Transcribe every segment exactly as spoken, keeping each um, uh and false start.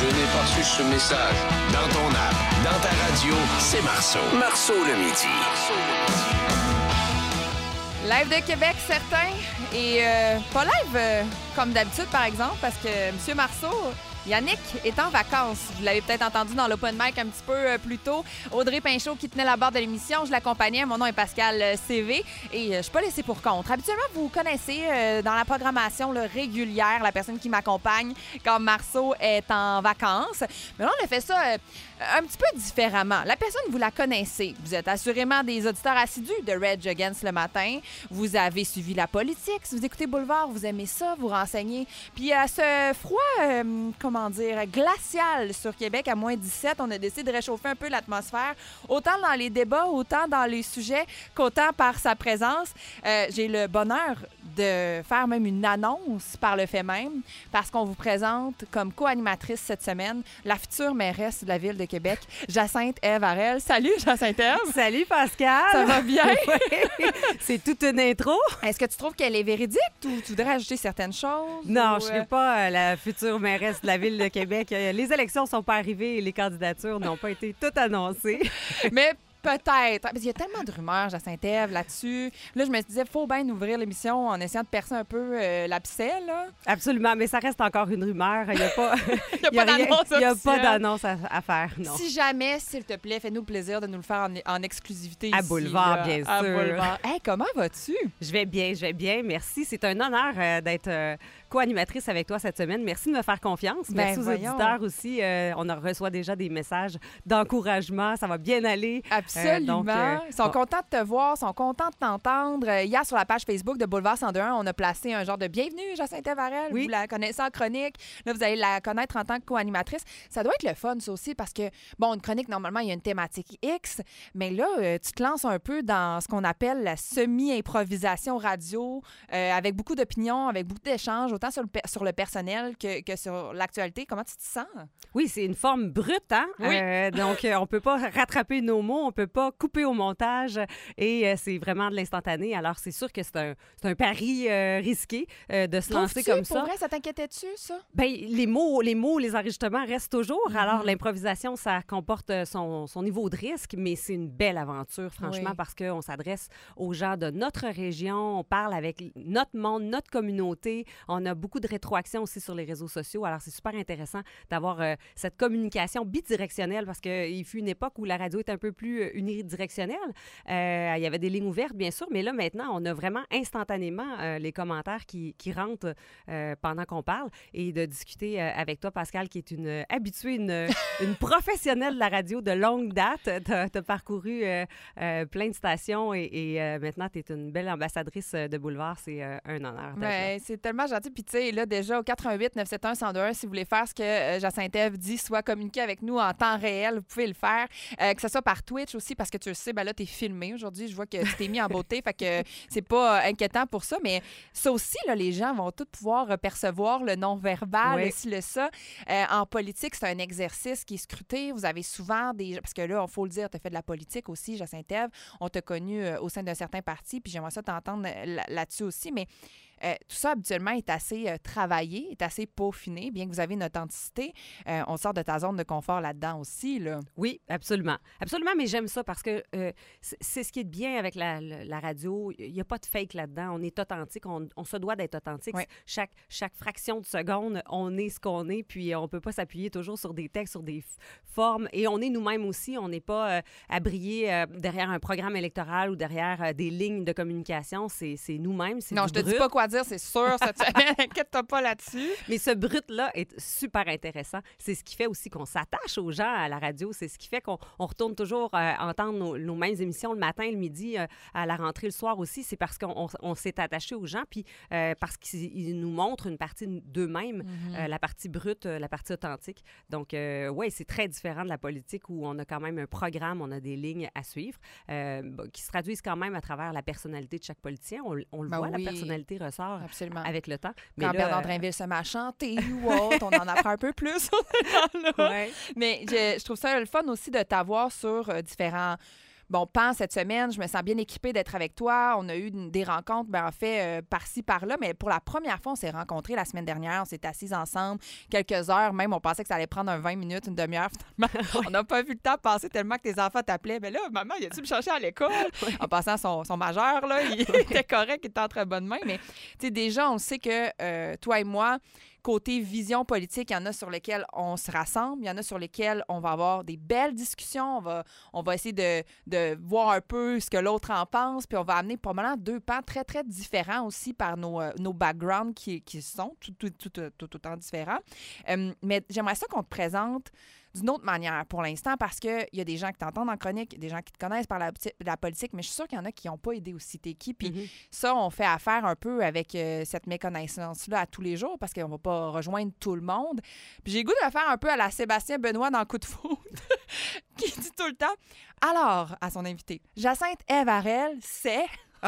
Je n'ai pas reçu ce message. Dans ton app, dans ta radio, c'est Marceau. Marceau le midi. Live de Québec, certains. Et euh, pas live euh, comme d'habitude, par exemple, parce que M. Marceau, Yannick est en vacances. Vous l'avez peut-être entendu dans l'open mic un petit peu euh, plus tôt. Audrey Pinchot qui tenait la barre de l'émission. Je l'accompagnais. Mon nom est Pascal euh, C V. Et euh, je suis pas laissée pour compte. Habituellement, vous connaissez euh, dans la programmation là, régulière la personne qui m'accompagne quand Marceau est en vacances. Mais là, on a fait ça euh, un petit peu différemment. La personne, vous la connaissez. Vous êtes assurément des auditeurs assidus de Rage Against le matin. Vous avez suivi la politique. Si vous écoutez Boulevard, vous aimez ça, vous renseignez. Puis à ce froid, euh, comment dire, glacial sur Québec à moins dix-sept, on a décidé de réchauffer un peu l'atmosphère, autant dans les débats, autant dans les sujets, qu'autant par sa présence. Euh, j'ai le bonheur de faire même une annonce par le fait même, parce qu'on vous présente comme co-animatrice cette semaine la future mairesse de la ville de Québec, Jacinthe Ève Harel. Salut, Jacinthe Ève! Salut, Pascal! Ça va bien? Oui. C'est toute une intro. Est-ce que tu trouves qu'elle est véridique ou tu voudrais ajouter certaines choses? Non, ou... je ne serai pas euh, la future mairesse de la ville de Québec. Euh, les élections ne sont pas arrivées et les candidatures n'ont pas été toutes annoncées. Mais peut-être. Parce qu'il y a tellement de rumeurs, Jacinthe Ève, là-dessus. Là, je me disais, il faut bien ouvrir l'émission en essayant de percer un peu euh, l'abcès, là. Absolument, mais ça reste encore une rumeur. Il n'y a pas, il y a pas d'annonce Il n'y a pas officielle. d'annonce à, à faire, non. Si jamais, s'il te plaît, fais-nous le plaisir de nous le faire en, en exclusivité À ici, Boulevard, là. bien À sûr. Boulevard. Hey, comment vas-tu? Je vais bien, je vais bien. Merci. C'est un honneur euh, d'être euh, co-animatrice avec toi cette semaine. Merci de me faire confiance. Ben, Merci aux voyons. auditeurs aussi. Euh, on en reçoit déjà des messages d'encouragement. Ça va bien aller. Absolument. Euh, donc, euh, Ils sont bon. contents de te voir, ils sont contents de t'entendre. Euh, Hier, sur la page Facebook de Boulevard cent deux point un, on a placé un genre de bienvenue, Jacinthe Ève Harel. Oui. Vous la connaissez en chronique. Là, vous allez la connaître en tant que co-animatrice. Ça doit être le fun, ça aussi, parce que, bon, une chronique, normalement, il y a une thématique X, mais là, euh, tu te lances un peu dans ce qu'on appelle la semi-improvisation radio, euh, avec beaucoup d'opinions, avec beaucoup d'échanges, autant sur le, pe- sur le personnel que, que sur l'actualité. Comment tu te sens? Oui, c'est une forme brute, hein? Oui. Euh, donc, euh, on peut pas rattraper nos mots, on peut pas couper au montage et euh, c'est vraiment de l'instantané. Alors, c'est sûr que c'est un, c'est un pari euh, risqué euh, de se lancer Trouves-tu, comme pour ça. vrai, ça t'inquiétait-tu, ça? Ben, les mots, les mots, les enregistrements restent toujours. Mhm. Alors, l'improvisation, ça comporte euh, son, son niveau de risque, mais c'est une belle aventure, franchement, Oui. parce qu'on s'adresse aux gens de notre région, on parle avec notre monde, notre communauté. On a beaucoup de rétroaction aussi sur les réseaux sociaux. Alors, c'est super intéressant d'avoir euh, cette communication bidirectionnelle parce qu'il fut une époque où la radio était un peu plus euh, unidirectionnelle. Euh, il y avait des lignes ouvertes, bien sûr, mais là, maintenant, on a vraiment instantanément euh, les commentaires qui, qui rentrent euh, pendant qu'on parle et de discuter euh, avec toi, Pascal, qui est une euh, habituée, une, une professionnelle de la radio de longue date. Tu as parcouru euh, euh, plein de stations et, et euh, maintenant, tu es une belle ambassadrice de Boulevard. C'est euh, un honneur. d'être là. Ouais, c'est tellement gentil. Puis, tu sais, là, déjà, au quatre un huit neuf sept un un zéro deux un, si vous voulez faire ce que euh, Jacinthe Ève dit, soit communiquer avec nous en temps réel, vous pouvez le faire. Euh, que ce soit par Twitch aussi, parce que tu le sais, ben là, t'es filmé aujourd'hui. Je vois que tu t'es mis en beauté, fait que c'est pas euh, inquiétant pour ça. Mais ça aussi, là, les gens vont tous pouvoir euh, percevoir le non-verbal, Oui. le ci, le ça. Euh, en politique, c'est un exercice qui est scruté. Vous avez souvent des... Parce que là, il faut le dire, tu as fait de la politique aussi, Jacinthe Ève. On t'a connu euh, au sein d'un certain parti, puis j'aimerais ça t'entendre euh, là- là-dessus aussi. Mais Euh, tout ça, habituellement, est assez euh, travaillé, est assez peaufiné, bien que vous avez une authenticité. Euh, on sort de ta zone de confort là-dedans aussi, là. Oui, absolument. Absolument, mais j'aime ça parce que euh, c'est c'est ce qui est bien avec la, la, la radio. Il n'y a pas de fake là-dedans. On est authentique. On, on se doit d'être authentique. Oui. Chaque, chaque fraction de seconde, on est ce qu'on est, puis on ne peut pas s'appuyer toujours sur des textes, sur des f- formes. Et on est nous-mêmes aussi. On n'est pas euh, à briller euh, derrière un programme électoral ou derrière euh, des lignes de communication. C'est c'est nous-mêmes. c'est Non, du je te dis brut. pas quoi dire, c'est sûr, cette semaine. Inquiète-toi pas là-dessus. Mais ce brut-là est super intéressant. C'est ce qui fait aussi qu'on s'attache aux gens à la radio. C'est ce qui fait qu'on on retourne toujours euh, entendre nos, nos mêmes émissions le matin, le midi, euh, à la rentrée, le soir aussi. C'est parce qu'on on, on s'est attaché aux gens, puis euh, parce qu'ils ils nous montrent une partie d'eux-mêmes, Mm-hmm. euh, la partie brute, euh, la partie authentique. Donc, euh, oui, c'est très différent de la politique où on a quand même un programme, on a des lignes à suivre, euh, bah, qui se traduisent quand même à travers la personnalité de chaque politicien. On, on le Ben voit, oui. la personnalité ressort Absolument. avec le temps. Quand là, Bernard euh, Drinville se met à chanter ou autre, on en apprend un peu plus sur ce temps-là. ouais. Mais je, je trouve ça le fun aussi de t'avoir sur euh, différents bon, pense cette semaine, je me sens bien équipée d'être avec toi. On a eu des rencontres, ben, en fait, euh, par-ci, par-là. Mais pour la première fois, on s'est rencontrés la semaine dernière. On s'est assis ensemble quelques heures. Même, on pensait que ça allait prendre un vingt minutes, une demi-heure. Finalement, on n'a pas vu le temps passer tellement que tes enfants t'appelaient. Mais là, maman, y a-tu me chercher à l'école? Oui. En passant, son, son majeur, là, il était correct, il était en très bonne main. Mais, tu sais, déjà, on sait que euh, toi et moi, côté vision politique, il y en a sur lesquels on se rassemble, il y en a sur lesquels on va avoir des belles discussions, on va, on va essayer de, de voir un peu ce que l'autre en pense, puis on va amener probablement deux pans très, très différents aussi par nos, euh, nos backgrounds qui, qui sont tout, tout, tout, tout, tout autant différents. Euh, mais j'aimerais ça qu'on te présente d'une autre manière pour l'instant, parce qu'il y a des gens qui t'entendent en chronique, des gens qui te connaissent par la, la politique, mais je suis sûre qu'il y en a qui n'ont pas aidé aussi t'es qui. Puis mm-hmm. ça, on fait affaire un peu avec euh, cette méconnaissance-là à tous les jours, parce qu'on ne va pas rejoindre tout le monde. Puis j'ai le goût de le faire un peu à la Sébastien Benoît dans Coup de foudre, qui dit tout le temps, alors, à son invité, Jacinthe Ève Harel, c'est...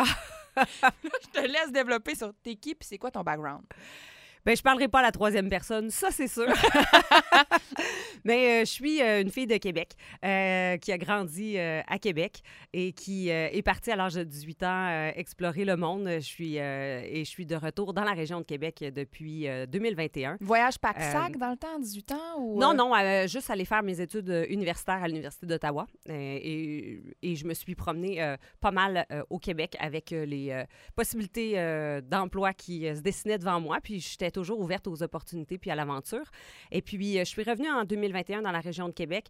Je te laisse développer sur t'es qui, puis c'est quoi ton background? Bien, je ne parlerai pas à la troisième personne, ça, c'est sûr. Mais euh, je suis euh, une fille de Québec euh, qui a grandi euh, à Québec et qui euh, est partie à l'âge de dix-huit ans euh, explorer le monde. Je suis, euh, et je suis de retour dans la région de Québec depuis euh, deux mille vingt et un. Voyage pack-sac euh, dans le temps, dix-huit ans? Ou... Non, non, euh, juste aller faire mes études universitaires à l'Université d'Ottawa. Euh, et, et je me suis promenée euh, pas mal euh, au Québec avec euh, les euh, possibilités euh, d'emploi qui euh, se dessinaient devant moi. Puis j'étais toujours ouverte aux opportunités puis à l'aventure. Et puis, euh, je suis revenue en deux mille vingt et un dans la région de Québec.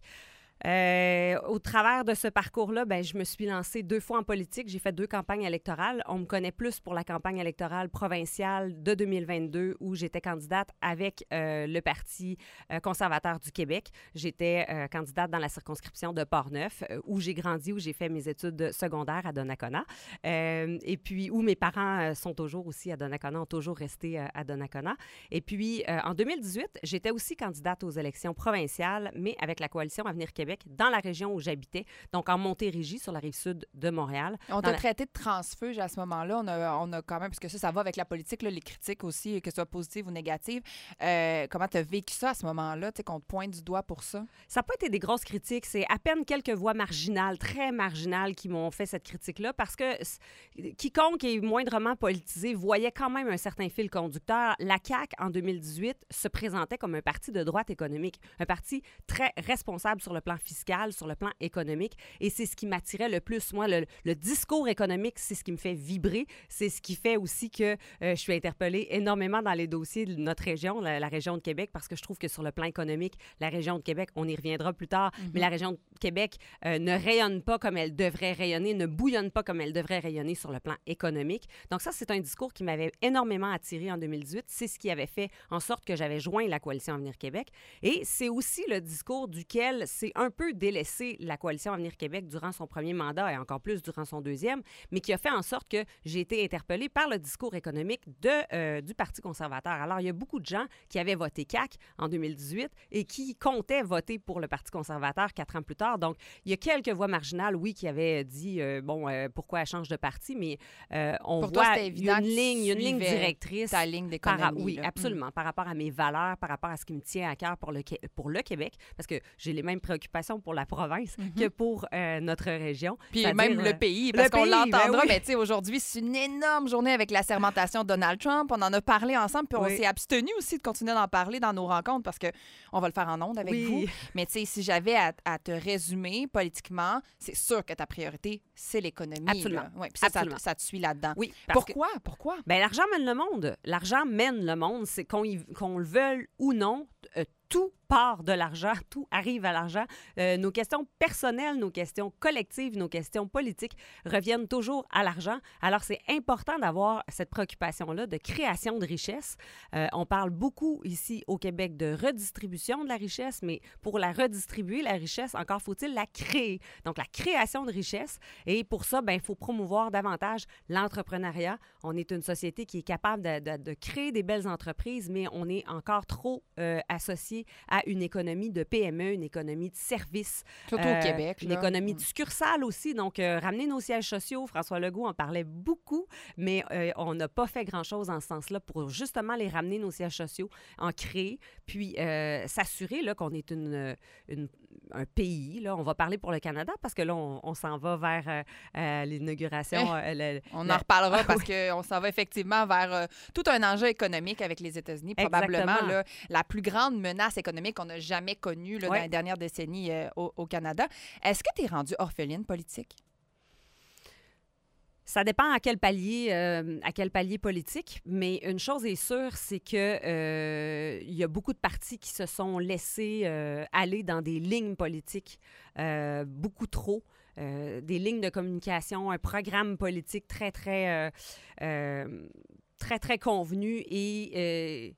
Euh, au travers de ce parcours-là, ben, je me suis lancée deux fois en politique. J'ai fait deux campagnes électorales. On me connaît plus pour la campagne électorale provinciale de deux mille vingt-deux où j'étais candidate avec euh, le Parti euh, conservateur du Québec. J'étais euh, candidate dans la circonscription de Portneuf euh, où j'ai grandi, où j'ai fait mes études secondaires à Donnacona. Euh, et puis, où mes parents euh, sont toujours aussi à Donnacona, ont toujours resté euh, à Donnacona. Et puis, euh, en deux mille dix-huit, j'étais aussi candidate aux élections provinciales, mais avec la coalition Avenir Québec, dans la région où j'habitais, donc en Montérégie, sur la rive sud de Montréal. On t'a la... traité de transfuge à ce moment-là. On a, on a quand même, parce que ça, ça va avec la politique, là, les critiques aussi, que ce soit positives ou négatives. Euh, comment tu as vécu ça à ce moment-là, tu sais, qu'on te pointe du doigt pour ça? Ça n'a pas été des grosses critiques. C'est à peine quelques voix marginales, très marginales, qui m'ont fait cette critique-là, parce que quiconque est moindrement politisé voyait quand même un certain fil conducteur. La C A Q, en deux mille dix-huit, se présentait comme un parti de droite économique, un parti très responsable sur le plan fiscal, sur le plan économique. Et c'est ce qui m'attirait le plus. Moi, le, le discours économique, c'est ce qui me fait vibrer. C'est ce qui fait aussi que euh, je suis interpellée énormément dans les dossiers de notre région, la, la région de Québec, parce que je trouve que sur le plan économique, la région de Québec, on y reviendra plus tard, mm-hmm. mais la région de Québec euh, ne rayonne pas comme elle devrait rayonner, ne bouillonne pas comme elle devrait rayonner sur le plan économique. Donc ça, c'est un discours qui m'avait énormément attiré en deux mille dix-huit. C'est ce qui avait fait en sorte que j'avais joint la coalition Avenir Québec. Et c'est aussi le discours duquel c'est un peu délaissé la coalition Avenir Québec durant son premier mandat et encore plus durant son deuxième, mais qui a fait en sorte que j'ai été interpellée par le discours économique de, euh, du Parti conservateur. Alors, il y a beaucoup de gens qui avaient voté C A Q en deux mille dix-huit et qui comptaient voter pour le Parti conservateur quatre ans plus tard. Donc, il y a quelques voix marginales, oui, qui avaient dit, euh, bon, euh, pourquoi elle change de parti, mais euh, on pour voit toi, c'était évident une ligne, une ligne directrice. Ta ligne d'économie. Par, oui, là. absolument. Mm. Par rapport à mes valeurs, par rapport à ce qui me tient à cœur pour le, pour le Québec, parce que j'ai les mêmes préoccupations pour la province mm-hmm. que pour euh, notre région. Puis même le pays, parce qu'on l'entendra, ben oui. mais tu sais, aujourd'hui, c'est une énorme journée avec la sermentation de Donald Trump. On en a parlé ensemble, puis on oui. s'est abstenu aussi de continuer d'en parler dans nos rencontres, parce qu'on va le faire en ondes avec oui. vous. Mais tu sais, si j'avais à, à te résumer politiquement, c'est sûr que ta priorité, c'est l'économie. Absolument. Ouais, puis ça, ça, ça te suit là-dedans. Oui. Pourquoi? Que, Pourquoi? Ben, l'argent mène le monde. L'argent mène le monde. C'est qu'on, y, qu'on le veuille ou non, euh, tout part de l'argent, tout arrive à l'argent. Euh, nos questions personnelles, nos questions collectives, nos questions politiques reviennent toujours à l'argent. Alors, c'est important d'avoir cette préoccupation-là de création de richesse. Euh, on parle beaucoup ici au Québec de redistribution de la richesse, mais pour la redistribuer, la richesse, encore faut-il la créer. Donc, la création de richesse. Et pour ça, ben, il faut promouvoir davantage l'entrepreneuriat. On est une société qui est capable de, de, de créer des belles entreprises, mais on est encore trop euh, associé à une économie de P M E, une économie de services. Surtout euh, au Québec. Une là. économie de succursales aussi. Donc, euh, ramener nos sièges sociaux, François Legault en parlait beaucoup, mais euh, on n'a pas fait grand-chose en ce sens-là pour justement les ramener, nos sièges sociaux, en créer, puis euh, s'assurer là, qu'on est une, une, un pays. Là, on va parler pour le Canada parce que là, on, on s'en va vers euh, euh, l'inauguration. Eh, euh, le, on le, en reparlera ah, parce oui. qu'on s'en va effectivement vers euh, tout un enjeu économique avec les États-Unis. Probablement là, la plus grande menace économique qu'on n'a jamais connue là, ouais. dans les dernières décennies euh, au, au Canada. Est-ce que tu es rendue orpheline politique? Ça dépend à quel palier, euh, à quel palier politique, mais une chose est sûre, c'est que euh, il y a beaucoup de partis qui se sont laissés euh, aller dans des lignes politiques euh, beaucoup trop, euh, des lignes de communication, un programme politique très très euh, euh, très très convenu et euh,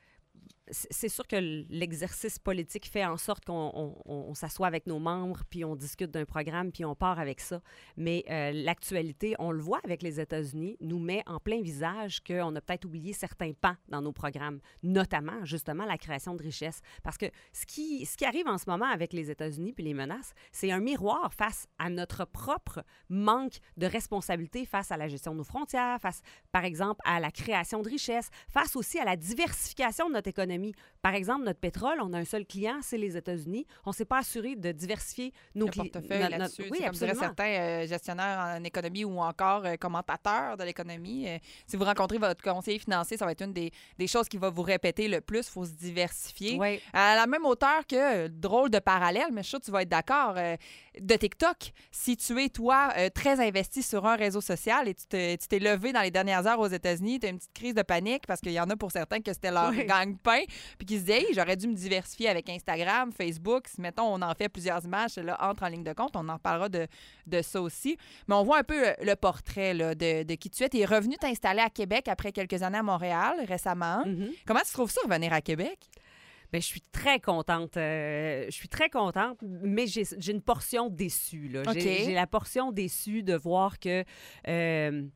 c'est sûr que l'exercice politique fait en sorte qu'on on, on s'assoit avec nos membres, puis on discute d'un programme, puis on part avec ça. Mais euh, l'actualité, on le voit avec les États-Unis, nous met en plein visage qu'on a peut-être oublié certains pans dans nos programmes, notamment, justement, la création de richesses. Parce que ce qui, ce qui arrive en ce moment avec les États-Unis puis les menaces, c'est un miroir face à notre propre manque de responsabilité face à la gestion de nos frontières, face, par exemple, à la création de richesses, face aussi à la diversification de notre économie. Par exemple, notre pétrole, on a un seul client, c'est les États-Unis. On ne s'est pas assuré de diversifier nos clients. portefeuille no, là-dessus. Oui, comme diraient certains euh, gestionnaires en économie ou encore euh, commentateurs de l'économie. Euh, si vous rencontrez votre conseiller financier, ça va être une des, des choses qui va vous répéter le plus. Il faut se diversifier. Oui. À la même hauteur que, euh, drôle de parallèle, mais je suis sûre que tu vas être d'accord, euh, de TikTok. Si tu es, toi, euh, très investi sur un réseau social et tu, te, tu t'es levé dans les dernières heures aux États-Unis, tu as une petite crise de panique parce qu'il y en a pour certains que c'était leur oui. gagne-pain, puis qui se disaient, hey, j'aurais dû me diversifier avec Instagram, Facebook. Si, mettons, on en fait plusieurs images, là, entre en ligne de compte, on en parlera de, de ça aussi. Mais on voit un peu le, le portrait là, de, de qui tu es. Tu es revenu t'installer à Québec après quelques années à Montréal, récemment. Mm-hmm. Comment tu trouves ça, revenir à Québec? Bien, je suis très contente. Euh, je suis très contente, mais j'ai, j'ai une portion déçue. Là. Okay. J'ai, j'ai la portion déçue de voir que... Euh,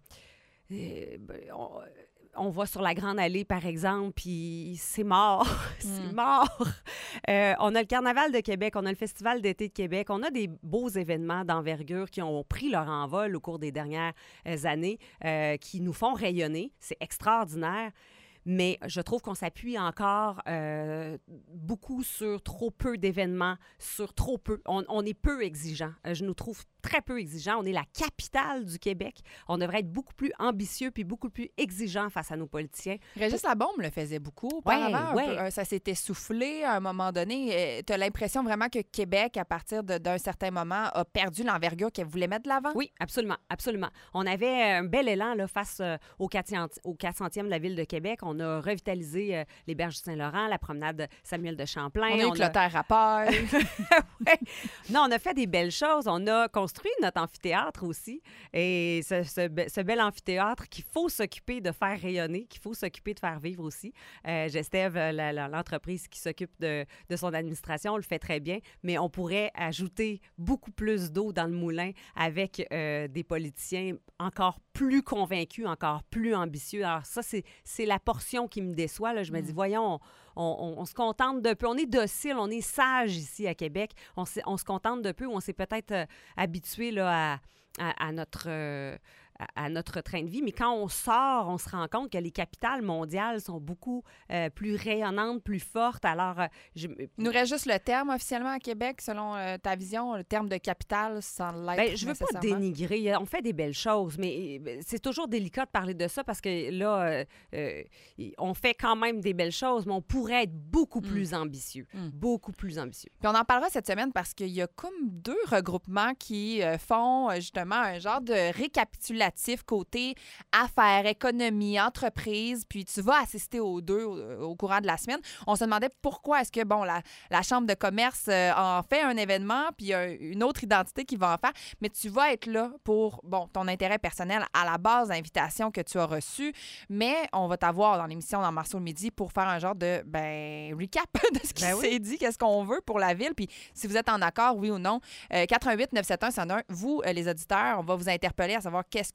euh, on, on va sur la Grande Allée, par exemple, puis c'est mort. c'est mm. mort. Euh, on a le Carnaval de Québec, on a le Festival d'été de Québec, on a des beaux événements d'envergure qui ont pris leur envol au cours des dernières années, euh, qui nous font rayonner. C'est extraordinaire. Mais je trouve qu'on s'appuie encore euh, beaucoup sur trop peu d'événements, sur trop peu. On, on est peu exigeant. Je nous trouve très peu exigeant. On est la capitale du Québec. On devrait être beaucoup plus ambitieux puis beaucoup plus exigeant face à nos politiciens. Régis Labaume le faisait beaucoup auparavant. Ouais, ouais. Ça s'est essoufflé à un moment donné. Tu as l'impression vraiment que Québec, à partir de, d'un certain moment, a perdu l'envergure qu'elle voulait mettre de l'avant? Oui, absolument, absolument. On avait un bel élan là, face euh, au quatre centième de la Ville de Québec. On a revitalisé euh, les berges du Saint-Laurent, la promenade Samuel de Champlain. On a eu Clotaire à Paille. ouais. Non, on a fait des belles choses. On a construit notre amphithéâtre aussi. Et ce, ce, ce bel amphithéâtre qu'il faut s'occuper de faire rayonner, qu'il faut s'occuper de faire vivre aussi. Euh, Gestev, la, la, l'entreprise qui s'occupe de, de son administration, le fait très bien, mais on pourrait ajouter beaucoup plus d'eau dans le moulin avec euh, des politiciens encore plus convaincus, encore plus ambitieux. Alors ça, c'est, c'est la portion qui me déçoit. Là. Je me dis, voyons, on, on, on se contente de peu. On est docile, on est sage ici à Québec. On, on se contente de peu. On s'est peut-être euh, habitué là, à, à, à notre... Euh, à notre train de vie. Mais quand on sort, on se rend compte que les capitales mondiales sont beaucoup euh, plus rayonnantes, plus fortes. Alors, euh, je... Il nous reste juste le terme officiellement à Québec, selon euh, ta vision, le terme de capitale sans l'être. Bien, je ne veux pas dénigrer. On fait des belles choses, mais c'est toujours délicat de parler de ça parce que là, euh, euh, on fait quand même des belles choses, mais on pourrait être beaucoup plus mm. ambitieux. Mm. Beaucoup plus ambitieux. Puis on en parlera cette semaine parce qu'il y a comme deux regroupements qui euh, font justement un genre de récapitulation côté affaires, économie, entreprise, puis tu vas assister aux deux au, au courant de la semaine. On se demandait pourquoi est-ce que, bon, la, la Chambre de commerce euh, en fait un événement, puis il y a une autre identité qui va en faire, mais tu vas être là pour, bon, ton intérêt personnel à la base, l'invitation que tu as reçue, mais on va t'avoir dans l'émission dans Marceau le midi pour faire un genre de, ben, recap de ce qui ben s'est oui. dit, qu'est-ce qu'on veut pour la ville, puis si vous êtes en accord, oui ou non. Euh, quatre un huit neuf sept un cent un, vous, euh, les auditeurs, on va vous interpeller à savoir qu'est-ce que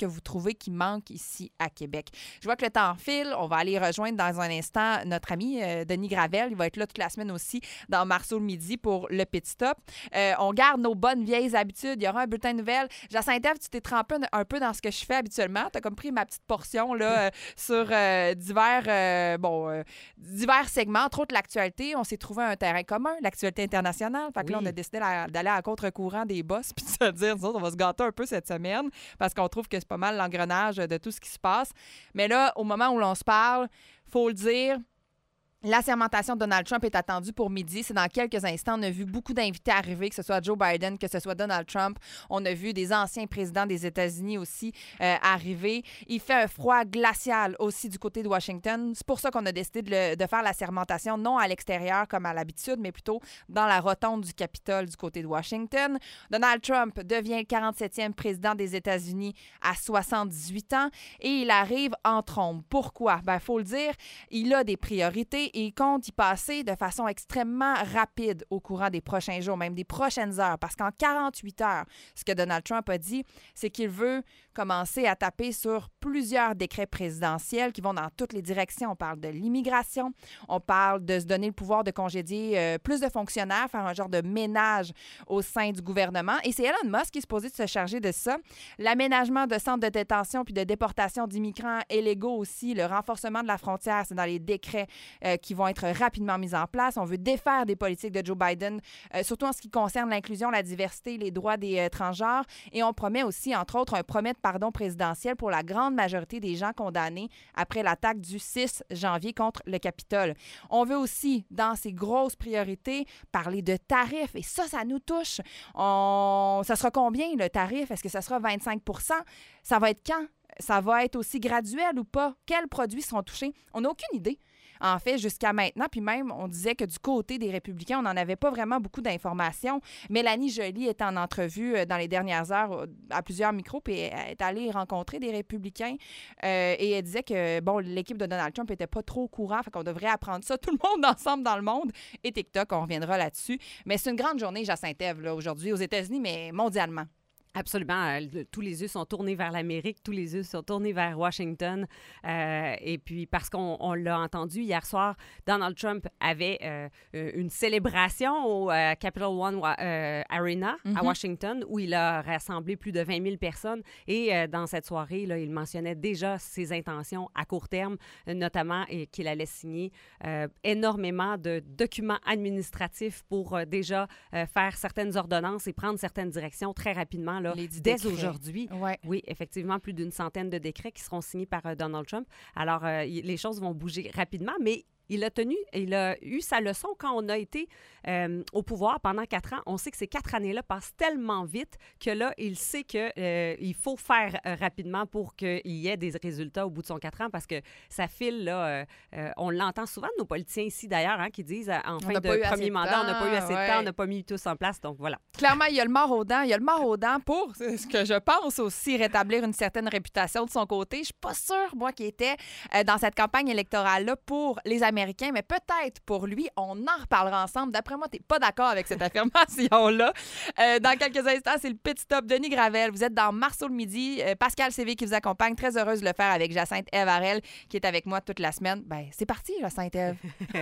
que vous trouvez qui manque ici à Québec? Je vois que le temps file. On va aller rejoindre dans un instant notre ami euh, Denis Gravel. Il va être là toute la semaine aussi dans Marceau le midi pour le Pit Stop. Euh, on garde nos bonnes vieilles habitudes. Il y aura un bulletin de nouvelles. Jacinthe Ève, tu t'es trempé un, un peu dans ce que je fais habituellement. Tu as comme pris ma petite portion là, euh, sur euh, divers, euh, bon, euh, divers segments, entre autres l'actualité. On s'est trouvé un terrain commun, l'actualité internationale. Fait que Oui. là, on a décidé la, d'aller à contre-courant des boss puis de se dire, nous autres, on va se gâter un peu cette semaine parce qu'on trouve que c'est pas mal l'engrenage de tout ce qui se passe. Mais là, au moment où l'on se parle, faut le dire, l'assermentation de Donald Trump est attendue pour midi. C'est dans quelques instants. On a vu beaucoup d'invités arriver, que ce soit Joe Biden, que ce soit Donald Trump. On a vu des anciens présidents des États-Unis aussi euh, arriver. Il fait un froid glacial aussi du côté de Washington. C'est pour ça qu'on a décidé de, le, de faire l'assermentation, non à l'extérieur comme à l'habitude, mais plutôt dans la rotonde du Capitole du côté de Washington. Donald Trump devient le quarante-septième président des États-Unis à soixante-dix-huit ans et il arrive en trombe. Pourquoi? Ben, faut le dire, il a des priorités et il compte y passer de façon extrêmement rapide au courant des prochains jours, même des prochaines heures. Parce qu'en quarante-huit heures, ce que Donald Trump a dit, c'est qu'il veut commencer à taper sur plusieurs décrets présidentiels qui vont dans toutes les directions. On parle de l'immigration, on parle de se donner le pouvoir de congédier euh, plus de fonctionnaires, faire un genre de ménage au sein du gouvernement. Et c'est Elon Musk qui est supposé de se charger de ça. L'aménagement de centres de détention puis de déportation d'immigrants illégaux aussi, le renforcement de la frontière, c'est dans les décrets euh, qui vont être rapidement mis en place. On veut défaire des politiques de Joe Biden, euh, surtout en ce qui concerne l'inclusion, la diversité, les droits des euh, transgenres. Et on promet aussi, entre autres, un promet de pardon présidentiel pour la grande majorité des gens condamnés après l'attaque du six janvier contre le Capitole. On veut aussi, dans ces grosses priorités, parler de tarifs. Et ça, ça nous touche. On... Ça sera combien, le tarif? Est-ce que ça sera vingt-cinq pour cent? Ça va être quand? Ça va être aussi graduel ou pas? Quels produits seront touchés? On n'a aucune idée. En fait, jusqu'à maintenant, puis même, on disait que du côté des Républicains, on n'en avait pas vraiment beaucoup d'informations. Mélanie Joly est en entrevue dans les dernières heures à plusieurs micros, puis elle est allée rencontrer des Républicains euh, et elle disait que, bon, l'équipe de Donald Trump n'était pas trop au courant, fait qu'on devrait apprendre ça tout le monde ensemble dans le monde. Et TikTok, on reviendra là-dessus. Mais c'est une grande journée, Jacinthe Ève, là, aujourd'hui, aux États-Unis, mais mondialement. Absolument. Tous les yeux sont tournés vers l'Amérique, tous les yeux sont tournés vers Washington. Euh, et puis, parce qu'on on l'a entendu hier soir, Donald Trump avait euh, une célébration au euh, Capital One euh, Arena mm-hmm. à Washington où il a rassemblé plus de vingt mille personnes. Et euh, dans cette soirée, là, il mentionnait déjà ses intentions à court terme, notamment et qu'il allait signer euh, énormément de documents administratifs pour euh, déjà euh, faire certaines ordonnances et prendre certaines directions très rapidement. Là, dès aujourd'hui. Ouais. Oui, effectivement, plus d'une centaine de décrets qui seront signés par euh, Donald Trump. Alors, euh, y, les choses vont bouger rapidement, mais il a tenu, il a eu sa leçon quand on a été euh, au pouvoir pendant quatre ans. On sait que ces quatre années-là passent tellement vite que là, il sait qu'il euh, faut faire euh, rapidement pour qu'il y ait des résultats au bout de son quatre ans parce que ça file, là, euh, euh, on l'entend souvent de nos politiciens ici d'ailleurs, hein, qui disent euh, en fin de premier mandat, on n'a pas eu assez ouais. de temps, on n'a pas mis tous en place, donc voilà. Clairement, il y a le mort aux dents. Il y a le mort aux dents pour, c'est ce que je pense aussi, rétablir une certaine réputation de son côté. Je suis pas sûre, moi, qu'il était euh, dans cette campagne électorale-là pour les Américains, mais peut-être pour lui. On en reparlera ensemble. D'après moi, tu n'es pas d'accord avec cette affirmation-là. Euh, dans quelques instants, c'est le Pit Stop. Denis Gravel, vous êtes dans Marceau le midi. Euh, Pascal Sévé qui vous accompagne. Très heureuse de le faire avec Jacinthe Ève Harel qui est avec moi toute la semaine. Ben, c'est parti, Jacinthe Ève.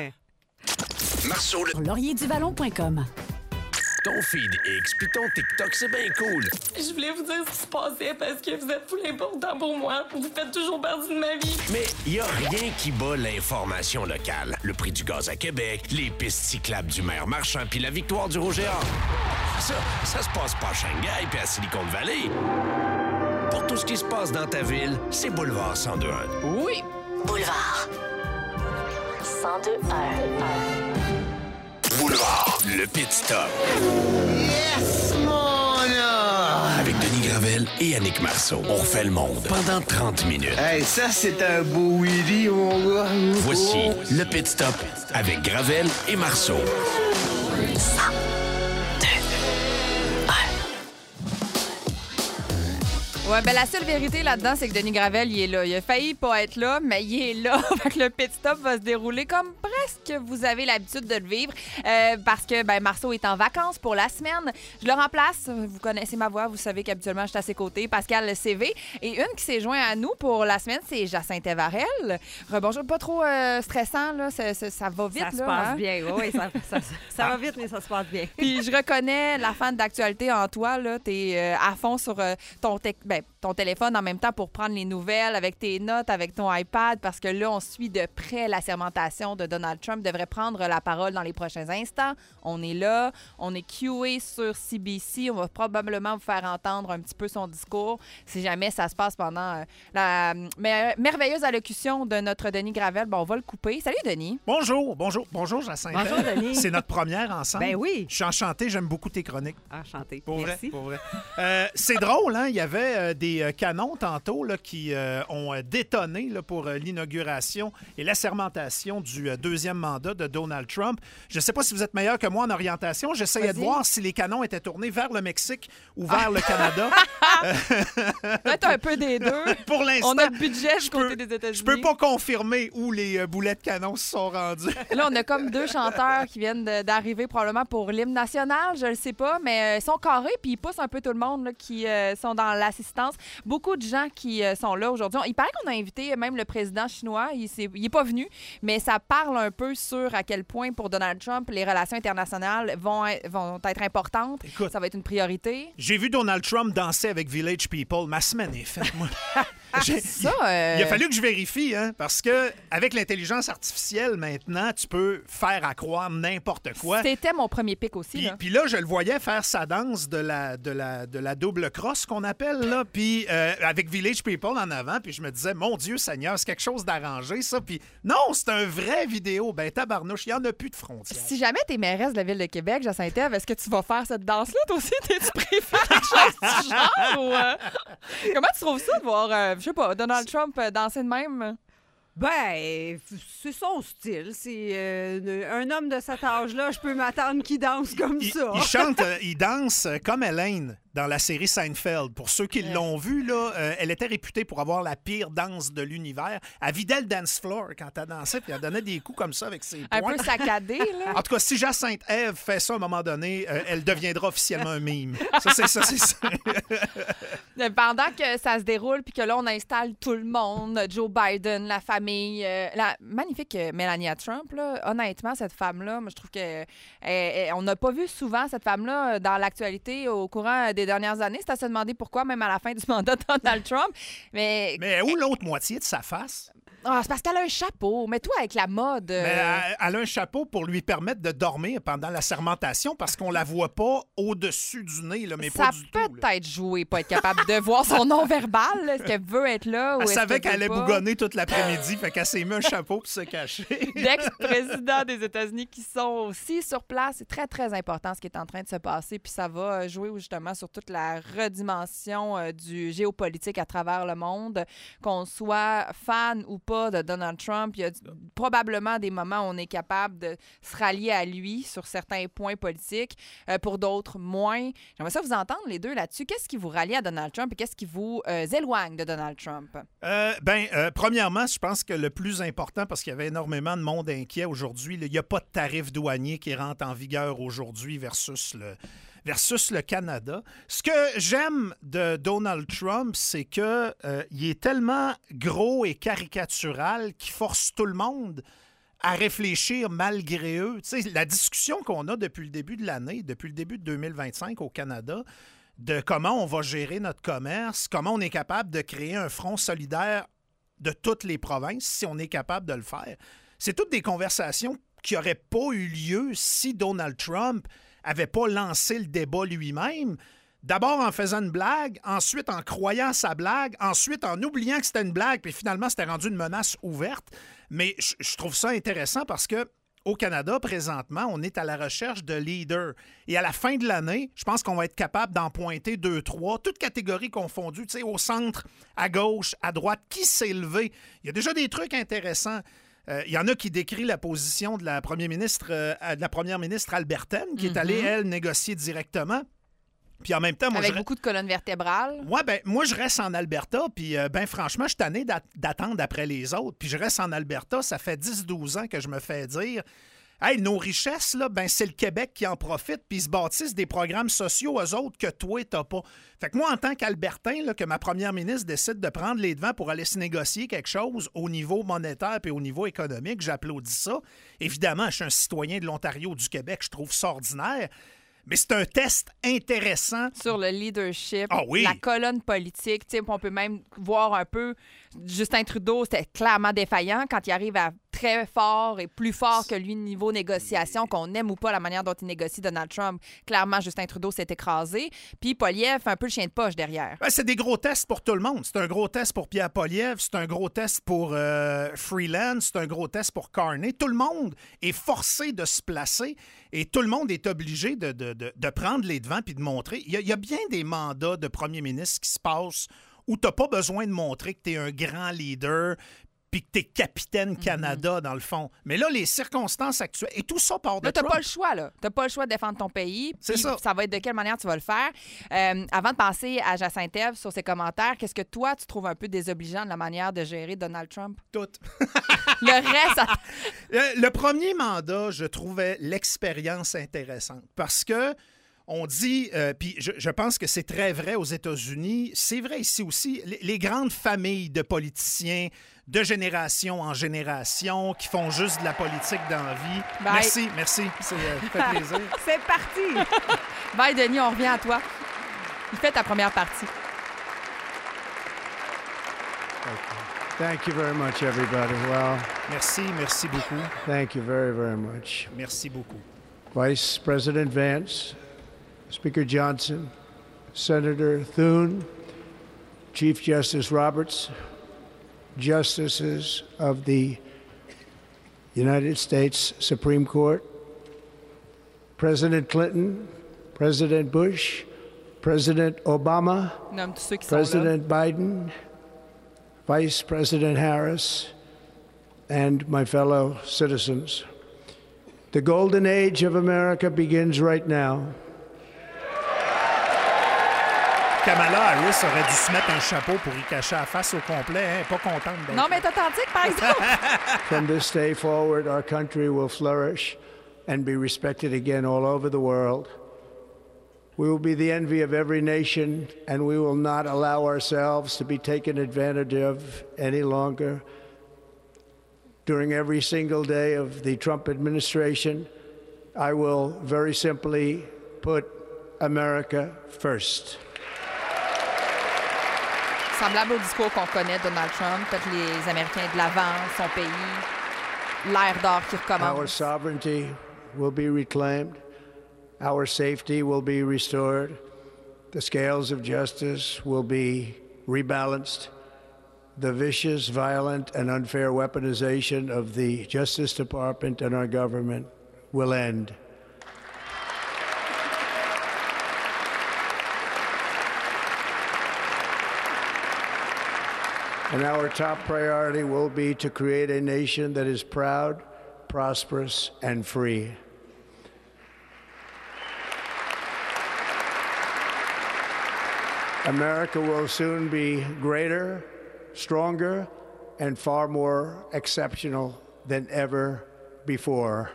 Marceau le... laurier du vallon point com. Ton feed X puis ton TikTok, c'est bien cool. Je voulais vous dire ce qui se passait parce que vous êtes full important pour moi. Vous faites toujours partie de ma vie. Mais il y a rien qui bat l'information locale. Le prix du gaz à Québec, les pistes cyclables du maire Marchand puis la victoire du Roger Hart. Ça, ça se passe pas à Shanghai puis à Silicon Valley. Pour tout ce qui se passe dans ta ville, c'est Boulevard cent deux point un. Oui. Boulevard cent deux point un. Boulevard, le Pit Stop. Yes, mon homme! Avec Denis Gravel et Yannick Marceau. On refait le monde pendant trente minutes. Hey, ça, c'est un beau Willy, mon gars. Voici le Pit Stop avec Gravel et Marceau. Ouais, ben la seule vérité là-dedans, c'est que Denis Gravel, il est là. Il a failli pas être là, mais il est là. Fait que le Pit Stop va se dérouler comme presque est-ce que vous avez l'habitude de le vivre? Euh, parce que ben, Marceau est en vacances pour la semaine. Je le remplace. Vous connaissez ma voix. Vous savez qu'habituellement, je suis à ses côtés. Pascal C V. Et une qui s'est jointe à nous pour la semaine, c'est Jacinthe Evarel. Rebonjour. Pas trop euh, stressant, là. Ça, ça, ça va vite, Ça se là, passe hein? bien. Oui, ça, ça, ça, ça va vite, mais ça se passe bien. Puis je reconnais la fan d'actualité en toi. Tu es euh, à fond sur euh, ton, te- ben, ton téléphone en même temps pour prendre les nouvelles avec tes notes, avec ton iPad, parce que là, on suit de près la sermentation de Donald Trump. Devrait prendre la parole dans les prochains instants. On est là. On est cué sur C B C. On va probablement vous faire entendre un petit peu son discours si jamais ça se passe pendant euh, la euh, mer- merveilleuse allocution de notre Denis Gravel. Bon, on va le couper. Salut, Denis. Bonjour, bonjour, bonjour, Jacinthe. Bonjour, Denis. C'est notre première ensemble. Ben oui. Je suis enchanté, j'aime beaucoup tes chroniques. Enchanté. Pour Merci. vrai, pour vrai. Euh, c'est drôle, hein? Il y avait euh, des euh, canons tantôt là, qui euh, ont euh, détonné là, pour euh, l'inauguration et l'assermentation du euh, deuxième mandat de Donald Trump. Je ne sais pas si vous êtes meilleur que moi en orientation. J'essayais Vas-y. de voir si les canons étaient tournés vers le Mexique ou vers le Canada. Peut-être un peu des deux. Pour l'instant, On a le budget du je peux- côté des États-Unis. je peux pas confirmer où les euh, boulets de canon se sont rendus. Là, on a comme deux chanteurs qui viennent de- d'arriver probablement pour l'hymne national, je le sais pas, mais euh, ils sont carrés puis ils poussent un peu tout le monde là, qui euh, sont dans l'assistance. Beaucoup de gens qui euh, sont là aujourd'hui. Il paraît qu'on a invité même le président chinois. Il s'est- il est pas venu, mais ça parle un peu sur à quel point pour Donald Trump, les relations internationales vont, être- vont être importantes. Écoute. Ça va être une priorité. J'ai vu Donald Trump danser avec Village People. Ma semaine est faite, moi. J'ai- Ça, euh, Il a fallu que je vérifie, hein, parce que avec l'intelligence artificielle, maintenant, tu peux faire à croire n'importe quoi. c'était mon premier pic aussi. Puis, Là. puis là, je le voyais faire sa danse de la, de la, de la double crosse qu'on appelle, là, puis euh, avec Village People en avant, puis je me disais, mon Dieu Seigneur, c'est quelque chose d'arrangé, ça. Puis non, c'est un vrai vidéo. Ben, tabarnouche, il n'y en a plus de frontières. Si jamais t'es mairesse de la Ville de Québec, Jacinthe Ève, est-ce que tu vas faire cette danse-là, toi aussi? T'es-tu préfères quelque chose du genre? Ou, euh, Comment tu trouves ça de voir, euh, je sais pas, Donald Trump euh, danser de même? Ben, c'est son style. C'est euh, un homme de cet âge-là, je peux m'attendre qu'il danse comme Il, ça. il chante, euh, il danse euh, comme Elaine dans la série Seinfeld. Pour ceux qui l'ont vu, là, euh, elle était réputée pour avoir la pire danse de l'univers. Elle vidait le dance floor quand elle dansait, puis elle donnait des coups comme ça avec ses Un poings. peu saccadé, là. En tout cas, si Jacinthe Ève fait ça à un moment donné, euh, elle deviendra officiellement un mime. Ça, c'est ça, c'est ça. Pendant que ça se déroule, puis que là, on installe tout le monde, Joe Biden, la famille, euh, la magnifique euh, Melania Trump, là, honnêtement, cette femme-là, moi, je trouve que euh, euh, on n'a pas vu souvent cette femme-là euh, dans l'actualité au courant des dernières années. C'est à se demander pourquoi, même à la fin du mandat de Donald Trump. Mais, Mais où l'autre moitié de sa face? Ah, c'est parce qu'elle a un chapeau. Mais toi, avec la mode... euh, Mais elle, elle a un chapeau pour lui permettre de dormir pendant la sermentation parce qu'on la voit pas au-dessus du nez, là, mais ça pas du tout. là. peut être joué, pas être capable de voir son non-verbal. Est-ce qu'elle veut être là ou Elle est-ce savait qu'elle qu'elle allait veut pas? bougonner toute l'après-midi, fait qu'elle s'est mis un chapeau pour se cacher. D'ex-présidents des États-Unis qui sont aussi sur place. C'est très, très important ce qui est en train de se passer. Puis ça va jouer justement sur toute la redimension euh, du géopolitique à travers le monde. Qu'on soit fan ou pas de Donald Trump, il y a probablement des moments où on est capable de se rallier à lui sur certains points politiques. Euh, pour d'autres, moins. J'aimerais ça vous entendre les deux là-dessus. Qu'est-ce qui vous rallie à Donald Trump et qu'est-ce qui vous euh, éloigne de Donald Trump? Euh, ben, euh, premièrement, je pense que le plus important, parce qu'il y avait énormément de monde inquiet aujourd'hui, là, il n'y a pas de tarif douanier qui rentre en vigueur aujourd'hui versus le, versus le Canada. Ce que j'aime de Donald Trump, c'est que euh, il est tellement gros et caricatural qu'il force tout le monde à réfléchir malgré eux. Tu sais, la discussion qu'on a depuis le début de l'année, depuis le début de deux mille vingt-cinq au Canada, de comment on va gérer notre commerce, comment on est capable de créer un front solidaire de toutes les provinces, si on est capable de le faire. C'est toutes des conversations qui n'auraient pas eu lieu si Donald Trump n'avait pas lancé le débat lui-même. D'abord en faisant une blague, ensuite en croyant à sa blague, ensuite en oubliant que c'était une blague, puis finalement, c'était rendu une menace ouverte. Mais je, je trouve ça intéressant parce que au Canada, présentement, on est à la recherche de leaders. Et à la fin de l'année, je pense qu'on va être capable d'en pointer deux, trois, toutes catégories confondues, tu sais, au centre, à gauche, à droite, qui s'est levé. Il y a déjà des trucs intéressants. Euh, il y en a qui décrivent la position de la première ministre, euh, de la première ministre albertaine, qui est allée, elle, négocier directement. Puis en même temps, moi, Avec je... beaucoup de colonnes vertébrales. Ouais, ben, moi, je reste en Alberta, puis euh, ben franchement, je suis tanné d'at- d'attendre après les autres. Puis je reste en Alberta, ça fait dix douze ans que je me fais dire hey, nos richesses, là, ben, c'est le Québec qui en profite, puis ils se bâtissent des programmes sociaux aux autres que toi, t'as pas. Fait que moi, en tant qu'Albertain, là, que ma première ministre décide de prendre les devants pour aller se négocier quelque chose au niveau monétaire puis au niveau économique, j'applaudis ça. Évidemment, je suis un citoyen de l'Ontario, du Québec, je trouve ça ordinaire. Mais c'est un test intéressant. Sur le leadership, ah oui. la colonne politique. On peut même voir un peu Justin Trudeau, c'était clairement défaillant quand il arrive à très fort et plus fort que lui niveau négociation, qu'on aime ou pas la manière dont il négocie Donald Trump. Clairement, Justin Trudeau s'est écrasé. Puis Poilievre fait un peu le chien de poche derrière. Ben, c'est des gros tests pour tout le monde. C'est un gros test pour Pierre Poilievre, c'est un gros test pour euh, Freeland, c'est un gros test pour Carney. Tout le monde est forcé de se placer et tout le monde est obligé de, de, de, de prendre les devants puis de montrer. Il y, a, il y a bien des mandats de premier ministre qui se passent où tu n'as pas besoin de montrer que tu es un grand leader puis que tu es capitaine Canada, mm-hmm. dans le fond. Mais là, les circonstances actuelles, et tout ça part de Là, tu n'as Trump. pas le choix, là. Tu n'as pas le choix de défendre ton pays. C'est ça. Ça va être de quelle manière tu vas le faire. Euh, avant de passer à Jacinthe Ève sur ses commentaires, qu'est-ce que toi, tu trouves un peu désobligeant de la manière de gérer Donald Trump? Tout. Le reste... Ça... Le, le premier mandat, je trouvais l'expérience intéressante parce que on dit, euh, puis je, je pense que c'est très vrai aux États-Unis, c'est vrai ici aussi, les, les grandes familles de politiciens de génération en génération qui font juste de la politique dans la vie. Bye. Merci, merci, c'est euh, ça fait plaisir. C'est parti! Bye, Denis, on revient à toi. Il fait ta première partie. Thank you very much, everybody. Well, merci, merci beaucoup. Thank you very, very much. Merci beaucoup. Vice President Vance, Speaker Johnson, Senator Thune, Chief Justice Roberts, Justices of the United States Supreme Court, President Clinton, President Bush, President Obama, Nomme tous ceux qui President sont là. Biden, Vice President Harris, and my fellow citizens. The golden age of America begins right now. Kamala Harris aurait dû se mettre un chapeau pour y cacher la face au complet. Hein? Pas contente d'être Non, mais t'es authentique, par exemple. From this day forward, our country will flourish and be respected again all over the world. We will be the envy of every nation, and we will not allow ourselves to be taken advantage of any longer. During every single day of the Trump administration, I will very simply put America first. Semblable au discours qu'on connaît de Donald Trump, peut-être les Américains de l'avant, son pays, l'ère d'or qui recommence. Our sovereignty will be reclaimed. Our safety will be restored. The scales of justice will be rebalanced. The vicious, violent, and unfair weaponization of the Justice Department and our government will end. And our top priority will be to create a nation that is proud, prosperous, and free. America will soon be greater, stronger, and far more exceptional than ever before.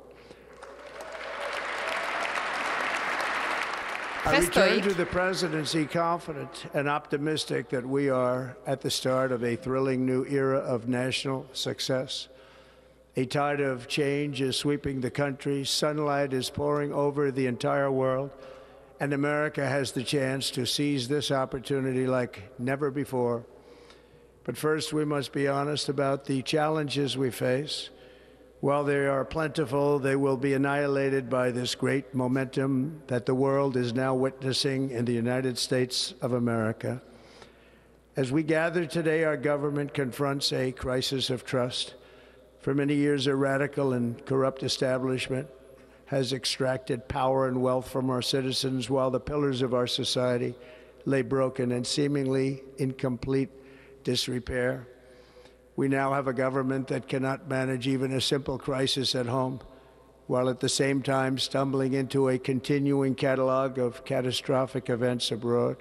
I return to the presidency confident and optimistic that we are at the start of a thrilling new era of national success. A tide of change is sweeping the country, sunlight is pouring over the entire world, and America has the chance to seize this opportunity like never before. But first, we must be honest about the challenges we face. While they are plentiful, they will be annihilated by this great momentum that the world is now witnessing in the United States of America. As we gather today, our government confronts a crisis of trust. For many years, a radical and corrupt establishment has extracted power and wealth from our citizens while the pillars of our society lay broken and seemingly in complete disrepair. We now have a government that cannot manage even a simple crisis at home, while at the same time stumbling into a continuing catalog of catastrophic events abroad.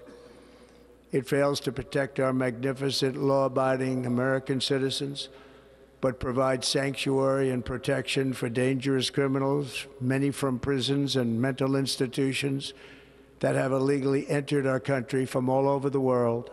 It fails to protect our magnificent, law-abiding American citizens, but provides sanctuary and protection for dangerous criminals, many from prisons and mental institutions that have illegally entered our country from all over the world.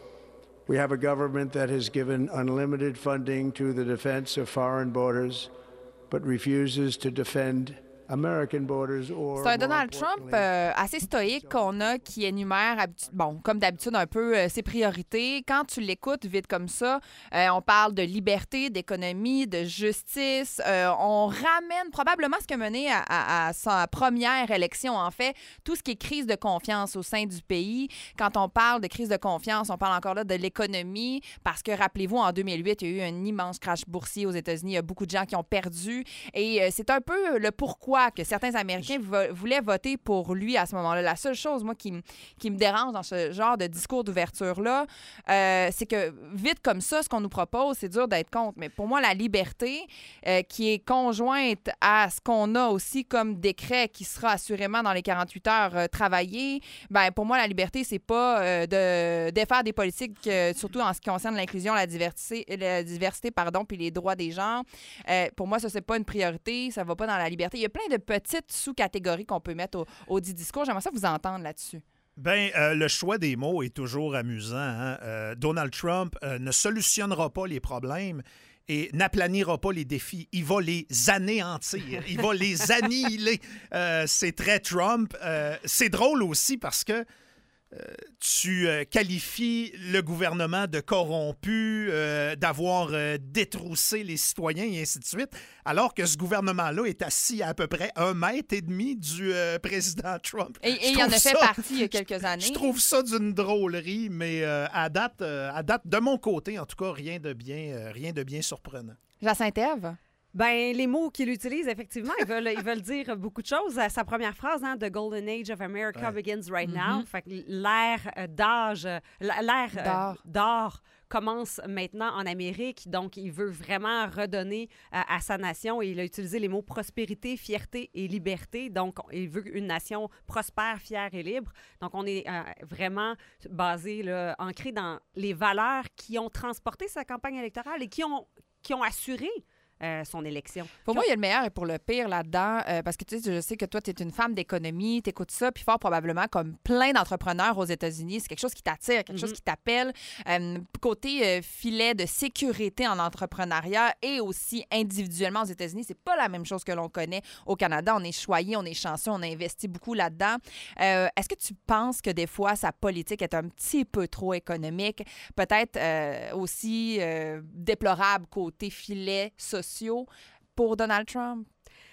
We have a government that has given unlimited funding to the defense of foreign borders, but refuses to defend American borders or, c'est un Donald Trump euh, assez stoïque qu'on a qui énumère, habitu- bon, comme d'habitude, un peu euh, ses priorités. Quand tu l'écoutes vite comme ça, euh, on parle de liberté, d'économie, de justice. Euh, on ramène probablement ce qui a mené à, à, à sa première élection, en fait, tout ce qui est crise de confiance au sein du pays. Quand on parle de crise de confiance, on parle encore là de l'économie parce que, rappelez-vous, en deux mille huit, il y a eu un immense crash boursier aux États-Unis. Il y a beaucoup de gens qui ont perdu. Et euh, c'est un peu le pourquoi que certains Américains vo- voulaient voter pour lui à ce moment-là. La seule chose, moi, qui, m- qui me dérange dans ce genre de discours d'ouverture-là, euh, c'est que vite comme ça, ce qu'on nous propose, c'est dur d'être contre. Mais pour moi, la liberté, euh, qui est conjointe à ce qu'on a aussi comme décret qui sera assurément dans les quarante-huit heures euh, travaillé, ben pour moi, la liberté, c'est pas euh, de défaire des politiques, euh, surtout en ce qui concerne l'inclusion, la diversité, la diversité pardon, puis les droits des gens. Euh, pour moi, ça, c'est pas une priorité. Ça va pas dans la liberté. Il y a plein de petites sous-catégories qu'on peut mettre au, au dit discours. J'aimerais ça vous entendre là-dessus. Ben, euh, le choix des mots est toujours amusant. Hein? Euh, Donald Trump euh, ne solutionnera pas les problèmes et n'aplanira pas les défis. Il va les anéantir. Il va les annihiler. Euh, c'est très Trump. Euh, c'est drôle aussi parce que Euh, tu euh, qualifies le gouvernement de corrompu, euh, d'avoir euh, détroussé les citoyens et ainsi de suite, alors que ce gouvernement-là est assis à à peu près un mètre et demi du euh, président Trump. Et, et il en a fait ça, partie il y a quelques années. Je trouve ça d'une drôlerie, mais euh, à, date, euh, à date, de mon côté, en tout cas, rien de bien, euh, rien de bien surprenant. Jacinthe Ève? Ben, les mots qu'il utilise, effectivement, ils veulent, ils veulent dire beaucoup de choses. Sa première phrase, hein, The Golden Age of America ouais. begins right now. Mm-hmm. Fait que l'ère euh, d'âge, euh, l'ère euh, d'or. d'or commence maintenant en Amérique. Donc, il veut vraiment redonner euh, à sa nation. Et il a utilisé les mots prospérité, fierté et liberté. Donc, il veut une nation prospère, fière et libre. Donc, on est euh, vraiment basé, là, ancré dans les valeurs qui ont transporté sa campagne électorale et qui ont, qui ont assuré Euh, son élection. Pour moi, il y a le meilleur et pour le pire là-dedans, euh, parce que tu sais, je sais que toi, tu es une femme d'économie, tu écoutes ça, puis fort probablement, comme plein d'entrepreneurs aux États-Unis, c'est quelque chose qui t'attire, quelque mm-hmm. chose qui t'appelle. Euh, côté euh, filet de sécurité en entrepreneuriat et aussi individuellement aux États-Unis, c'est pas la même chose que l'on connaît au Canada. On est choyé, on est chanceux, on a investi beaucoup là-dedans. Euh, est-ce que tu penses que des fois, sa politique est un petit peu trop économique, peut-être euh, aussi euh, déplorable côté filet social pour Donald Trump?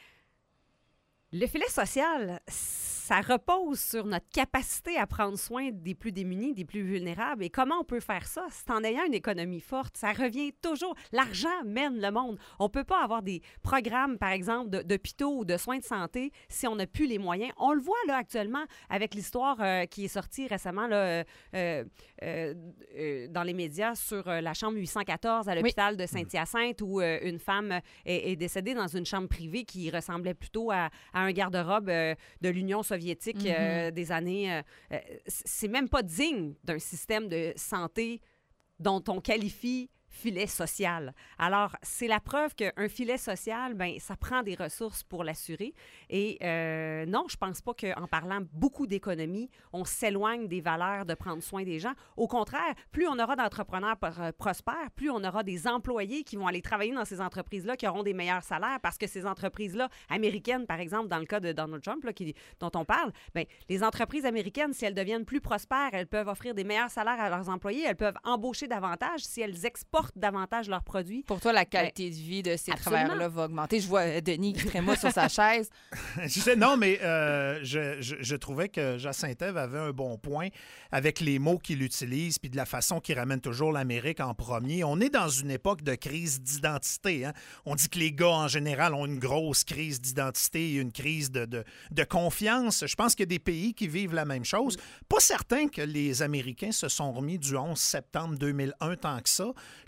Le filet social, ça repose sur notre capacité à prendre soin des plus démunis, des plus vulnérables. Et comment on peut faire ça? C'est en ayant une économie forte. Ça revient toujours. L'argent mène le monde. On ne peut pas avoir des programmes, par exemple, de, d'hôpitaux ou de soins de santé si on n'a plus les moyens. On le voit là actuellement avec l'histoire euh, qui est sortie récemment là, euh, euh, euh, dans les médias sur euh, la chambre huit cent quatorze à l'hôpital oui. de Saint-Hyacinthe où euh, une femme est, est décédée dans une chambre privée qui ressemblait plutôt à, à un garde-robe euh, de l'Union soviétique mm-hmm. euh, des années... Euh, euh, c'est même pas digne d'un système de santé dont on qualifie filet social. Alors, c'est la preuve qu'un filet social, bien, ça prend des ressources pour l'assurer. Et euh, non, je pense pas qu'en parlant beaucoup d'économie, on s'éloigne des valeurs de prendre soin des gens. Au contraire, plus on aura d'entrepreneurs prospères, plus on aura des employés qui vont aller travailler dans ces entreprises-là, qui auront des meilleurs salaires, parce que ces entreprises-là, américaines, par exemple, dans le cas de Donald Trump, là, qui, dont on parle, bien, les entreprises américaines, si elles deviennent plus prospères, elles peuvent offrir des meilleurs salaires à leurs employés, elles peuvent embaucher davantage si elles exportent davantage leurs produits. Pour toi, la qualité ben, de vie de ces travailleurs-là va augmenter. Je vois Denis qui trémoule sur sa chaise. Je sais, non, mais euh, je, je, je trouvais que Jacinthe Ève avait un bon point avec les mots qu'il utilise puis de la façon qu'il ramène toujours l'Amérique en premier. On est dans une époque de crise d'identité. Hein? On dit que les gars, en général, ont une grosse crise d'identité et une crise de, de, de confiance. Je pense qu'il y a des pays qui vivent la même chose. Pas certain que les Américains se sont remis du onze septembre deux mille un tant que ça. Je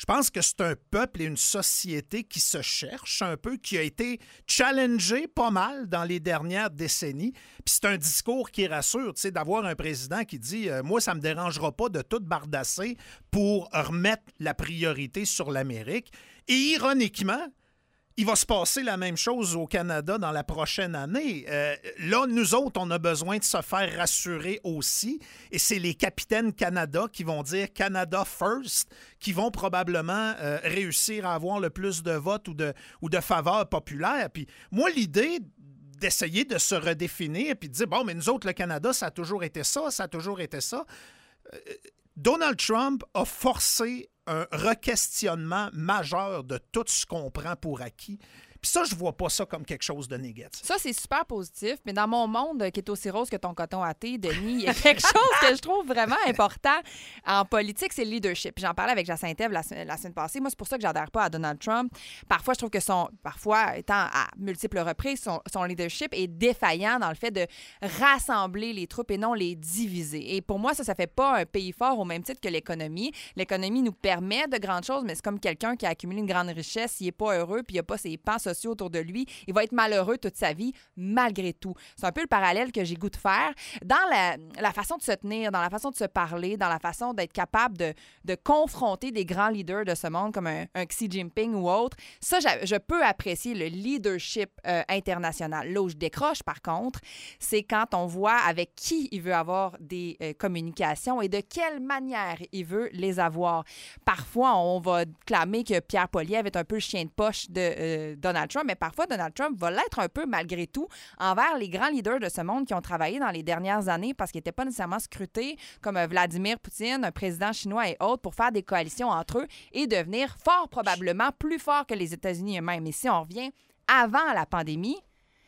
Je pense que c'est un peuple et une société qui se cherche un peu, qui a été challengé pas mal dans les dernières décennies. Puis c'est un discours qui rassure, tu sais, d'avoir un président qui dit euh, « Moi, ça ne me dérangera pas de tout bardasser pour remettre la priorité sur l'Amérique. » Et ironiquement, il va se passer la même chose au Canada dans la prochaine année. Euh, là, nous autres, on a besoin de se faire rassurer aussi. Et c'est les capitaines Canada qui vont dire « Canada first », qui vont probablement euh, réussir à avoir le plus de votes ou de, ou de faveurs populaires. Puis moi, l'idée d'essayer de se redéfinir et de dire « Bon, mais nous autres, le Canada, ça a toujours été ça, ça a toujours été ça. Euh, » Donald Trump a forcé un requestionnement majeur de tout ce qu'on prend pour acquis. Puis ça, je vois pas ça comme quelque chose de négatif. Ça, c'est super positif, mais dans mon monde qui est aussi rose que ton coton à thé, Denis, il y a quelque chose que je trouve vraiment important en politique, c'est le leadership. J'en parlais avec Jacinthe Ève la, la semaine passée. Moi, c'est pour ça que j'adhère pas à Donald Trump. Parfois, je trouve que son, parfois, étant à multiples reprises, son, son leadership est défaillant dans le fait de rassembler les troupes et non les diviser. Et pour moi, ça, ça fait pas un pays fort au même titre que l'économie. L'économie nous permet de grandes choses, mais c'est comme quelqu'un qui a accumulé une grande richesse, il est pas heureux, puis il n'y a pas ses pans sociaux autour de lui, il va être malheureux toute sa vie, malgré tout. C'est un peu le parallèle que j'ai goût de faire dans la, la façon de se tenir, dans la façon de se parler, dans la façon d'être capable de, de confronter des grands leaders de ce monde comme un, un Xi Jinping ou autre. Ça, je, je peux apprécier le leadership euh, international. Là où je décroche, par contre, c'est quand on voit avec qui il veut avoir des euh, communications et de quelle manière il veut les avoir. Parfois, on va clamer que Pierre Poilievre est un peu le chien de poche de euh, Donald Trump, mais parfois, Donald Trump va l'être un peu malgré tout envers les grands leaders de ce monde qui ont travaillé dans les dernières années parce qu'ils n'étaient pas nécessairement scrutés comme Vladimir Poutine, un président chinois et autres, pour faire des coalitions entre eux et devenir fort probablement plus fort que les États-Unis eux-mêmes. Et si on revient avant la pandémie,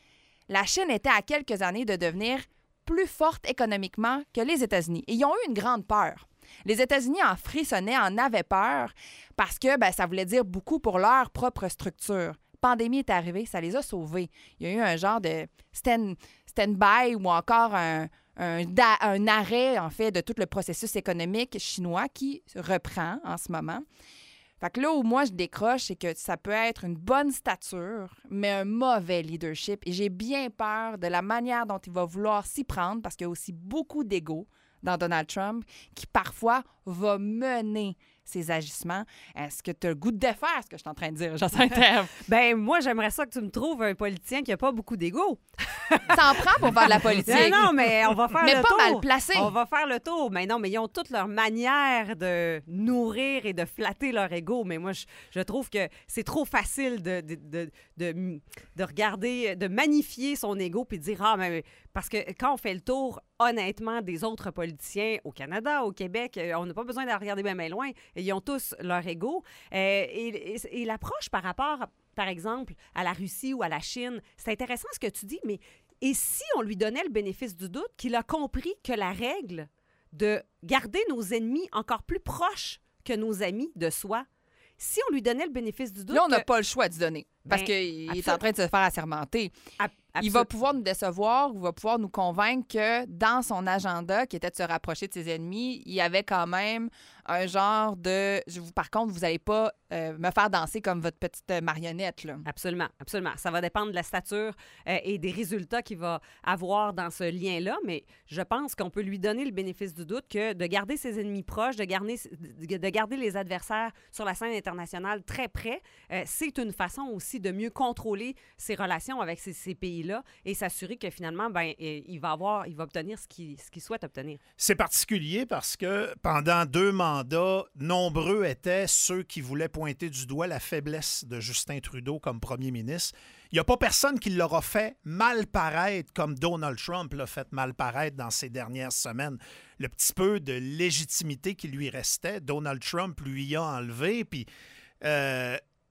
la Chine était à quelques années de devenir plus forte économiquement que les États-Unis. Et ils ont eu une grande peur. Les États-Unis en frissonnaient, en avaient peur parce que ben, ça voulait dire beaucoup pour leur propre structure. La pandémie est arrivée, ça les a sauvés. Il y a eu un genre de stand, stand-by ou encore un, un, un arrêt, en fait, de tout le processus économique chinois qui reprend en ce moment. Fait que là où moi je décroche, c'est que ça peut être une bonne stature, mais un mauvais leadership. Et j'ai bien peur de la manière dont il va vouloir s'y prendre parce qu'il y a aussi beaucoup d'ego dans Donald Trump qui parfois va mener ses agissements. Est-ce que tu as le goût de défaire ce que je suis en train de dire, Jacinthe Ève? Ben moi, j'aimerais ça que tu me trouves un politicien qui n'a pas beaucoup d'ego. Ça en prend pour faire de la politique. Non, non, mais on va faire mais le pas tour. mal placé. On va faire le tour. Mais non, mais ils ont toutes leur manière de nourrir et de flatter leur ego. Mais moi, je, je trouve que c'est trop facile de, de, de, de, de regarder, de magnifier son ego puis de dire « Ah, mais... » Parce que quand on fait le tour, honnêtement, des autres politiciens au Canada, au Québec, on n'a pas besoin de regarder bien, bien loin. Ils ont tous leur ego. Euh, et, et, et l'approche par rapport, par exemple, à la Russie ou à la Chine, c'est intéressant ce que tu dis, mais et si on lui donnait le bénéfice du doute, qu'il a compris que la règle de garder nos ennemis encore plus proches que nos amis de soi, si on lui donnait le bénéfice du doute... Là, on n'a que... pas le choix d'y donner parce Ben, qu'il absol... est en train de se faire assermenter. Ab- Il va pouvoir nous décevoir ou il va pouvoir nous convaincre que dans son agenda, qui était de se rapprocher de ses ennemis, il y avait quand même un genre de... Je vous, par contre, vous n'allez pas euh, me faire danser comme votre petite marionnette. Là. Absolument, absolument. Ça va dépendre de la stature euh, et des résultats qu'il va avoir dans ce lien-là, mais je pense qu'on peut lui donner le bénéfice du doute que de garder ses ennemis proches, de garder, de garder les adversaires sur la scène internationale très près, euh, c'est une façon aussi de mieux contrôler ses relations avec ces, ces pays-là et s'assurer que finalement, ben, il va avoir, il va obtenir ce qu'il, ce qu'il souhaite obtenir. C'est particulier parce que pendant deux mandats, nombreux étaient ceux qui voulaient pointer du doigt la faiblesse de Justin Trudeau comme premier ministre. Il n'y a pas personne qui l'aura fait mal paraître comme Donald Trump l'a fait mal paraître dans ces dernières semaines. Le petit peu de légitimité qui lui restait, Donald Trump lui a enlevé, puis... Euh,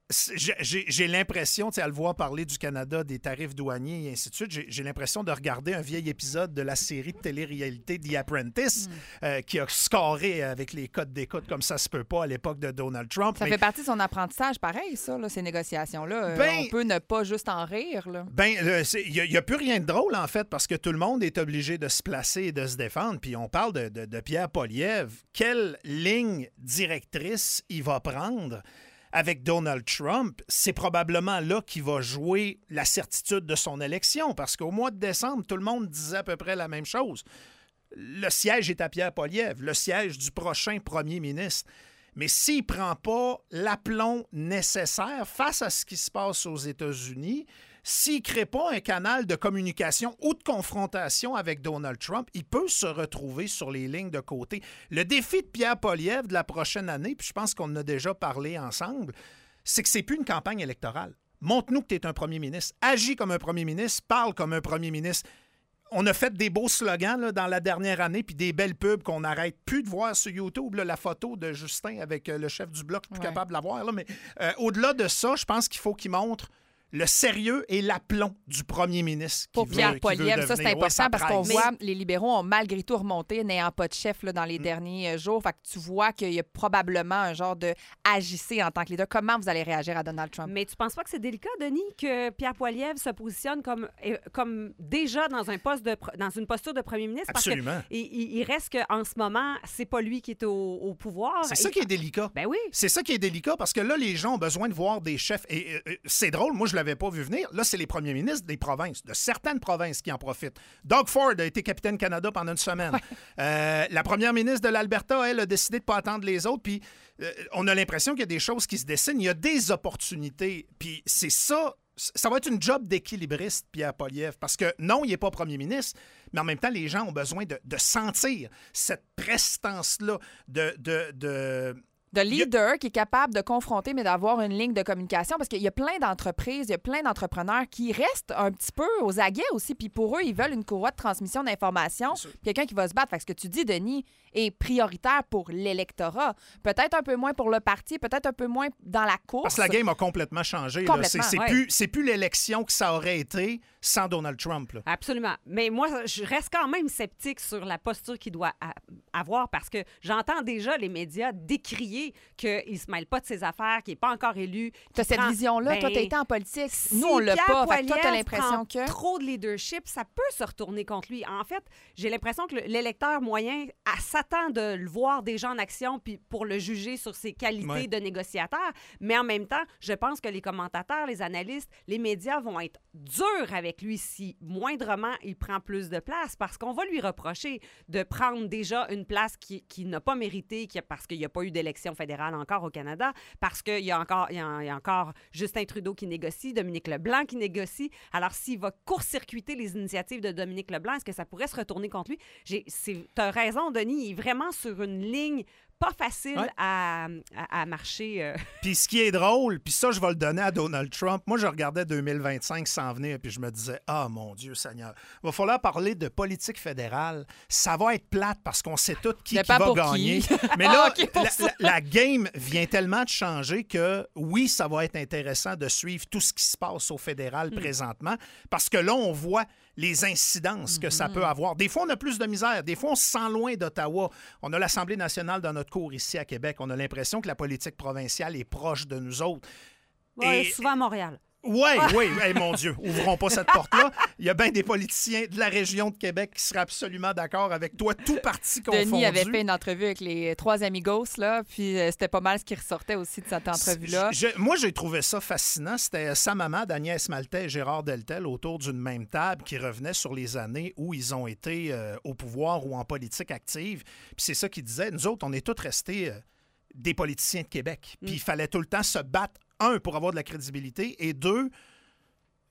J'ai, j'ai l'impression, tu sais, à le voir parler du Canada, des tarifs douaniers et ainsi de suite, j'ai, j'ai l'impression de regarder un vieil épisode de la série de télé-réalité The Apprentice, mm. euh, qui a scoré avec les codes d'écoute comme ça se peut pas à l'époque de Donald Trump. Ça mais... fait partie de son apprentissage, pareil, ça, là, ces négociations-là. Ben, On peut ne pas juste en rire. Là. Ben, il n'y a, a plus rien de drôle, en fait, parce que tout le monde est obligé de se placer et de se défendre. Puis on parle de, de, de Pierre Poilievre. Quelle ligne directrice il va prendre avec Donald Trump? C'est probablement là qu'il va jouer la certitude de son élection, parce qu'au mois de décembre, tout le monde disait à peu près la même chose. Le siège est à Pierre Poilievre, le siège du prochain premier ministre. Mais s'il ne prend pas l'aplomb nécessaire face à ce qui se passe aux États-Unis, s'il ne crée pas un canal de communication ou de confrontation avec Donald Trump, il peut se retrouver sur les lignes de côté. Le défi de Pierre Poilievre de la prochaine année, puis je pense qu'on en a déjà parlé ensemble, c'est que c'est plus une campagne électorale. Montre-nous que tu es un premier ministre. Agis comme un premier ministre, parle comme un premier ministre. On a fait des beaux slogans là, dans la dernière année, puis des belles pubs qu'on n'arrête plus de voir sur YouTube. Là, la photo de Justin avec euh, le chef du Bloc, plus ouais. capable de la voir. Là, mais euh, au-delà de ça, je pense qu'il faut qu'il montre le sérieux et l'aplomb du premier ministre. Pour Pierre Poilievre, ça, c'est important ouais, parce qu'on Mais... voit les libéraux ont malgré tout remonté, n'ayant pas de chef là, dans les mm. derniers jours. Fait que tu vois qu'il y a probablement un genre de agissé en tant que leader. Comment vous allez réagir à Donald Trump? Mais tu penses pas que c'est délicat, Denis, que Pierre Poilievre se positionne comme, comme déjà dans, un poste de, dans une posture de premier ministre? Absolument. Parce que il, il reste qu'en ce moment, c'est pas lui qui est au, au pouvoir. C'est ça et... qui est délicat. Ben oui. C'est ça qui est délicat parce que là, les gens ont besoin de voir des chefs. Et, et, et c'est drôle, moi, je l'avais pas vu venir. Là, c'est les premiers ministres des provinces, de certaines provinces qui en profitent. Doug Ford a été capitaine Canada pendant une semaine. Ouais. Euh, la première ministre de l'Alberta, elle, a décidé de ne pas attendre les autres. Puis euh, on a l'impression qu'il y a des choses qui se dessinent. Il y a des opportunités. Puis c'est ça. Ça va être une job d'équilibriste, Pierre Poilievre, parce que non, il n'est pas premier ministre, mais en même temps, les gens ont besoin de, de sentir cette prestance-là de... de, de de leader qui est capable de confronter, mais d'avoir une ligne de communication. Parce qu'il y a plein d'entreprises, il y a plein d'entrepreneurs qui restent un petit peu aux aguets aussi. Puis pour eux, ils veulent une courroie de transmission d'informations. Quelqu'un qui va se battre. Fait que ce que tu dis, Denis, est prioritaire pour l'électorat. Peut-être un peu moins pour le parti, peut-être un peu moins dans la course. Parce que la game a complètement changé. Complètement, là. C'est, c'est, ouais. plus, c'est plus l'élection que ça aurait été sans Donald Trump. Là. Absolument. Mais moi, je reste quand même sceptique sur la posture qu'il doit avoir parce que j'entends déjà les médias décrier qu'il ne se mêle pas de ses affaires, qu'il n'est pas encore élu. Tu as cette prend... vision-là. Ben, toi, tu as été en politique. Si Nous, on l'a Pierre pas. Poilievre fait que toi, tu as l'impression prend que... trop de leadership, ça peut se retourner contre lui. En fait, j'ai l'impression que l'électeur moyen s'attend de le voir déjà en action puis pour le juger sur ses qualités ouais. de négociateur. Mais en même temps, je pense que les commentateurs, les analystes, les médias vont être durs avec lui si moindrement il prend plus de place parce qu'on va lui reprocher de prendre déjà une place qui, qui n'a pas mérité qui, parce qu'il n'y a pas eu d'élection fédérale encore au Canada, parce qu'il y a encore, il y a, il y a encore Justin Trudeau qui négocie, Dominique Leblanc qui négocie. Alors, s'il va court-circuiter les initiatives de Dominique Leblanc, est-ce que ça pourrait se retourner contre lui? J'ai, c'est, t'as raison, Denis, il est vraiment sur une ligne pas facile ouais. à, à, à marcher. Euh. Puis ce qui est drôle, puis ça, je vais le donner à Donald Trump. Moi, je regardais deux mille vingt-cinq s'en venir, puis je me disais, ah, mon Dieu Seigneur, il va falloir parler de politique fédérale. Ça va être plate parce qu'on sait tout qui, qui va gagner. Qui. Mais là, ah, okay, la, la, la game vient tellement de changer que, oui, ça va être intéressant de suivre tout ce qui se passe au fédéral mm. présentement, parce que là, on voit les incidences que mm-hmm. ça peut avoir. Des fois, on a plus de misère. Des fois, on se sent loin d'Ottawa. On a l'Assemblée nationale dans notre cours ici à Québec. On a l'impression que la politique provinciale est proche de nous autres. Oui, Et... souvent à Montréal. Oui, oui. Hey, mon Dieu, ouvrons pas cette porte-là. Il y a bien des politiciens de la région de Québec qui seraient absolument d'accord avec toi, tout parti confondu. Denis avait fait une entrevue avec les trois amigos, là, puis euh, c'était pas mal ce qui ressortait aussi de cette entrevue-là. Je, moi, j'ai trouvé ça fascinant. C'était sa maman, Agnès Maltais et Gérard Deltel, autour d'une même table qui revenaient sur les années où ils ont été euh, au pouvoir ou en politique active. Puis c'est ça qu'ils disaient. Nous autres, on est tous restés euh, des politiciens de Québec. Puis mm. il fallait tout le temps se battre. Un, pour avoir de la crédibilité, et deux,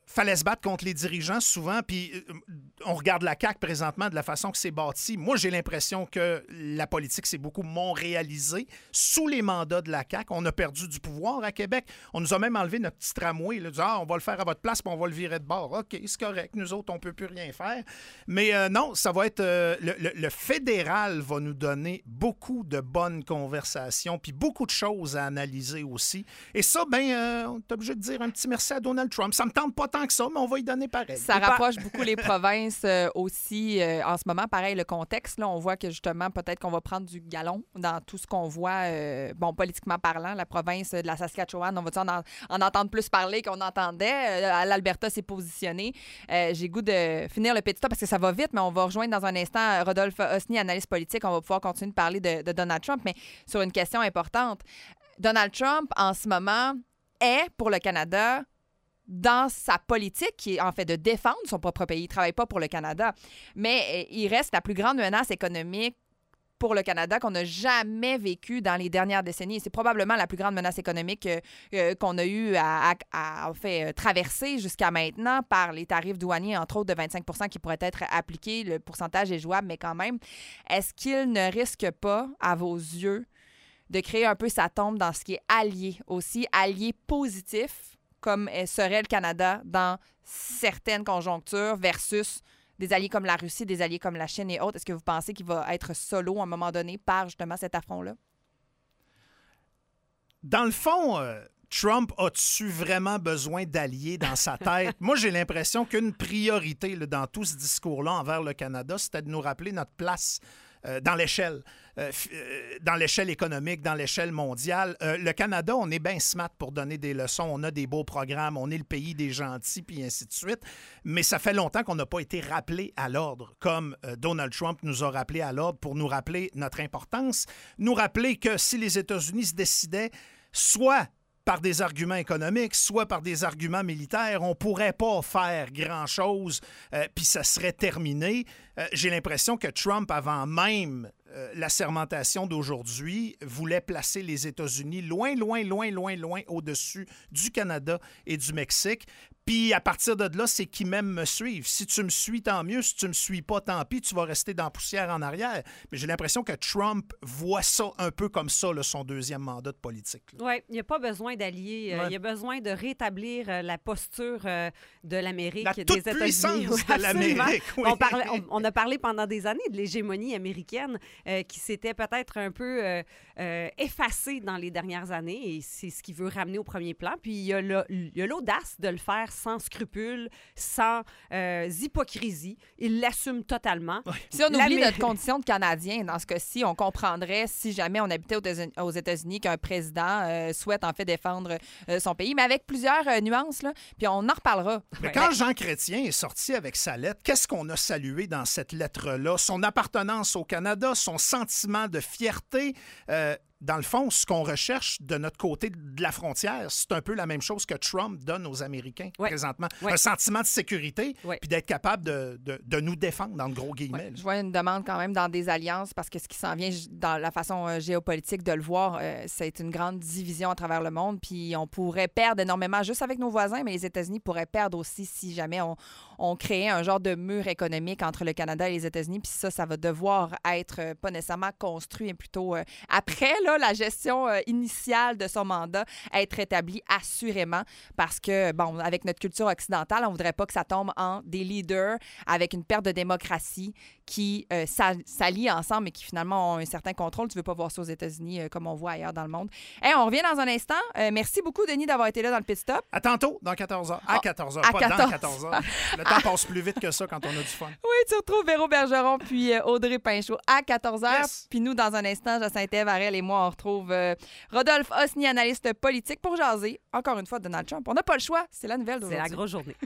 fallait se battre contre les dirigeants souvent, puis euh, on regarde la C A Q présentement de la façon que c'est bâti. Moi, j'ai l'impression que la politique s'est beaucoup montréalisée. Sous les mandats de la C A Q, on a perdu du pouvoir à Québec. On nous a même enlevé notre petit tramway. Là, ah, on va le faire à votre place, puis on va le virer de bord. OK, c'est correct. Nous autres, on ne peut plus rien faire. Mais euh, non, ça va être... Euh, le, le, le fédéral va nous donner beaucoup de bonnes conversations, puis beaucoup de choses à analyser aussi. Et ça, ben, euh, on est obligé de dire un petit merci à Donald Trump. Ça me tente pas tant que ça, mais on va y donner pareil. Ça rapproche beaucoup les provinces euh, aussi euh, en ce moment. Pareil, le contexte, là, on voit que justement, peut-être qu'on va prendre du galon dans tout ce qu'on voit, euh, bon, politiquement parlant. La province de la Saskatchewan, on va en, en entendre plus parler qu'on entendait. Euh, L'Alberta s'est positionné. Euh, j'ai goût de finir le petit top parce que ça va vite, mais on va rejoindre dans un instant Rodolphe Osny, analyste politique. On va pouvoir continuer de parler de, de Donald Trump, mais sur une question importante. Donald Trump, en ce moment, est, pour le Canada, dans sa politique, qui est en fait de défendre son propre pays. Il ne travaille pas pour le Canada. Mais il reste la plus grande menace économique pour le Canada qu'on n'a jamais vécue dans les dernières décennies. C'est probablement la plus grande menace économique euh, qu'on a eu à, à, à en fait, traverser jusqu'à maintenant par les tarifs douaniers, entre autres de vingt-cinq pour cent qui pourraient être appliqués. Le pourcentage est jouable, mais quand même. Est-ce qu'il ne risque pas, à vos yeux, de créer un peu sa tombe dans ce qui est allié aussi, allié positif, comme serait le Canada dans certaines conjonctures versus des alliés comme la Russie, des alliés comme la Chine et autres? Est-ce que vous pensez qu'il va être solo à un moment donné par justement cet affront-là? Dans le fond, euh, Trump a-tu vraiment besoin d'alliés dans sa tête? Moi, j'ai l'impression qu'une priorité là, dans tout ce discours-là envers le Canada, c'était de nous rappeler notre place euh, dans l'échelle. Euh, dans l'échelle économique, dans l'échelle mondiale. Euh, le Canada, on est bien smart pour donner des leçons. On a des beaux programmes, on est le pays des gentils, puis ainsi de suite. Mais ça fait longtemps qu'on n'a pas été rappelé à l'ordre, comme euh, Donald Trump nous a rappelé à l'ordre pour nous rappeler notre importance, nous rappeler que si les États-Unis se décidaient soit par des arguments économiques, soit par des arguments militaires, on ne pourrait pas faire grand-chose, euh, puis ça serait terminé. Euh, j'ai l'impression que Trump, avant même euh, la sermentation d'aujourd'hui, voulait placer les États-Unis loin, loin, loin, loin, loin au-dessus du Canada et du Mexique. Puis à partir de là, c'est qui m'aime me suivre. Si tu me suis, tant mieux. Si tu me suis pas, tant pis. Tu vas rester dans la poussière en arrière. Mais j'ai l'impression que Trump voit ça un peu comme ça, là, son deuxième mandat de politique. Oui, il n'y a pas besoin d'alliés. Ouais. Il y a besoin de rétablir euh, la posture euh, de l'Amérique, la des États-Unis. La toute-puissance de l'Amérique, oui. On, parlait, on, on a parlé pendant des années de l'hégémonie américaine euh, qui s'était peut-être un peu euh, euh, effacée dans les dernières années et c'est ce qu'il veut ramener au premier plan. Puis il y a l'audace de le faire sans scrupules, sans euh, hypocrisie. Il l'assume totalement. Oui. Si on oublie notre condition de Canadien, dans ce cas-ci, on comprendrait si jamais on habitait aux États-Unis qu'un président euh, souhaite en fait défendre euh, son pays, mais avec plusieurs euh, nuances, là, puis on en reparlera. Mais quand Jean Chrétien est sorti avec sa lettre, qu'est-ce qu'on a salué dans cette lettre-là? Son appartenance au Canada, son sentiment de fierté. Euh, Dans le fond, ce qu'on recherche de notre côté de la frontière, c'est un peu la même chose que Trump donne aux Américains ouais. présentement. Ouais. Un sentiment de sécurité, ouais. puis d'être capable de, de, de nous défendre, dans le gros guillemets. Ouais. Je vois une demande quand même dans des alliances, parce que ce qui s'en vient dans la façon euh, géopolitique de le voir, euh, c'est une grande division à travers le monde, puis on pourrait perdre énormément juste avec nos voisins, mais les États-Unis pourraient perdre aussi si jamais on, on créait un genre de mur économique entre le Canada et les États-Unis, puis ça, ça va devoir être euh, pas nécessairement construit, mais plutôt euh, après là, la gestion euh, initiale de son mandat être établie assurément parce que, bon, avec notre culture occidentale, on ne voudrait pas que ça tombe en des leaders avec une perte de démocratie qui euh, s'allient ensemble et qui finalement ont un certain contrôle. Tu ne veux pas voir ça aux États-Unis euh, comme on voit ailleurs dans le monde. Hey, on revient dans un instant. Euh, merci beaucoup, Denis, d'avoir été là dans le pit stop. À tantôt, dans quatorze heures. À quatorze heures, à pas quatorze dans quatorze heures. Le temps passe plus vite que ça quand on a du fun. Oui, tu retrouves Véro Bergeron puis euh, Audrey Pinchot à quatorze heures. Yes. Puis nous, dans un instant, Jacinthe Varel et moi, on retrouve euh, Rodolphe Osny, analyste politique, pour jaser, encore une fois, Donald Trump. On n'a pas le choix. C'est la nouvelle d'aujourd'hui. C'est la grosse journée.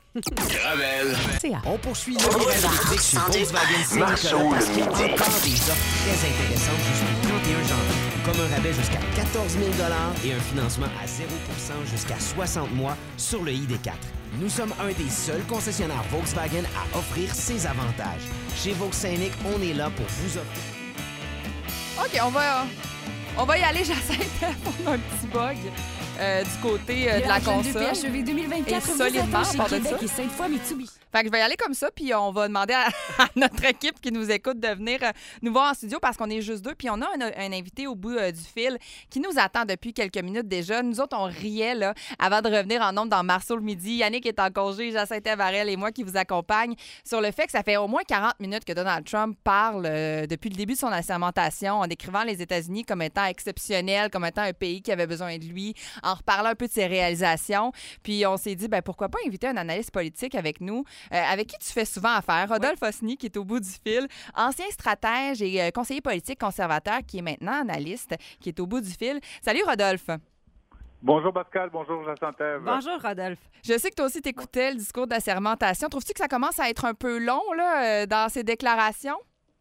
Gravel. On poursuit le virage électrique sur Volkswagen Saint-Nicolas parce qu'il y a encore des offres très intéressantes jusqu'au trente et un janvier. Comme un rabais jusqu'à quatorze mille dollars et un financement à zéro pour cent jusqu'à soixante mois sur le I D quatre. Nous sommes un des seuls concessionnaires Volkswagen à offrir ces avantages. Chez Volkswagen, on est là pour vous offrir. OK, on va, on va y aller, Jacinthe, pour un petit bug. euh, du côté euh, de la console. P H E V deux mille vingt-quatre, Et solidement, vous à part attend de chez ça. Québec et Sainte-Foy Mitsubishi. Fait que je vais y aller comme ça, puis on va demander à, à notre équipe qui nous écoute de venir euh, nous voir en studio parce qu'on est juste deux. Puis on a un, un invité au bout euh, du fil qui nous attend depuis quelques minutes déjà. Nous autres, on riait là, avant de revenir en nombre dans Marceau le midi. Yannick est en congé, Jacinthe Varel et moi qui vous accompagne sur le fait que ça fait au moins quarante minutes que Donald Trump parle euh, depuis le début de son assermentation en décrivant les États-Unis comme étant exceptionnels, comme étant un pays qui avait besoin de lui, en reparlant un peu de ses réalisations. Puis on s'est dit, ben pourquoi pas inviter un analyste politique avec nous, euh, avec qui tu fais souvent affaire, Rodolphe oui. Osny, qui est au bout du fil, ancien stratège et euh, conseiller politique conservateur, qui est maintenant analyste, qui est au bout du fil. Salut Rodolphe. Bonjour Pascal, bonjour Jacinthe. Bonjour Rodolphe. Je sais que toi aussi t'écoutais le discours d'assermentation. Trouves-tu que ça commence à être un peu long là, euh, dans ses déclarations?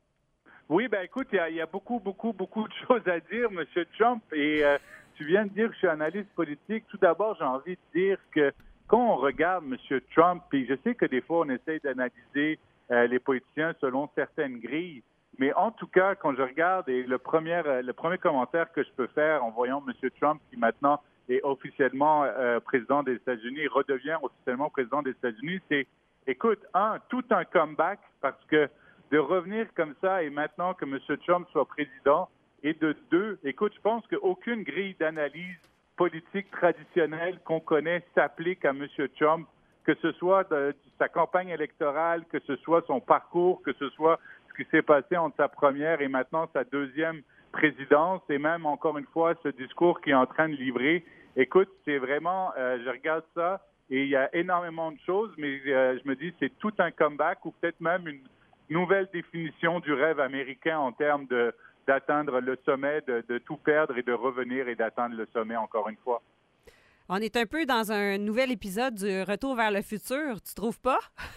Oui, ben écoute, il y, y a beaucoup, beaucoup, beaucoup de choses à dire, M. Trump, et euh, tu viens de dire que je suis analyste politique. Tout d'abord, j'ai envie de dire que quand on regarde M. Trump, puis je sais que des fois, on essaye d'analyser euh, les politiciens selon certaines grilles, mais en tout cas, quand je regarde, et le premier, euh, le premier commentaire que je peux faire en voyant M. Trump, qui maintenant est officiellement euh, président des États-Unis, redevient officiellement président des États-Unis, c'est, écoute, un, tout un comeback, parce que de revenir comme ça, et maintenant que M. Trump soit président, et de deux, écoute, je pense qu'aucune grille d'analyse politique traditionnelle qu'on connaît s'applique à M. Trump, que ce soit de, de sa campagne électorale, que ce soit son parcours, que ce soit ce qui s'est passé entre sa première et maintenant sa deuxième présidence, et même, encore une fois, ce discours qu'il est en train de livrer. Écoute, c'est vraiment, euh, je regarde ça, et il y a énormément de choses, mais euh, je me dis, c'est tout un comeback, ou peut-être même une nouvelle définition du rêve américain en termes de d'atteindre le sommet, de, de tout perdre et de revenir et d'atteindre le sommet encore une fois. On est un peu dans un nouvel épisode du Retour vers le futur, tu trouves pas?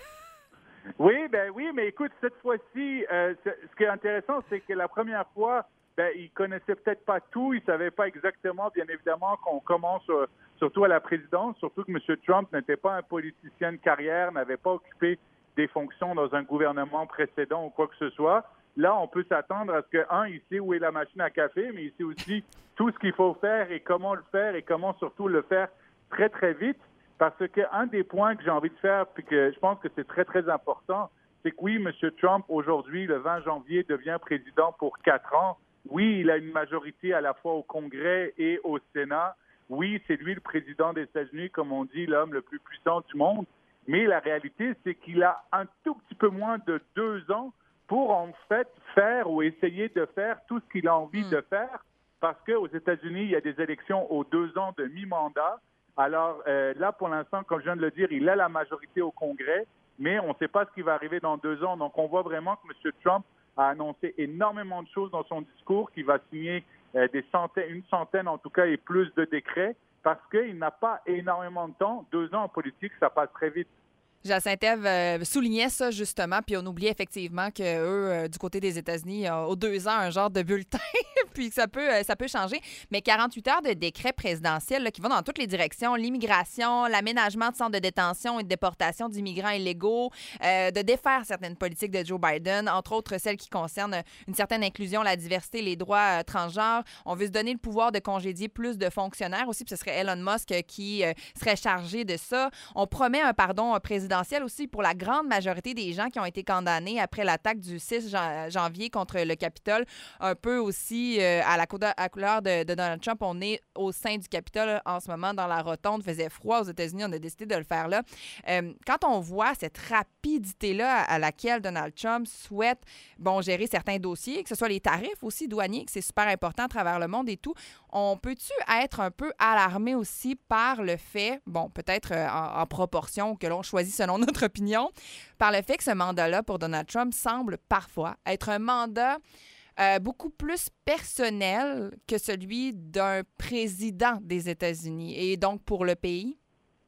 Oui, ben oui, mais écoute, cette fois-ci, euh, ce qui est intéressant, c'est que la première fois, ben, il connaissait peut-être pas tout, il savait pas exactement, bien évidemment, qu'on commence euh, surtout à la présidence, surtout que M. Trump n'était pas un politicien de carrière, n'avait pas occupé des fonctions dans un gouvernement précédent ou quoi que ce soit. Là, on peut s'attendre à ce que, un, il sait où est la machine à café, mais il sait aussi tout ce qu'il faut faire et comment le faire et comment surtout le faire très, très vite. Parce qu'un des points que j'ai envie de faire, puis que je pense que c'est très, très important, c'est que oui, M. Trump, aujourd'hui, le vingt janvier, devient président pour quatre ans. Oui, il a une majorité à la fois au Congrès et au Sénat. Oui, c'est lui le président des États-Unis, comme on dit, l'homme le plus puissant du monde. Mais la réalité, c'est qu'il a un tout petit peu moins de deux ans pour en fait faire ou essayer de faire tout ce qu'il a envie mmh. de faire, parce qu'aux États-Unis, il y a des élections aux deux ans de mi-mandat. Alors euh, là, pour l'instant, comme je viens de le dire, il a la majorité au Congrès, mais on ne sait pas ce qui va arriver dans deux ans. Donc, on voit vraiment que M. Trump a annoncé énormément de choses dans son discours, qu'il va signer euh, des centaines, une centaine en tout cas, et plus de décrets, parce qu'il n'a pas énormément de temps. Deux ans en politique, ça passe très vite. Jacinthe euh, soulignait ça justement, puis on oubliait effectivement que eux, euh, du côté des États-Unis, euh, aux deux ans, un genre de bulletin, puis ça peut, euh, ça peut changer. Mais quarante-huit heures de décret présidentiel là, qui vont dans toutes les directions, l'immigration, l'aménagement de centres de détention et de déportation d'immigrants illégaux, euh, de défaire certaines politiques de Joe Biden, entre autres celles qui concernent une certaine inclusion, la diversité, les droits euh, transgenres. On veut se donner le pouvoir de congédier plus de fonctionnaires aussi, puis ce serait Elon Musk euh, qui euh, serait chargé de ça. On promet un pardon présidentiel aussi pour la grande majorité des gens qui ont été condamnés après l'attaque du six janvier contre le Capitole. Un peu aussi euh, à la couleur de, de Donald Trump. On est au sein du Capitole en ce moment dans la rotonde. Il faisait froid aux États-Unis. On a décidé de le faire là. Euh, quand on voit cette rapidité-là à laquelle Donald Trump souhaite bon, gérer certains dossiers, que ce soit les tarifs aussi douaniers, que c'est super important à travers le monde et tout, on peut-tu être un peu alarmé aussi par le fait, bon, peut-être euh, en, en proportion que l'on choisit selon notre opinion, par le fait que ce mandat-là pour Donald Trump semble parfois être un mandat euh, beaucoup plus personnel que celui d'un président des États-Unis et donc pour le pays?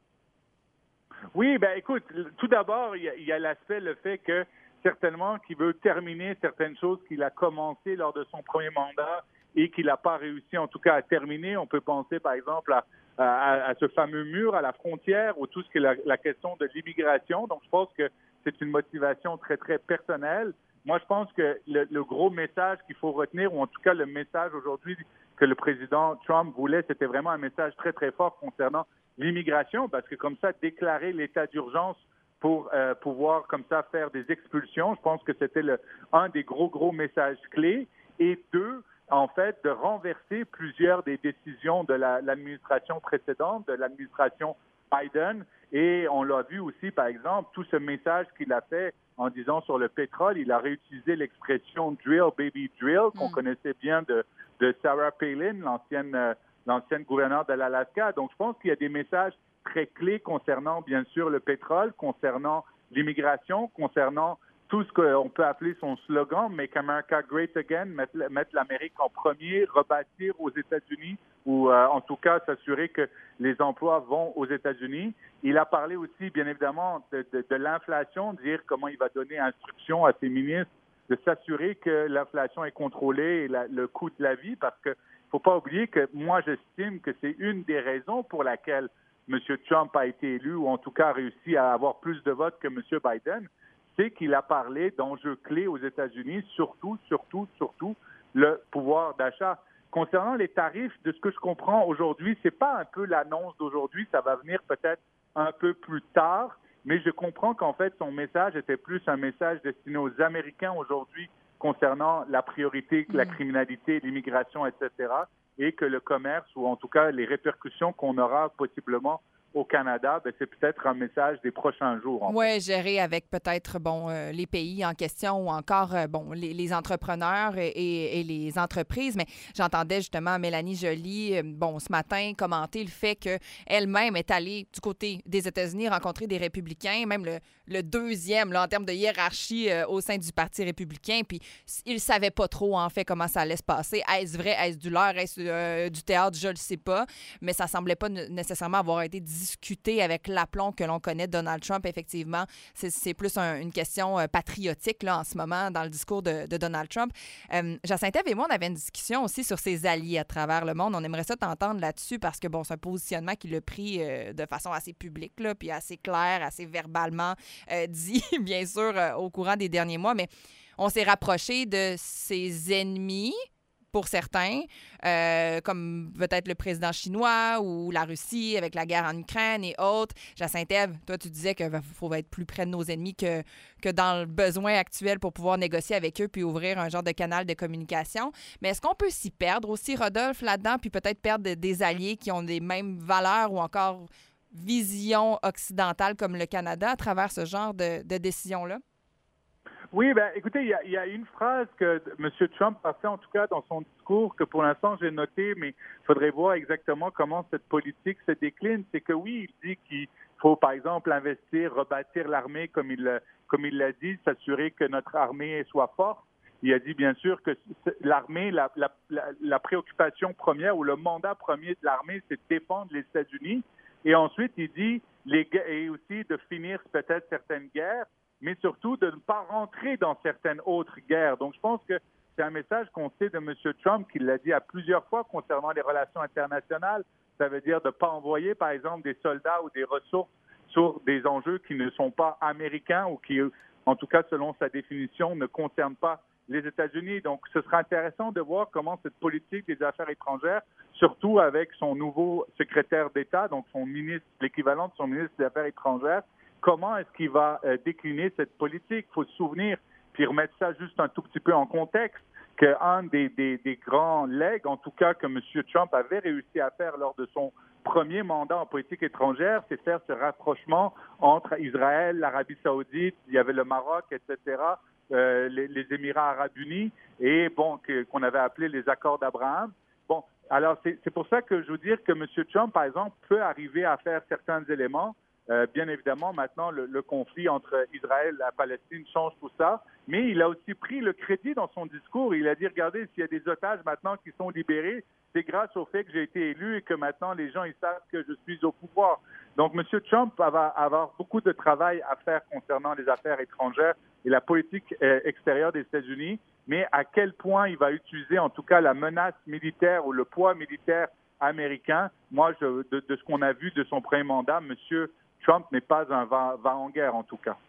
Oui, ben écoute, tout d'abord, il y a, a l'aspect, le fait que certainement qu'il veut terminer certaines choses qu'il a commencées lors de son premier mandat et qu'il n'a pas réussi en tout cas à terminer. On peut penser par exemple à À, à ce fameux mur à la frontière ou tout ce qui est la, la question de l'immigration. Donc, je pense que c'est une motivation très, très personnelle. moi, je pense que le, le gros message qu'il faut retenir, ou en tout cas le message aujourd'hui que le président Trump voulait, c'était vraiment un message très, très fort concernant l'immigration, parce que comme ça, déclarer l'état d'urgence pour euh, pouvoir comme ça faire des expulsions, je pense que c'était le, un des gros, gros messages clés. Et deux, en fait, de renverser plusieurs des décisions de la, l'administration précédente, de l'administration Biden. Et on l'a vu aussi, par exemple, tout ce message qu'il a fait en disant sur le pétrole, il a réutilisé l'expression « drill, baby, drill » qu'on mm. connaissait bien de, de Sarah Palin, l'ancienne, euh, l'ancienne gouverneure de l'Alaska. Donc, je pense qu'il y a des messages très clés concernant, bien sûr, le pétrole, concernant l'immigration, concernant tout ce qu'on peut appeler son slogan « Make America Great Again », mettre, mettre l'Amérique en premier, rebâtir aux États-Unis ou euh, en tout cas s'assurer que les emplois vont aux États-Unis. Il a parlé aussi, bien évidemment, de, de, de l'inflation, dire comment il va donner instruction à ses ministres de s'assurer que l'inflation est contrôlée et la, le coût de la vie, parce que faut pas oublier que moi, j'estime que c'est une des raisons pour laquelle M. Trump a été élu, ou en tout cas a réussi à avoir plus de votes que M. Biden, c'est qu'il a parlé d'enjeux clés aux États-Unis, surtout, surtout, surtout le pouvoir d'achat. Concernant les tarifs, de ce que je comprends aujourd'hui, c'est pas un peu l'annonce d'aujourd'hui, ça va venir peut-être un peu plus tard, mais je comprends qu'en fait, son message était plus un message destiné aux Américains aujourd'hui concernant la priorité, la criminalité, l'immigration, et cetera, et que le commerce, ou en tout cas les répercussions qu'on aura possiblement au Canada, ben, c'est peut-être un message des prochains jours. Oui, gérer avec peut-être bon euh, les pays en question ou encore euh, bon les, les entrepreneurs et, et, et les entreprises. Mais j'entendais justement Mélanie Joly, euh, bon, ce matin, commenter le fait qu'elle-même est allée du côté des États-Unis rencontrer des républicains, même le, le deuxième là, en termes de hiérarchie euh, au sein du Parti républicain. Puis ils ne savaient pas trop, en fait, comment ça allait se passer. Est-ce vrai? Est-ce du leurre? Est-ce euh, du théâtre? Je ne le sais pas. Mais ça ne semblait pas nécessairement avoir été discuter avec l'aplomb que l'on connaît de Donald Trump, effectivement. C'est, c'est plus un, une question euh, patriotique là, en ce moment dans le discours de, de Donald Trump. Euh, Jacinthe et moi, on avait une discussion aussi sur ses alliés à travers le monde. On aimerait ça t'entendre là-dessus parce que bon, c'est un positionnement qu'il a pris euh, de façon assez publique, là, puis assez claire, assez verbalement euh, dit, bien sûr, euh, au courant des derniers mois. Mais on s'est rapproché de ses ennemis, pour certains, euh, comme peut-être le président chinois ou la Russie avec la guerre en Ukraine et autres. Jacinthe, toi, tu disais qu'il faut être plus près de nos ennemis que, que dans le besoin actuel pour pouvoir négocier avec eux puis ouvrir un genre de canal de communication. Mais est-ce qu'on peut s'y perdre aussi, Rodolphe, là-dedans, puis peut-être perdre des alliés qui ont les mêmes valeurs ou encore vision occidentale comme le Canada à travers ce genre de, de décision-là? Oui, ben, écoutez, il y a, il y a une phrase que M. Trump a fait, en tout cas, dans son discours, que pour l'instant, j'ai noté, mais il faudrait voir exactement comment cette politique se décline. C'est que oui, il dit qu'il faut, par exemple, investir, rebâtir l'armée, comme il, comme il l'a dit, s'assurer que notre armée soit forte. Il a dit, bien sûr, que l'armée, la, la, la, la préoccupation première ou le mandat premier de l'armée, c'est de défendre les États-Unis. Et ensuite, il dit, les, et aussi de finir peut-être certaines guerres, mais surtout de ne pas rentrer dans certaines autres guerres. Donc, je pense que c'est un message qu'on sait de M. Trump, qu'il l'a dit à plusieurs fois concernant les relations internationales. Ça veut dire de ne pas envoyer, par exemple, des soldats ou des ressources sur des enjeux qui ne sont pas américains ou qui, en tout cas, selon sa définition, ne concernent pas les États-Unis. Donc, ce sera intéressant de voir comment cette politique des Affaires étrangères, surtout avec son nouveau secrétaire d'État, donc son ministre, l'équivalent de son ministre des Affaires étrangères, comment est-ce qu'il va euh, décliner cette politique? Il faut se souvenir, puis remettre ça juste un tout petit peu en contexte, qu'un des, des, des grands legs, en tout cas que M. Trump avait réussi à faire lors de son premier mandat en politique étrangère, c'est faire ce rapprochement entre Israël, l'Arabie saoudite, il y avait le Maroc, et cetera, euh, les, les Émirats arabes unis, et bon, que, qu'on avait appelé les accords d'Abraham. Bon, alors c'est, c'est pour ça que je veux dire que M. Trump, par exemple, peut arriver à faire certains éléments. Euh, bien évidemment, maintenant, le, le conflit entre Israël et la Palestine change tout ça, mais il a aussi pris le crédit dans son discours. Il a dit, regardez, s'il y a des otages maintenant qui sont libérés, c'est grâce au fait que j'ai été élu et que maintenant les gens ils savent que je suis au pouvoir. Donc, M. Trump va avoir beaucoup de travail à faire concernant les affaires étrangères et la politique euh, extérieure des États-Unis, mais à quel point il va utiliser en tout cas la menace militaire ou le poids militaire américain. Moi, je, de, de ce qu'on a vu de son premier mandat, M. Trump n'est pas un va, va en guerre, en tout cas.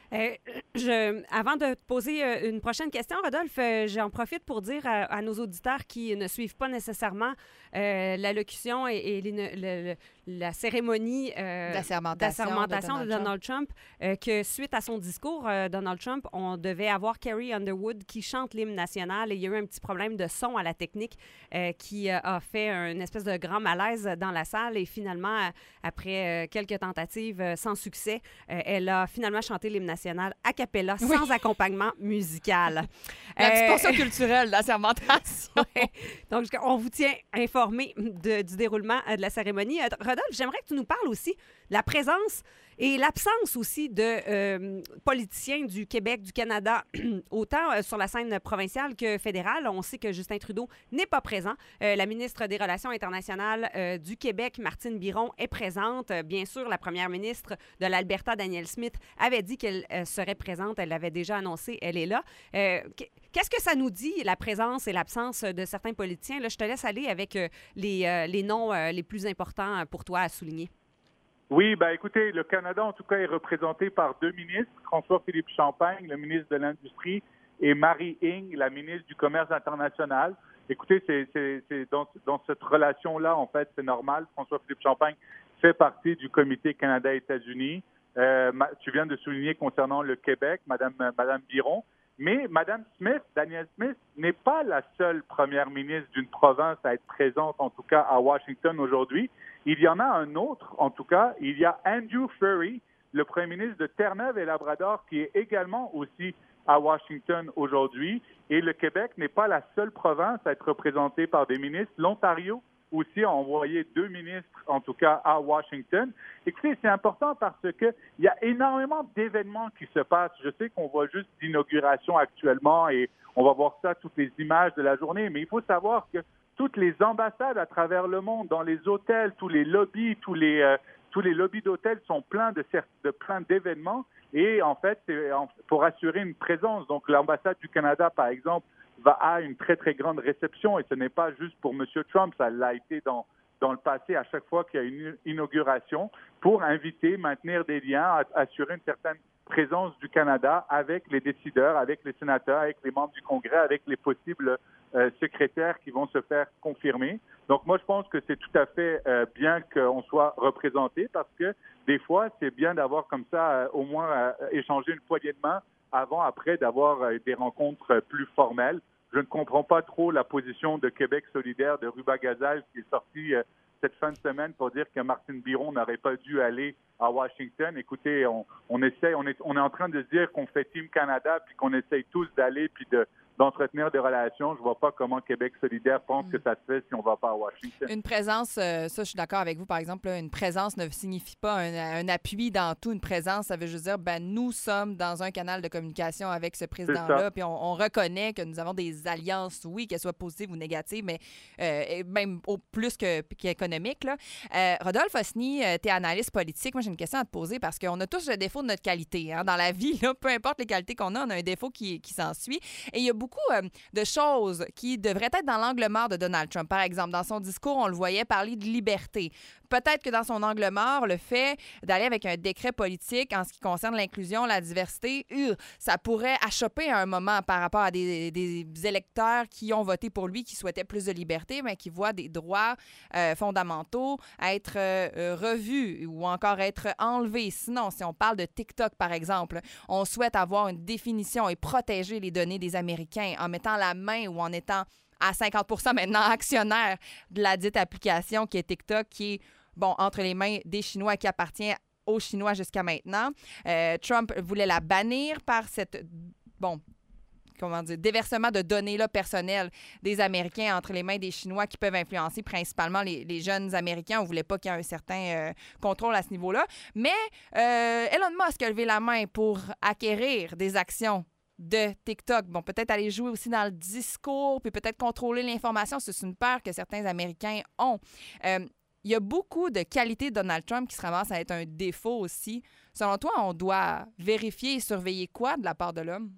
Euh, je, avant de te poser euh, une prochaine question, Rodolphe, euh, j'en profite pour dire à, à nos auditeurs qui ne suivent pas nécessairement euh, l'allocution et, et les, le, le, la cérémonie euh, d'assermentation, d'assermentation de de Donald, Donald Trump, euh, que suite à son discours, euh, Donald Trump, on devait avoir Carrie Underwood qui chante l'hymne national et il y a eu un petit problème de son à la technique euh, qui euh, a fait une espèce de grand malaise dans la salle et finalement, après euh, quelques tentatives euh, sans succès, euh, elle a finalement chanté l'hymne national a cappella, oui. sans accompagnement musical. La petite portion culturelle, la sermentation. Ouais. Donc, on vous tient informé de, du déroulement de la cérémonie. Rodolphe, j'aimerais que tu nous parles aussi de la présence et l'absence aussi de euh, politiciens du Québec, du Canada, autant euh, sur la scène provinciale que fédérale. On sait que Justin Trudeau n'est pas présent. Euh, la ministre des Relations internationales euh, du Québec, Martine Biron, est présente. Euh, bien sûr, la première ministre de l'Alberta, Danielle Smith, avait dit qu'elle euh, serait présente. Elle l'avait déjà annoncé. Elle est là. Euh, Qu'est-ce que ça nous dit, la présence et l'absence de certains politiciens? Là, je te laisse aller avec euh, les, euh, les noms euh, les plus importants pour toi à souligner. Oui, ben écoutez, le Canada, en tout cas, est représenté par deux ministres, François-Philippe Champagne, le ministre de l'Industrie, et Marie Ing, la ministre du Commerce international. Écoutez, c'est, c'est, c'est dans, dans cette relation-là, en fait, c'est normal. François-Philippe Champagne fait partie du comité Canada-États-Unis. Euh, tu viens de souligner concernant le Québec, Madame, Madame Biron. Mais Madame Smith, Danielle Smith, n'est pas la seule première ministre d'une province à être présente, en tout cas à Washington aujourd'hui. Il y en a un autre, en tout cas. Il y a Andrew Furry, le premier ministre de Terre-Neuve et Labrador, qui est également aussi à Washington aujourd'hui. Et le Québec n'est pas la seule province à être représentée par des ministres. L'Ontario aussi a envoyé deux ministres, en tout cas, à Washington. Écoutez, c'est important parce que il y a énormément d'événements qui se passent. Je sais qu'on voit juste l'inauguration actuellement et on va voir ça, toutes les images de la journée, mais il faut savoir que toutes les ambassades à travers le monde, dans les hôtels, tous les lobbies, tous les, euh, tous les lobbies d'hôtels sont pleins de, de plein d'événements et en fait, c'est pour assurer une présence. Donc, l'ambassade du Canada, par exemple, va à une très, très grande réception et ce n'est pas juste pour M. Trump, ça l'a été dans, dans le passé à chaque fois qu'il y a une inauguration pour inviter, maintenir des liens, assurer une certaine présence du Canada avec les décideurs, avec les sénateurs, avec les membres du Congrès, avec les possibles euh, secrétaires qui vont se faire confirmer. Donc moi, je pense que c'est tout à fait euh, bien qu'on soit représenté parce que des fois, c'est bien d'avoir comme ça euh, au moins euh, échangé une poignée de main avant, après, d'avoir euh, des rencontres euh, plus formelles. Je ne comprends pas trop la position de Québec solidaire de Ruba Gazal qui est sorti euh, cette fin de semaine pour dire que Martine Biron n'aurait pas dû aller à Washington. Écoutez, on, on essaie, on est, on est en train de se dire qu'on fait Team Canada puis qu'on essaye tous d'aller puis de d'entretenir des relations. Je vois pas comment Québec solidaire pense mm. que ça se fait si on va pas à Washington. Une présence, euh, ça, je suis d'accord avec vous, par exemple, là, une présence ne signifie pas un, un appui dans tout. Une présence, ça veut juste dire, ben, nous sommes dans un canal de communication avec ce président-là, puis on, on reconnaît que nous avons des alliances, oui, qu'elles soient positives ou négatives, mais euh, même au plus que, qu'économiques. Là. Euh, Rodolphe Osny, euh, tu es analyste politique. Moi, j'ai une question à te poser parce qu'on a tous le défaut de notre qualité. Hein, dans la vie, là, peu importe les qualités qu'on a, on a un défaut qui, qui s'ensuit. Et il y a beaucoup beaucoup euh, de choses qui devraient être dans l'angle mort de Donald Trump. Par exemple, dans son discours, on le voyait parler de liberté. Peut-être que dans son angle mort, le fait d'aller avec un décret politique en ce qui concerne l'inclusion, la diversité, uh, ça pourrait achoper à un moment par rapport à des, des électeurs qui ont voté pour lui, qui souhaitaient plus de liberté, mais qui voient des droits euh, fondamentaux être euh, revus ou encore être enlevés. Sinon, si on parle de TikTok, par exemple, on souhaite avoir une définition et protéger les données des Américains en mettant la main ou en étant à cinquante pour cent maintenant actionnaire de la dite application qui est TikTok, qui est, bon, entre les mains des Chinois, qui appartient aux Chinois jusqu'à maintenant. Euh, Trump voulait la bannir par cette, bon, comment dire, déversement de données-là personnelles des Américains entre les mains des Chinois qui peuvent influencer principalement les, les jeunes Américains. On ne voulait pas qu'il y ait un certain euh, contrôle à ce niveau-là. Mais euh, Elon Musk a levé la main pour acquérir des actions de TikTok. Bon, peut-être aller jouer aussi dans le discours, puis peut-être contrôler l'information. C'est une peur que certains Américains ont. Euh, il y a beaucoup de qualités de Donald Trump qui se ramassent à être un défaut aussi. Selon toi, on doit vérifier et surveiller quoi de la part de l'homme?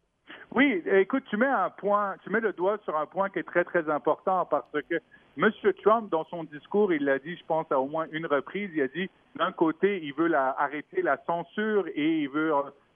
Oui, écoute, tu mets un point, tu mets le doigt sur un point qui est très, très important parce que M. Trump, dans son discours, il l'a dit, je pense, à au moins une reprise, il a dit, d'un côté, il veut la, arrêter la censure et il veut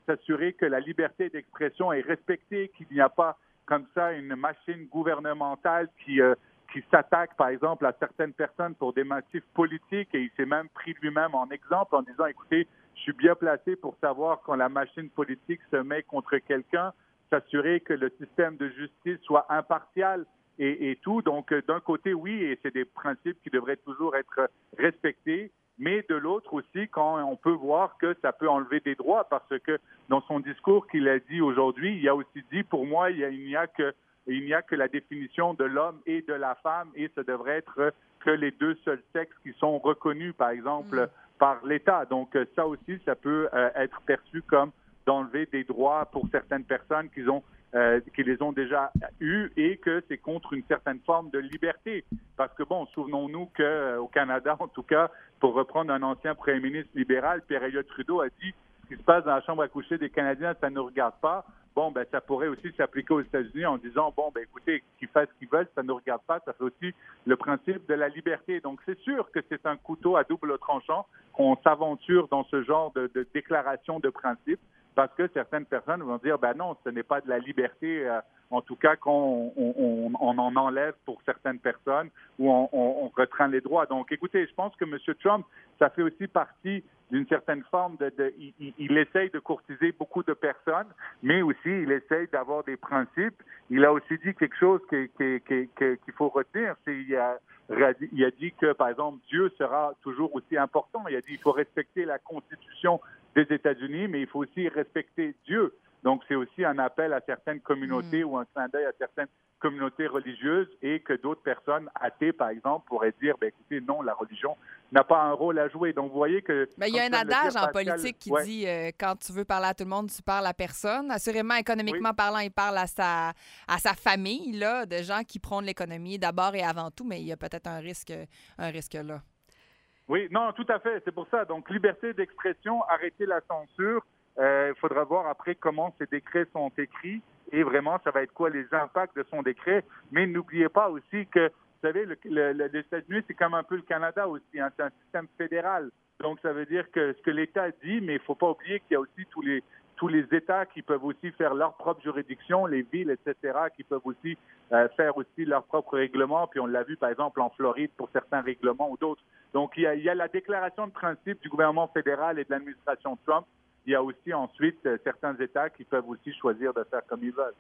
s'assurer que la liberté d'expression est respectée, qu'il n'y a pas comme ça une machine gouvernementale qui, euh, qui s'attaque, par exemple, à certaines personnes pour des motifs politiques. Et il s'est même pris lui-même en exemple en disant, écoutez, je suis bien placé pour savoir quand la machine politique se met contre quelqu'un, s'assurer que le système de justice soit impartial et, et tout. Donc, d'un côté, oui, et c'est des principes qui devraient toujours être respectés, mais de l'autre aussi, quand on peut voir que ça peut enlever des droits, parce que dans son discours qu'il a dit aujourd'hui, il a aussi dit, pour moi, il n'y a que, il n'y a que la définition de l'homme et de la femme, et ça devrait être que les deux seuls sexes qui sont reconnus, par exemple, mmh. par l'État. Donc, ça aussi, ça peut euh, être perçu comme d'enlever des droits pour certaines personnes qui ont euh, qui les ont déjà eus et que c'est contre une certaine forme de liberté. Parce que, bon, souvenons-nous qu'au euh, Canada, en tout cas, pour reprendre un ancien premier ministre libéral, Pierre Elliott Trudeau a dit « Ce qui se passe dans la chambre à coucher des Canadiens, ça ne nous regarde pas ». Bon, ben ça pourrait aussi s'appliquer aux États-Unis en disant « Bon, ben écoutez, qu'ils fassent ce qu'ils veulent, ça ne nous regarde pas ». Ça fait aussi le principe de la liberté. Donc, c'est sûr que c'est un couteau à double tranchant qu'on s'aventure dans ce genre de, de déclaration de principe. Parce que certaines personnes vont dire, ben non, ce n'est pas de la liberté, euh, en tout cas qu'on on, on, on en enlève pour certaines personnes ou on, on, on retreint les droits. Donc, écoutez, je pense que M. Trump, ça fait aussi partie d'une certaine forme de... de il, il essaye de courtiser beaucoup de personnes, mais aussi il essaye d'avoir des principes. Il a aussi dit quelque chose qui, qui, qui, qui, qu'il faut retenir, c'est il a, il a dit que, par exemple, Dieu sera toujours aussi important. Il a dit qu'il faut respecter la Constitution des États-Unis, mais il faut aussi respecter Dieu. Donc, c'est aussi un appel à certaines communautés mmh. ou un clin d'œil à certaines communautés religieuses et que d'autres personnes athées, par exemple, pourraient dire, ben écoutez, non, la religion n'a pas un rôle à jouer. Donc, vous voyez que... Ben, il y a un adage dire, en Pascal, politique qui ouais. dit euh, quand tu veux parler à tout le monde, tu parles à personne. Assurément, économiquement oui. parlant, il parle à sa, à sa famille, là, de gens qui prônent l'économie d'abord et avant tout, mais il y a peut-être un risque, un risque là. Oui, non, tout à fait. C'est pour ça. Donc, liberté d'expression, arrêter la censure. Euh, il faudra voir après comment ces décrets sont écrits et vraiment, ça va être quoi les impacts de son décret. Mais n'oubliez pas aussi que, vous savez, le, le, le, les États-Unis, c'est comme un peu le Canada aussi. Hein, c'est un système fédéral. Donc, ça veut dire que ce que l'État dit, mais il ne faut pas oublier qu'il y a aussi tous les tous les États qui peuvent aussi faire leur propre juridiction, les villes, et cetera, qui peuvent aussi euh, faire aussi leurs propres règlements. Puis on l'a vu, par exemple, en Floride pour certains règlements ou d'autres. Donc, il y a, il y a la déclaration de principe du gouvernement fédéral et de l'administration Trump. Il y a aussi ensuite euh, certains États qui peuvent aussi choisir de faire comme ils veulent.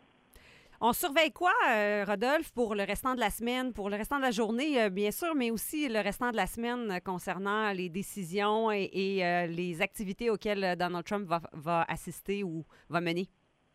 On surveille quoi, euh, Rodolphe, pour le restant de la semaine, pour le restant de la journée, euh, bien sûr, mais aussi le restant de la semaine euh, concernant les décisions et, et euh, les activités auxquelles Donald Trump va, va assister ou va mener?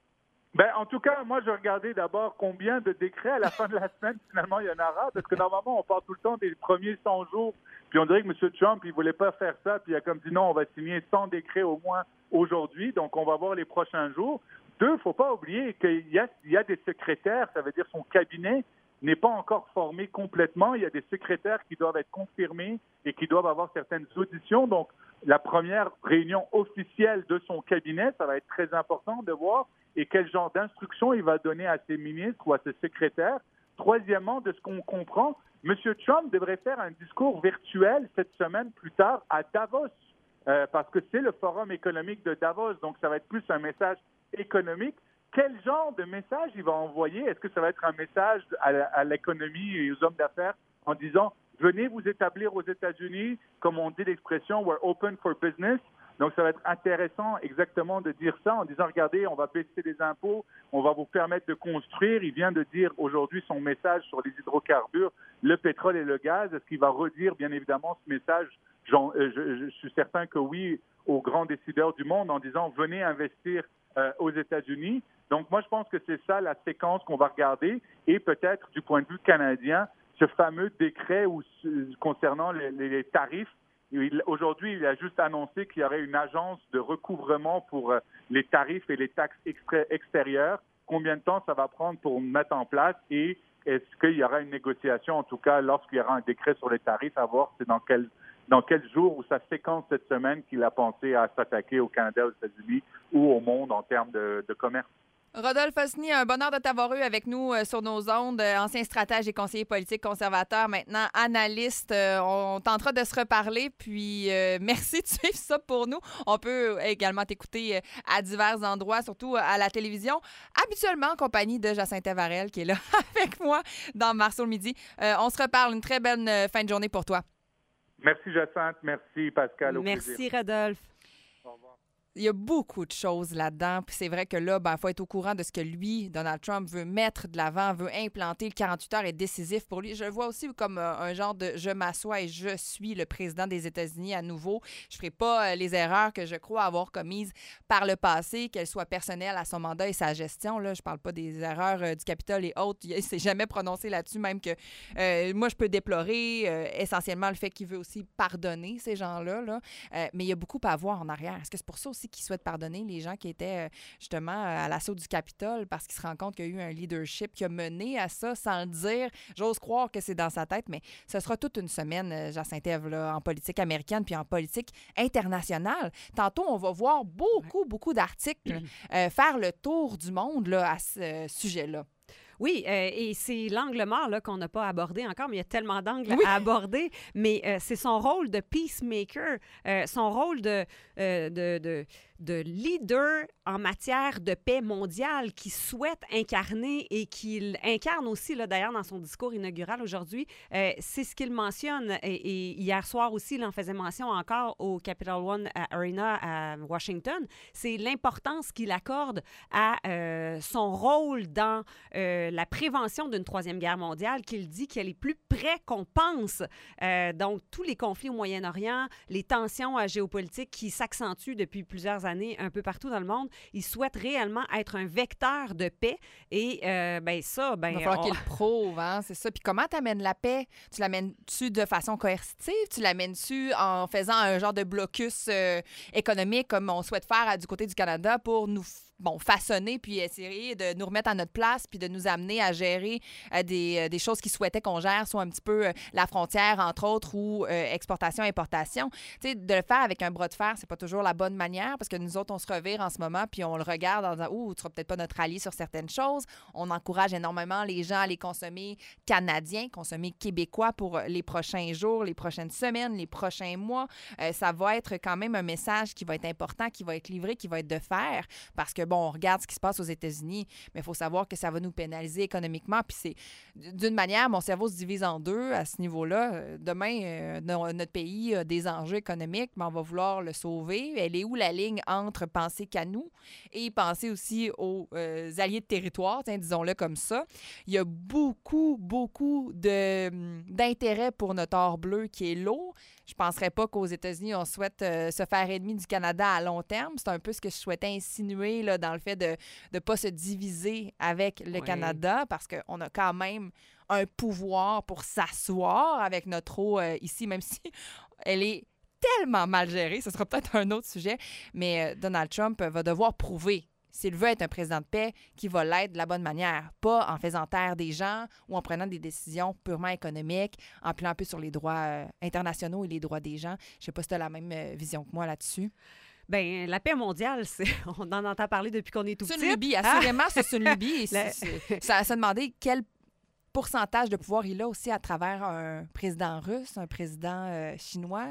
Ben, en tout cas, moi, je regardais d'abord combien de décrets à la fin de la semaine, finalement, il y en aura, parce que normalement, on parle tout le temps des premiers cent jours, puis on dirait que M. Trump, il voulait pas faire ça, puis il a comme dit non, on va signer cent décrets au moins aujourd'hui, donc on va voir les prochains jours. Deux, il ne faut pas oublier qu'il y a, il y a des secrétaires, ça veut dire son cabinet n'est pas encore formé complètement. Il y a des secrétaires qui doivent être confirmés et qui doivent avoir certaines auditions. Donc, la première réunion officielle de son cabinet, ça va être très important de voir et quel genre d'instructions il va donner à ses ministres ou à ses secrétaires. Troisièmement, de ce qu'on comprend, M. Trump devrait faire un discours virtuel cette semaine plus tard à Davos, euh, parce que c'est le forum économique de Davos, donc ça va être plus un message économique. Quel genre de message il va envoyer? Est-ce que ça va être un message à, à l'économie et aux hommes d'affaires en disant « Venez vous établir aux États-Unis », comme on dit l'expression « We're open for business ». Donc, ça va être intéressant exactement de dire ça en disant « Regardez, on va baisser les impôts, on va vous permettre de construire ». Il vient de dire aujourd'hui son message sur les hydrocarbures, le pétrole et le gaz. Est-ce qu'il va redire, bien évidemment, ce message? Je, je, je suis certain que oui, aux grands décideurs du monde en disant « Venez investir euh, aux États-Unis ». Donc, moi, je pense que c'est ça la séquence qu'on va regarder et peut-être, du point de vue canadien, ce fameux décret où, concernant les, les tarifs. Il, aujourd'hui, il a juste annoncé qu'il y aurait une agence de recouvrement pour euh, les tarifs et les taxes extra- extérieures. Combien de temps ça va prendre pour mettre en place et est-ce qu'il y aura une négociation, en tout cas, lorsqu'il y aura un décret sur les tarifs, à voir c'est dans quel, dans quel jour ou sa séquence cette semaine qu'il a pensé à s'attaquer au Canada, aux États-Unis ou au monde en termes de, de commerce. Rodolphe Osny, un bonheur de t'avoir eu avec nous euh, sur nos ondes. Euh, ancien stratège et conseiller politique conservateur, maintenant analyste. Euh, on tentera de se reparler. Puis, euh, merci de suivre ça pour nous. On peut également t'écouter euh, à divers endroits, surtout euh, à la télévision. Habituellement en compagnie de Jacinthe Varel, qui est là avec moi dans Marceau le midi. Euh, on se reparle. Une très bonne euh, fin de journée pour toi. Merci, Jacinthe. Merci, Pascal. Au Merci, plaisir. Rodolphe. Au revoir. Il y a beaucoup de choses là-dedans. Puis c'est vrai que là, il ben, faut être au courant de ce que lui, Donald Trump, veut mettre de l'avant, veut implanter. Le quarante-huit heures est décisif pour lui. Je le vois aussi comme euh, un genre de « je m'assois et je suis le président des États-Unis à nouveau ». Je ne ferai pas euh, les erreurs que je crois avoir commises par le passé, qu'elles soient personnelles à son mandat et sa gestion. Là, je ne parle pas des erreurs euh, du Capitole et autres. Il ne s'est jamais prononcé là-dessus, même que euh, moi, je peux déplorer euh, essentiellement le fait qu'il veut aussi pardonner ces gens-là. Là. Euh, mais il y a beaucoup à voir en arrière. Est-ce que c'est pour ça aussi qui souhaite pardonner les gens qui étaient justement à l'assaut du Capitole parce qu'il se rend compte qu'il y a eu un leadership qui a mené à ça sans le dire. J'ose croire que c'est dans sa tête, mais ce sera toute une semaine, Jacinthe, là, en politique américaine puis en politique internationale. Tantôt, on va voir beaucoup, beaucoup d'articles euh, faire le tour du monde là, à ce euh, sujet-là. Oui, euh, et c'est l'angle mort là, qu'on n'a pas abordé encore, mais il y a tellement d'angles oui. à aborder. Mais euh, c'est son rôle de peacemaker, euh, son rôle de, euh, de, de, de leader en matière de paix mondiale qu'il souhaite incarner et qu'il incarne aussi, là, d'ailleurs, dans son discours inaugural aujourd'hui. Euh, c'est ce qu'il mentionne. Et, et hier soir aussi, il en faisait mention encore au Capital One Arena à Washington. C'est l'importance qu'il accorde à euh, son rôle dans euh, la prévention d'une troisième guerre mondiale, qu'il dit qu'elle est plus près qu'on pense. Euh, donc, tous les conflits au Moyen-Orient, les tensions euh, géopolitiques qui s'accentuent depuis plusieurs années un peu partout dans le monde, il souhaite réellement être un vecteur de paix. Et euh, ben ça, ben... Il va falloir on... qu'il le prouve, hein, c'est ça. Puis comment tu amènes la paix? Tu l'amènes-tu de façon coercitive? Tu l'amènes-tu en faisant un genre de blocus euh, économique comme on souhaite faire à, du côté du Canada pour nous bon, façonner puis essayer de nous remettre à notre place puis de nous amener à gérer euh, des, euh, des choses qu'ils souhaitaient qu'on gère, soit un petit peu euh, la frontière, entre autres, ou euh, exportation, importation. Tu sais, de le faire avec un bras de fer, c'est pas toujours la bonne manière parce que nous autres, on se revire en ce moment puis on le regarde en disant « Ouh, tu seras peut-être pas notre allié sur certaines choses ». On encourage énormément les gens à les consommer canadiens, consommer québécois pour les prochains jours, les prochaines semaines, les prochains mois. Euh, ça va être quand même un message qui va être important, qui va être livré, qui va être de fer parce que bon, on regarde ce qui se passe aux États-Unis, mais il faut savoir que ça va nous pénaliser économiquement. Puis c'est, d'une manière, mon cerveau se divise en deux à ce niveau-là. Demain, euh, notre pays a des enjeux économiques, mais on va vouloir le sauver. Elle est où la ligne entre penser qu'à nous et penser aussi aux euh, alliés de territoire, tiens, disons-le comme ça. Il y a beaucoup, beaucoup de, d'intérêt pour notre or bleu qui est l'eau. Je ne penserais pas qu'aux États-Unis, on souhaite euh, se faire ennemi du Canada à long terme. C'est un peu ce que je souhaitais insinuer là, dans le fait de ne pas se diviser avec le oui. Canada parce qu'on a quand même un pouvoir pour s'asseoir avec notre eau euh, ici, même si elle est tellement mal gérée. Ce sera peut-être un autre sujet, mais euh, Donald Trump va devoir prouver s'il veut être un président de paix, qui va l'être de la bonne manière, pas en faisant taire des gens ou en prenant des décisions purement économiques, en pilant un peu sur les droits euh, internationaux et les droits des gens. Je ne sais pas si tu as la même euh, vision que moi là-dessus. Bien, la paix mondiale, c'est, on en entend parler depuis qu'on est tout petit. C'est une lubie, assurément, ah! c'est une lubie. Et La... c'est, c'est, ça ça demandé quel pourcentage de pouvoir il a aussi à travers un président russe, un président euh, chinois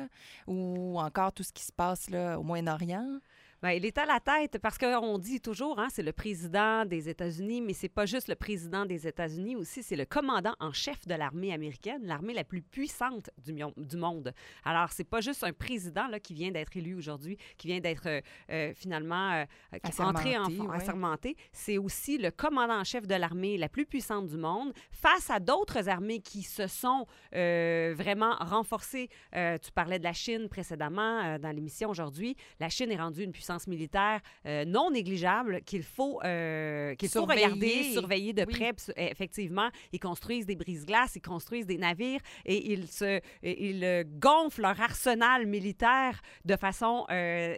ou encore tout ce qui se passe là, au Moyen-Orient. Bien, il est à la tête parce qu'on dit toujours, hein, c'est le président des États-Unis, mais c'est pas juste le président des États-Unis aussi, c'est le commandant en chef de l'armée américaine, l'armée la plus puissante du, du monde. Alors, c'est pas juste un président là, qui vient d'être élu aujourd'hui, qui vient d'être euh, euh, finalement euh, entré en ouais. assermenté. C'est aussi le commandant en chef de l'armée la plus puissante du monde face à d'autres armées qui se sont euh, vraiment renforcées. Euh, tu parlais de la Chine précédemment euh, dans l'émission aujourd'hui. La Chine est rendue une puissance militaire euh, non négligeable qu'il faut, euh, qu'il faut regarder, surveiller de oui. près. Puis, effectivement, ils construisent des brise-glaces, ils construisent des navires et ils, se, ils gonflent leur arsenal militaire de façon... Euh,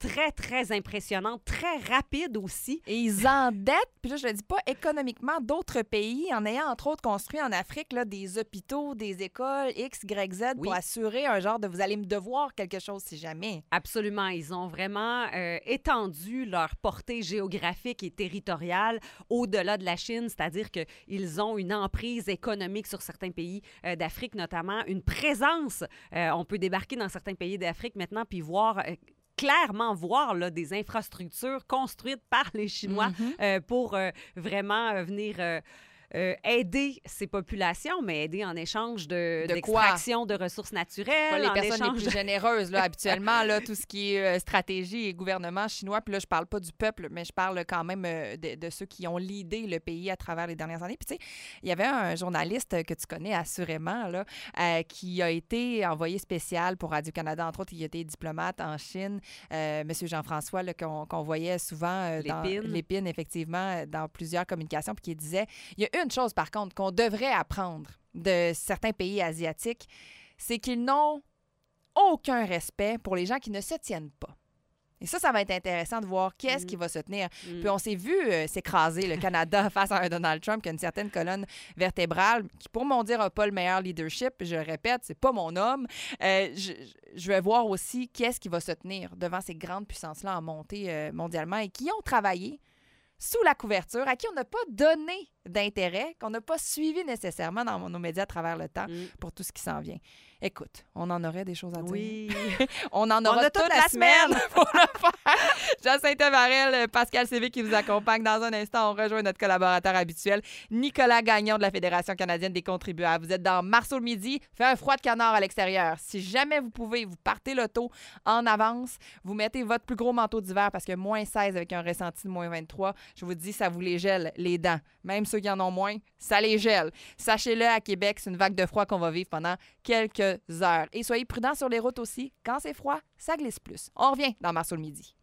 très, très impressionnante, très rapide aussi. Et ils endettent, puis là, je le dis pas économiquement, d'autres pays en ayant, entre autres, construit en Afrique là, des hôpitaux, des écoles X, Y, Z Oui. pour assurer un genre de vous allez me devoir quelque chose si jamais. Absolument. Ils ont vraiment euh, étendu leur portée géographique et territoriale au-delà de la Chine, c'est-à-dire qu'ils ont une emprise économique sur certains pays euh, d'Afrique, notamment une présence. Euh, on peut débarquer dans certains pays d'Afrique maintenant puis voir... Euh, clairement voir là, des infrastructures construites par les Chinois Mm-hmm. euh, pour euh, vraiment euh, venir... Euh, Euh, aider ces populations, mais aider en échange de, De d'extraction de ressources naturelles. Pas les en personnes les échange plus de- généreuses, là, habituellement, là, tout ce qui est euh, stratégie et gouvernement chinois. Puis là, je parle pas du peuple, mais je parle quand même euh, de, de ceux qui ont leadé le pays à travers les dernières années. Puis tu sais, il y avait un journaliste que tu connais assurément, là, euh, qui a été envoyé spécial pour Radio-Canada, entre autres. Il a été diplomate en Chine. Euh, M. Jean-François, là, qu'on, qu'on voyait souvent euh, dans Lépine. Lépine, effectivement, dans plusieurs communications, puis qui disait, il y a une chose, par contre, qu'on devrait apprendre de certains pays asiatiques, c'est qu'ils n'ont aucun respect pour les gens qui ne se tiennent pas. Et ça, ça va être intéressant de voir qu'est-ce Mm. qui va se tenir. Mm. Puis on s'est vu euh, s'écraser le Canada face à un Donald Trump qui a une certaine colonne vertébrale qui, pour mon dire, n'a pas le meilleur leadership. Je le répète, c'est pas mon homme. Euh, je, je vais voir aussi qu'est-ce qui va se tenir devant ces grandes puissances-là en montée euh, mondialement et qui ont travaillé sous la couverture, à qui on n'a pas donné d'intérêt, qu'on n'a pas suivi nécessairement dans nos médias à travers le temps Mm. pour tout ce qui s'en vient. Écoute, on en aurait des choses à dire. Oui. On en aura a toute, la, semaine pour le faire. Jacinthe Varel, Pascal Sévé qui vous accompagne. Dans un instant, on rejoint notre collaborateur habituel, Nicolas Gagnon de la Fédération canadienne des contribuables. Vous êtes dans Marceau le midi, fait un froid de canard à l'extérieur. Si jamais vous pouvez, vous partez l'auto en avance, vous mettez votre plus gros manteau d'hiver parce que moins seize avec un ressenti de moins vingt-trois, je vous dis, ça vous les gèle les dents. Même ceux qui en ont moins, ça les gèle. Sachez-le, à Québec, c'est une vague de froid qu'on va vivre pendant quelques heures. Et soyez prudents sur les routes aussi. Quand c'est froid, ça glisse plus. On revient dans Marceau le midi.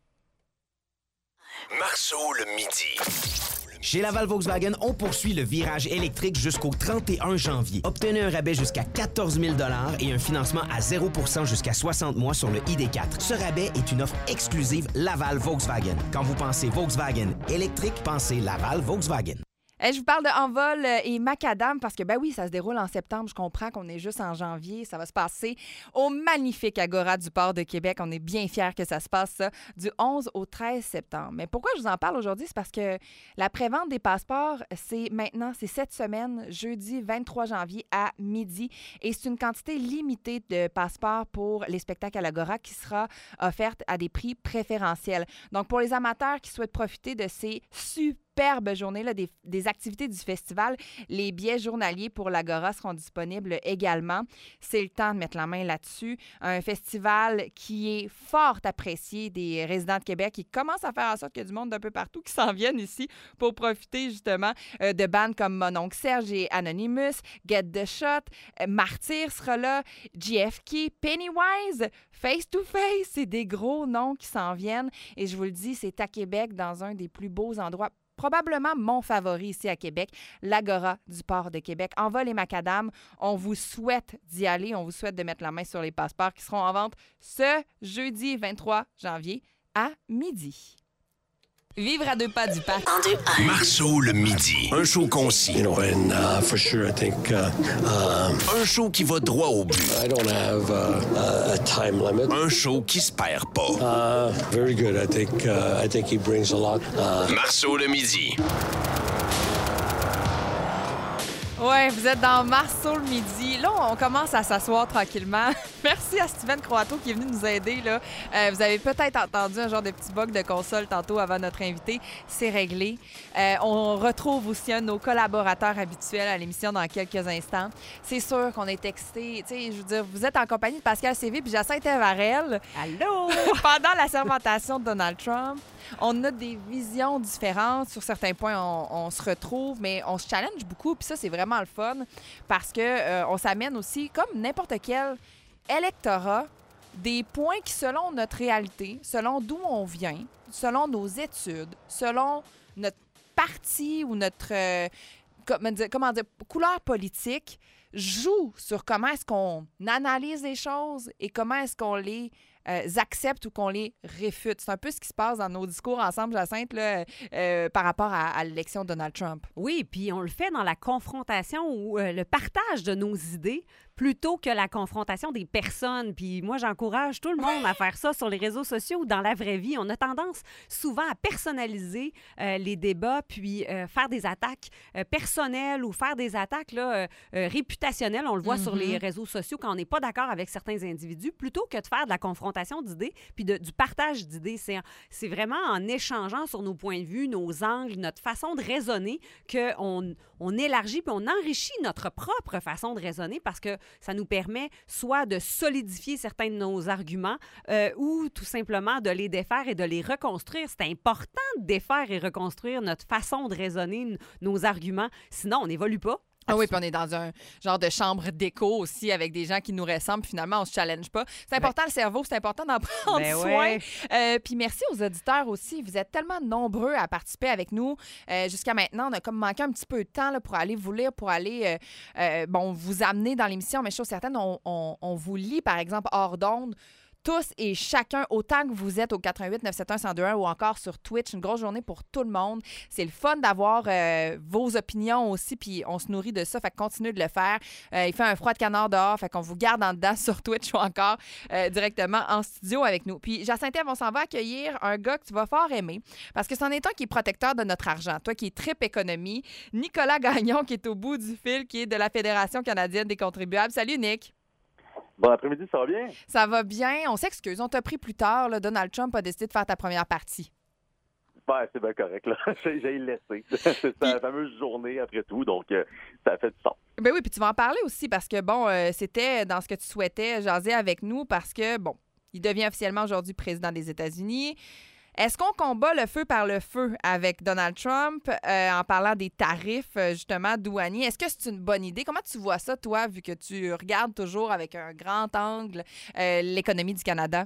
Marceau le midi. Chez Laval Volkswagen, on poursuit le virage électrique jusqu'au trente et un janvier. Obtenez un rabais jusqu'à quatorze mille dollars et un financement à zéro pour cent jusqu'à soixante mois sur le I D quatre. Ce rabais est une offre exclusive Laval Volkswagen. Quand vous pensez Volkswagen électrique, pensez Laval Volkswagen. Hey, je vous parle de Envol et Macadam parce que, ben oui, ça se déroule en septembre. Je comprends qu'on est juste en janvier. Ça va se passer au magnifique Agora du Port de Québec. On est bien fiers que ça se passe, ça, du onze au treize septembre. Mais pourquoi je vous en parle aujourd'hui? C'est parce que la prévente des passeports, c'est maintenant, c'est cette semaine, jeudi vingt-trois janvier à midi. Et c'est une quantité limitée de passeports pour les spectacles à l'Agora qui sera offerte à des prix préférentiels. Donc, pour les amateurs qui souhaitent profiter de ces super superbe journée là, des, des activités du festival. Les billets journaliers pour l'Agora seront disponibles également. C'est le temps de mettre la main là-dessus. Un festival qui est fort apprécié des résidents de Québec qui commence à faire en sorte qu'il y a du monde d'un peu partout qui s'en viennent ici pour profiter justement euh, de bandes comme Mon Oncle Serge et Anonymous, Get the Shot, euh, Martyr sera là, J F K, Pennywise, Face to Face. C'est des gros noms qui s'en viennent. Et je vous le dis, c'est à Québec, dans un des plus beaux endroits, probablement mon favori ici à Québec, l'Agora du Port de Québec. Envol et Macadam, on vous souhaite d'y aller. On vous souhaite de mettre la main sur les passeports qui seront en vente ce jeudi vingt-trois janvier à midi. Vivre à deux pas du parc. Marceau le midi. Un show concis. You know, and uh, for sure, I think uh, um, Un show qui va droit au but. I don't have uh, a time limit. Un show qui se perd pas. Uh, very good. I think uh, I think he brings a lot. Uh, Marceau le midi. Ouais, vous êtes dans Marceau le midi. Là, on commence à s'asseoir tranquillement. Merci à Steven Croato qui est venu nous aider. Là. Euh, vous avez peut-être entendu un genre de petit bug de console tantôt avant notre invité. C'est réglé. Euh, on retrouve aussi un de nos collaborateurs habituels à l'émission dans quelques instants. C'est sûr qu'on est excités. Tu sais, je veux dire, vous êtes en compagnie de Pascal Sévé puis Jacinthe Varel. Allô? Pendant la sermentation de Donald Trump, on a des visions différentes. Sur certains points, on, on se retrouve, mais on se challenge beaucoup. Puis ça, c'est vraiment le fun parce que euh, on s'amène aussi, comme n'importe quel électorat, des points qui, selon notre réalité, selon d'où on vient, selon nos études, selon notre parti ou notre euh, comment dire, comment dire, couleur politique, jouent sur comment est-ce qu'on analyse les choses et comment est-ce qu'on les euh, acceptent ou qu'on les réfute. C'est un peu ce qui se passe dans nos discours ensemble, Jacinthe, là, euh, par rapport à, à l'élection de Donald Trump. Oui, puis on le fait dans la confrontation ou euh, le partage de nos idées plutôt que la confrontation des personnes. Puis moi, j'encourage tout le monde à faire ça sur les réseaux sociaux ou dans la vraie vie. On a tendance souvent à personnaliser euh, les débats, puis euh, faire des attaques euh, personnelles ou faire des attaques là, euh, euh, réputationnelles. On le voit mm-hmm. sur les réseaux sociaux quand on n'est pas d'accord avec certains individus, plutôt que de faire de la confrontation d'idées puis de, du partage d'idées. C'est, c'est vraiment en échangeant sur nos points de vue, nos angles, notre façon de raisonner qu'on on élargit puis on enrichit notre propre façon de raisonner parce que ça nous permet soit de solidifier certains de nos arguments euh, ou tout simplement de les défaire et de les reconstruire. C'est important de défaire et reconstruire notre façon de raisonner, n- nos arguments. Sinon, on n'évolue pas. Ah oui, puis on est dans un genre de chambre d'écho aussi avec des gens qui nous ressemblent. Finalement, on se challenge pas. C'est important ben, le cerveau, c'est important d'en prendre ben soin. Ouais. Euh, puis merci aux auditeurs aussi. Vous êtes tellement nombreux à participer avec nous. Euh, jusqu'à maintenant, on a comme manqué un petit peu de temps là, pour aller vous lire, pour aller euh, euh, bon, vous amener dans l'émission. Mais chose certaine, on, on, on vous lit, par exemple, hors d'onde. Tous et chacun, autant que vous êtes au quatre un huit neuf sept un un zéro deux un ou encore sur Twitch. Une grosse journée pour tout le monde. C'est le fun d'avoir euh, vos opinions aussi, puis on se nourrit de ça, fait que continuez de le faire. Euh, il fait un froid de canard dehors, fait qu'on vous garde en dedans sur Twitch ou encore euh, directement en studio avec nous. Puis Jacinthe, on s'en va accueillir un gars que tu vas fort aimer, parce que c'en est un qui est protecteur de notre argent. Toi qui es trip économie, Nicolas Gagnon qui est au bout du fil, qui est de la Fédération canadienne des contribuables. Salut Nick! Bon après-midi, ça va bien? Ça va bien. On s'excuse, on t'a pris plus tard. Là, Donald Trump a décidé de faire ta première partie. Ben, c'est bien correct. Là. J'ai, j'ai laissé. C'est puis, la fameuse journée après tout, donc euh, ça a fait du sens. Ben oui, puis tu vas en parler aussi parce que, bon, euh, c'était dans ce que tu souhaitais jaser avec nous parce que, bon, il devient officiellement aujourd'hui président des États-Unis. Est-ce qu'on combat le feu par le feu avec Donald Trump euh, en parlant des tarifs, justement, douaniers? Est-ce que c'est une bonne idée? Comment tu vois ça, toi, vu que tu regardes toujours avec un grand angle euh, l'économie du Canada?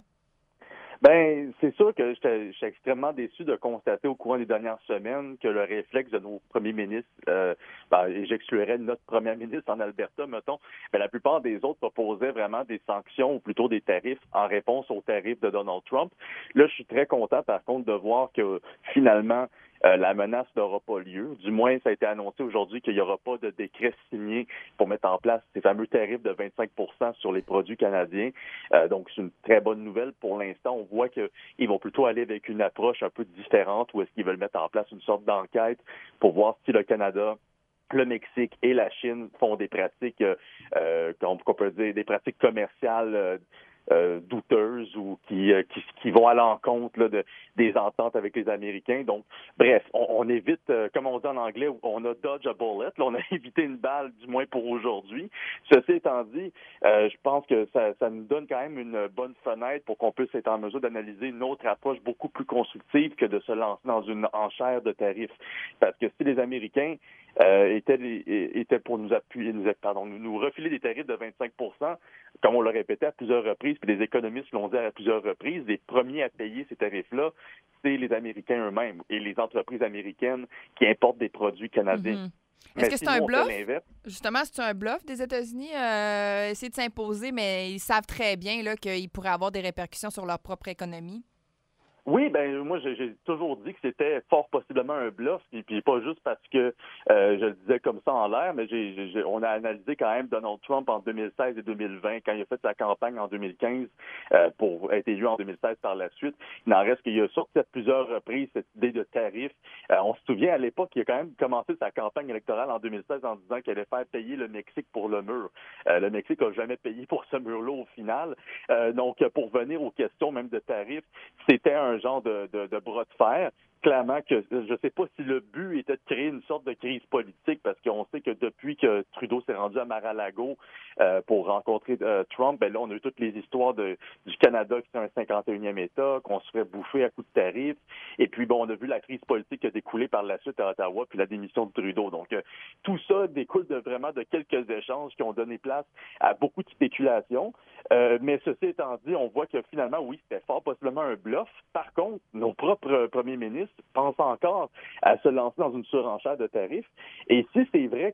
Ben, c'est sûr que j'étais, j'étais extrêmement déçu de constater au cours des dernières semaines que le réflexe de nos premiers ministres, euh, ben, et j'exclurais notre premier ministre en Alberta, mettons, ben, la plupart des autres proposaient vraiment des sanctions ou plutôt des tarifs en réponse aux tarifs de Donald Trump. Là, je suis très content, par contre, de voir que finalement, Euh, la menace n'aura pas lieu. Du moins, ça a été annoncé aujourd'hui qu'il n'y aura pas de décret signé pour mettre en place ces fameux tarifs de vingt-cinq pour cent sur les produits canadiens. Euh, donc, c'est une très bonne nouvelle. Pour l'instant, on voit qu'ils vont plutôt aller avec une approche un peu différente ou est-ce qu'ils veulent mettre en place une sorte d'enquête pour voir si le Canada, le Mexique et la Chine font des pratiques, euh, qu'on, qu'on peut dire, des pratiques commerciales euh, Euh, douteuses ou qui, euh, qui qui vont à l'encontre là, de, des ententes avec les Américains. Donc, bref, on, on évite, euh, comme on dit en anglais, on a dodge a bullet. Là, on a évité une balle, du moins pour aujourd'hui. Ceci étant dit, euh, je pense que ça, ça nous donne quand même une bonne fenêtre pour qu'on puisse être en mesure d'analyser une autre approche beaucoup plus constructive que de se lancer dans une enchère de tarifs. Parce que si les Américains euh, étaient, étaient pour nous appuyer, nous, pardon, nous refiler des tarifs de vingt-cinq pour cent, comme on l'a répété à plusieurs reprises, puis les économistes l'ont dit à plusieurs reprises, les premiers à payer ces tarifs-là, c'est les Américains eux-mêmes et les entreprises américaines qui importent des produits canadiens. Mm-hmm. Est-ce que c'est un bluff? Justement, c'est un bluff des États-Unis, euh, essayer de s'imposer, mais ils savent très bien là, qu'ils pourraient avoir des répercussions sur leur propre économie? Oui, ben moi j'ai, j'ai toujours dit que c'était fort possiblement un bluff, et puis pas juste parce que euh, je le disais comme ça en l'air, mais j'ai, j'ai, on a analysé quand même Donald Trump en deux mille seize et deux mille vingt, quand il a fait sa campagne en deux mille quinze euh, pour être élu en deux mille seize par la suite. Il n'en reste qu'il a sorti à plusieurs reprises cette idée de tarif. Euh, on se souvient à l'époque qu'il a quand même commencé sa campagne électorale en deux mille seize en disant qu'il allait faire payer le Mexique pour le mur. Euh, le Mexique n'a jamais payé pour ce mur-là au final. Euh, donc pour venir aux questions même de tarifs, c'était un genre de, de, de bras de fer. Clairement que je ne sais pas si le but était de créer une sorte de crise politique parce qu'on sait que depuis que Trudeau s'est rendu à Mar-a-Lago euh, pour rencontrer euh, Trump, ben là, on a eu toutes les histoires de, du Canada qui est un cinquante et unième État, qu'on se ferait bouffer à coups de tarifs. Et puis, bon, on a vu la crise politique qui a découlé par la suite à Ottawa puis la démission de Trudeau. Donc, euh, tout ça découle de vraiment de quelques échanges qui ont donné place à beaucoup de spéculations. Euh, mais ceci étant dit, on voit que finalement, oui, c'était fort possiblement un bluff. Par contre, nos propres premiers ministres pensent encore à se lancer dans une surenchère de tarifs. Et si c'est vrai que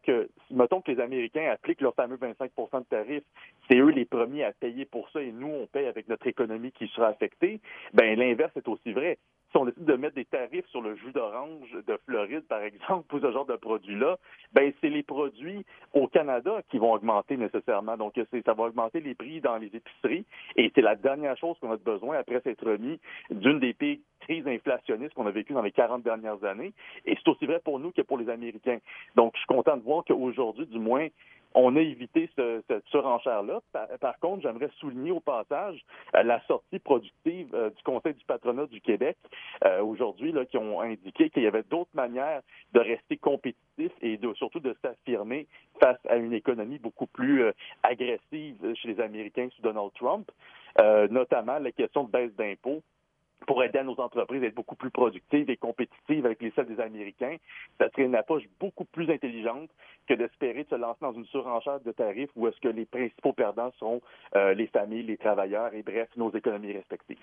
mettons que les Américains appliquent leur fameux vingt-cinq pour cent de tarifs, c'est eux les premiers à payer pour ça et nous, on paye avec notre économie qui sera affectée. Ben l'inverse est aussi vrai. Si on décide de mettre des tarifs sur le jus d'orange de Floride, par exemple, pour ce genre de produit-là, ben c'est les produits au Canada qui vont augmenter nécessairement. Donc, c'est, ça va augmenter les prix dans les épiceries et c'est la dernière chose qu'on a besoin après s'être remis d'une des pires crises inflationnistes qu'on a vécues dans les quarante dernières années. Et c'est aussi vrai pour nous que pour les Américains. Donc, je suis content de voir qu'aujourd'hui, du moins, on a évité ce, cette surenchère-là. Par, par contre, j'aimerais souligner au passage euh, la sortie productive euh, du Conseil du patronat du Québec euh, aujourd'hui, là, qui ont indiqué qu'il y avait d'autres manières de rester compétitif et de, surtout de s'affirmer face à une économie beaucoup plus euh, agressive chez les Américains sous Donald Trump, euh, notamment la question de baisse d'impôts pour aider à nos entreprises à être beaucoup plus productives et compétitives avec les celles des Américains. Ça serait une approche beaucoup plus intelligente que d'espérer de se lancer dans une surenchère de tarifs où est-ce que les principaux perdants seront euh, les familles, les travailleurs et bref, nos économies respectives.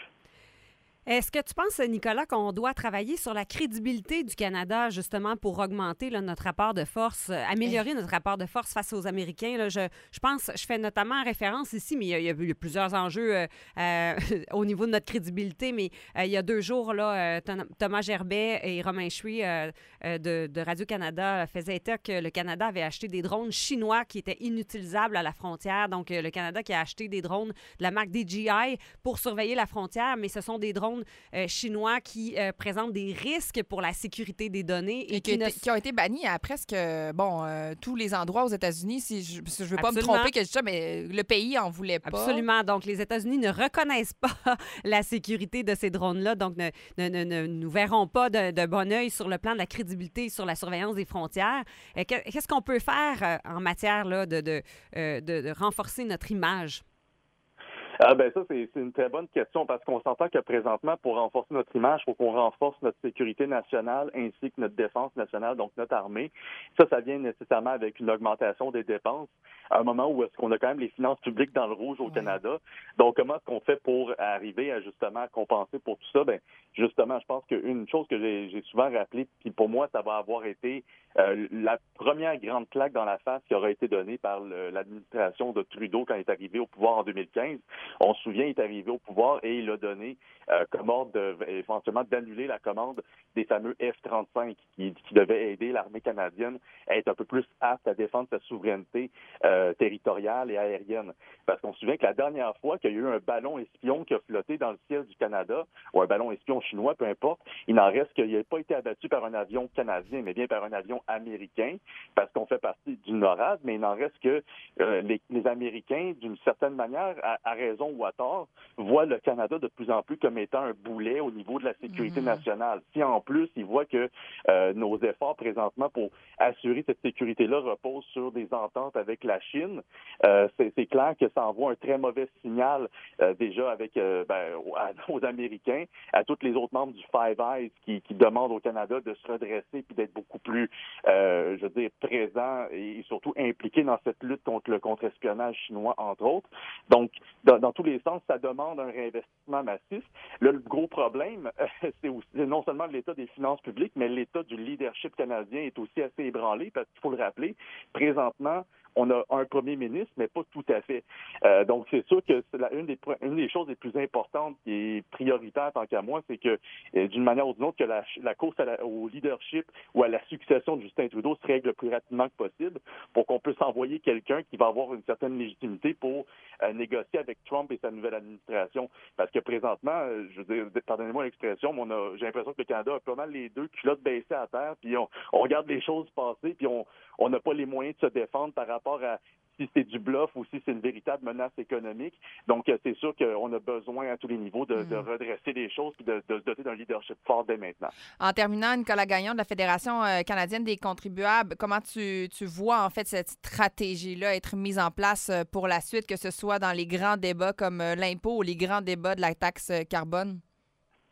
Est-ce que tu penses, Nicolas, qu'on doit travailler sur la crédibilité du Canada, justement, pour augmenter là, notre rapport de force, euh, améliorer notre rapport de force face aux Américains? Là, je, je pense, je fais notamment référence ici, mais il y a, il y a, il y a plusieurs enjeux euh, euh, au niveau de notre crédibilité, mais euh, il y a deux jours, là, euh, Thomas Gerbet et Romain Chuy euh, euh, de, de Radio-Canada faisaient état que le Canada avait acheté des drones chinois qui étaient inutilisables à la frontière. Donc, euh, le Canada qui a acheté des drones de la marque D J I pour surveiller la frontière, mais ce sont des drones Euh, chinois qui euh, présentent des risques pour la sécurité des données. Et, et qui, qui, ne... qui ont été bannis à presque bon, euh, tous les endroits aux États-Unis. Si je ne veux pas Absolument. me tromper que je dis ça, mais le pays en voulait pas. Absolument. Donc, les États-Unis ne reconnaissent pas la sécurité de ces drones-là, donc ne, ne, ne, ne nous verrons pas de, de bon œil sur le plan de la crédibilité, sur la surveillance des frontières. Euh, qu'est-ce qu'on peut faire euh, en matière là, de, de, euh, de, de renforcer notre image? Ah ben ça, c'est, c'est une très bonne question parce qu'on s'entend que présentement, pour renforcer notre image, il faut qu'on renforce notre sécurité nationale ainsi que notre défense nationale, donc notre armée. Ça, ça vient nécessairement avec une augmentation des dépenses à un moment où est-ce qu'on a quand même les finances publiques dans le rouge au ouais. Canada. Donc, comment est-ce qu'on fait pour arriver à justement compenser pour tout ça? Ben justement, je pense qu'une chose que j'ai, j'ai souvent rappelée, puis pour moi, ça va avoir été euh, la première grande claque dans la face qui aura été donnée par le, l'administration de Trudeau quand il est arrivé au pouvoir en deux mille quinze. On se souvient, il est arrivé au pouvoir et il a donné euh, comme ordre de, éventuellement d'annuler la commande des fameux F trente-cinq qui, qui devaient aider l'armée canadienne à être un peu plus apte à défendre sa souveraineté euh, territoriale et aérienne. Parce qu'on se souvient que la dernière fois qu'il y a eu un ballon espion qui a flotté dans le ciel du Canada, ou un ballon espion chinois, peu importe, il n'en reste qu'il n'a pas été abattu par un avion canadien, mais bien par un avion américain, parce qu'on fait partie du NORAD, mais il n'en reste que euh, les, les Américains, d'une certaine manière, à, à raison ou à tort, voient le Canada de plus en plus comme étant un boulet au niveau de la sécurité mmh. nationale. Si en plus, ils voient que euh, nos efforts présentement pour assurer cette sécurité-là reposent sur des ententes avec la Chine, euh, c'est, c'est clair que ça envoie un très mauvais signal euh, déjà avec euh, ben, aux, aux Américains, à tous les autres membres du Five Eyes qui, qui demandent au Canada de se redresser puis d'être beaucoup plus, euh, je veux dire, présents et surtout impliqués dans cette lutte contre le contre-espionnage chinois, entre autres. Donc, dans, dans tous les sens, ça demande un réinvestissement massif. Là, le gros problème, c'est, aussi, c'est non seulement l'état des finances publiques, mais l'état du leadership canadien est aussi assez ébranlé parce qu'il faut le rappeler, présentement, on a un premier ministre, mais pas tout à fait. Euh, donc, c'est sûr que c'est la, une, des, une des choses les plus importantes qui est prioritaire, tant qu'à moi, c'est que, euh, d'une manière ou d'une autre, que la, la course à la, au leadership ou à la succession de Justin Trudeau se règle le plus rapidement que possible pour qu'on puisse envoyer quelqu'un qui va avoir une certaine légitimité pour euh, négocier avec Trump et sa nouvelle administration. Parce que présentement, euh, je veux dire, pardonnez-moi l'expression, mais on a, j'ai l'impression que le Canada a pas mal les deux culottes baissées à terre, puis on, on regarde les choses passer, puis on on n'a pas les moyens de se défendre par rapport à si c'est du bluff ou si c'est une véritable menace économique. Donc, c'est sûr qu'on a besoin à tous les niveaux de, mmh. de redresser les choses et de, de se doter d'un leadership fort dès maintenant. En terminant, Nicolas Gagnon de la Fédération canadienne des contribuables, comment tu, tu vois en fait cette stratégie-là être mise en place pour la suite, que ce soit dans les grands débats comme l'impôt ou les grands débats de la taxe carbone?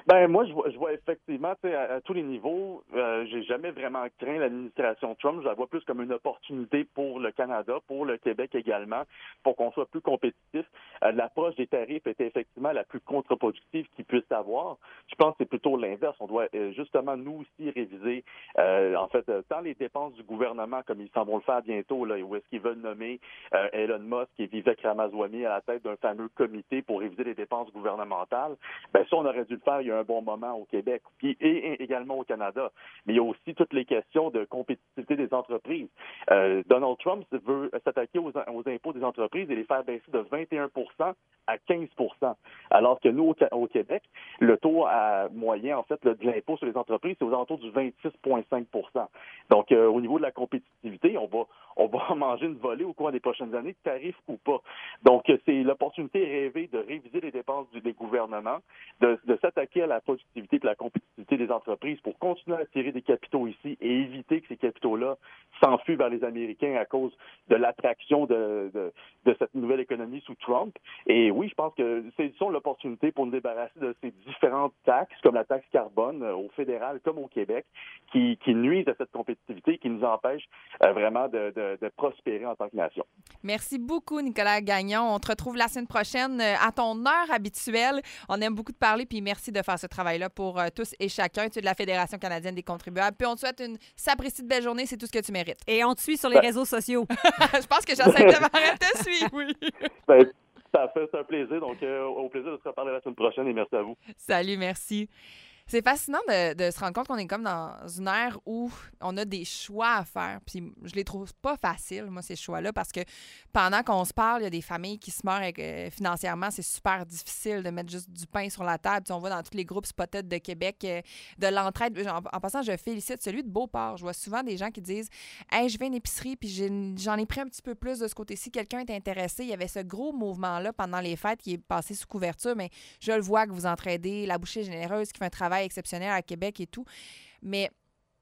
Ben moi, je vois, je vois effectivement, tu sais, à, à tous les niveaux, euh, j'ai jamais vraiment craint l'administration Trump. Je la vois plus comme une opportunité pour le Canada, pour le Québec également, pour qu'on soit plus compétitif. Euh, l'approche des tarifs était effectivement la plus contre-productive qu'il puisse avoir. Je pense que c'est plutôt l'inverse. On doit euh, justement, nous aussi, réviser, euh, en fait, euh, tant les dépenses du gouvernement, comme ils s'en vont le faire bientôt, là, où est-ce qu'ils veulent nommer euh, Elon Musk et Vivek Ramaswamy à la tête d'un fameux comité pour réviser les dépenses gouvernementales. Ben ça, on aurait dû le faire il y a un bon moment au Québec puis, et, et également au Canada. Mais il y a aussi toutes les questions de compétitivité des entreprises. Euh, Donald Trump veut s'attaquer aux, aux impôts des entreprises et les faire baisser de vingt et un pour cent à quinze pour cent. Alors que nous, au, au Québec, le taux à moyen, en fait, le, de l'impôt sur les entreprises, c'est aux alentours du vingt-six virgule cinq pour cent. Donc, euh, au niveau de la compétitivité, on va, on va manger une volée au cours des prochaines années, tarifs ou pas. Donc, c'est l'opportunité rêvée de réviser les dépenses du, des gouvernements, de, de s'attaquer à la productivité et la compétitivité des entreprises pour continuer à attirer des capitaux ici et éviter que ces capitaux-là s'enfuient vers les Américains à cause de l'attraction de, de, de cette nouvelle économie sous Trump. Et oui, je pense que c'est sont l'opportunité pour nous débarrasser de ces différentes taxes, comme la taxe carbone euh, au fédéral comme au Québec, qui, qui nuisent à cette compétitivité et qui nous empêchent euh, vraiment de, de, de prospérer en tant que nation. Merci beaucoup, Nicolas Gagnon. On te retrouve la semaine prochaine euh, à ton heure habituelle. On aime beaucoup te parler, puis merci de faire ce travail-là pour euh, tous et chacun. Tu es de la Fédération canadienne des contribuables. Puis on te souhaite une sapristi de belle journée. C'est tout ce que tu mérites. Et on te suit sur les réseaux sociaux. Je pense que Jacinthe Desmarais te suit, oui. Ben, ça fait un plaisir. Donc, euh, au plaisir de se reparler la semaine prochaine et merci à vous. Salut, merci. C'est fascinant de, de se rendre compte qu'on est comme dans une ère où on a des choix à faire. Puis je les trouve pas faciles, moi, ces choix-là, parce que pendant qu'on se parle, il y a des familles qui se meurent avec, euh, financièrement. C'est super difficile de mettre juste du pain sur la table. Puis on voit dans tous les groupes Spotted de Québec euh, de l'entraide. En, en passant, je félicite celui de Beauport. Je vois souvent des gens qui disent « Hey, je vais à une épicerie, puis j'ai, j'en ai pris un petit peu plus de ce côté-ci. Quelqu'un est intéressé. » Il y avait ce gros mouvement-là pendant les fêtes qui est passé sous couverture, mais je le vois que vous entraidez. La Bouchée Généreuse qui fait un travail exceptionnel à Québec et tout. Mais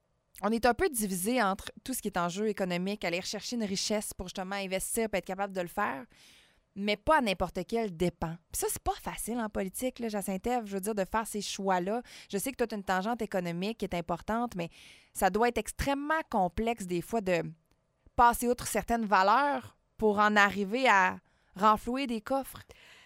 on est un peu divisé entre tout ce qui est en jeu économique, aller rechercher une richesse pour justement investir et être capable de le faire, mais pas à n'importe quel dépend. Puis ça, c'est pas facile en politique, là, Jacinthe, je veux dire, de faire ces choix-là. Je sais que tu as une tangente économique qui est importante, mais ça doit être extrêmement complexe des fois de passer outre certaines valeurs pour en arriver à renflouer des coffres.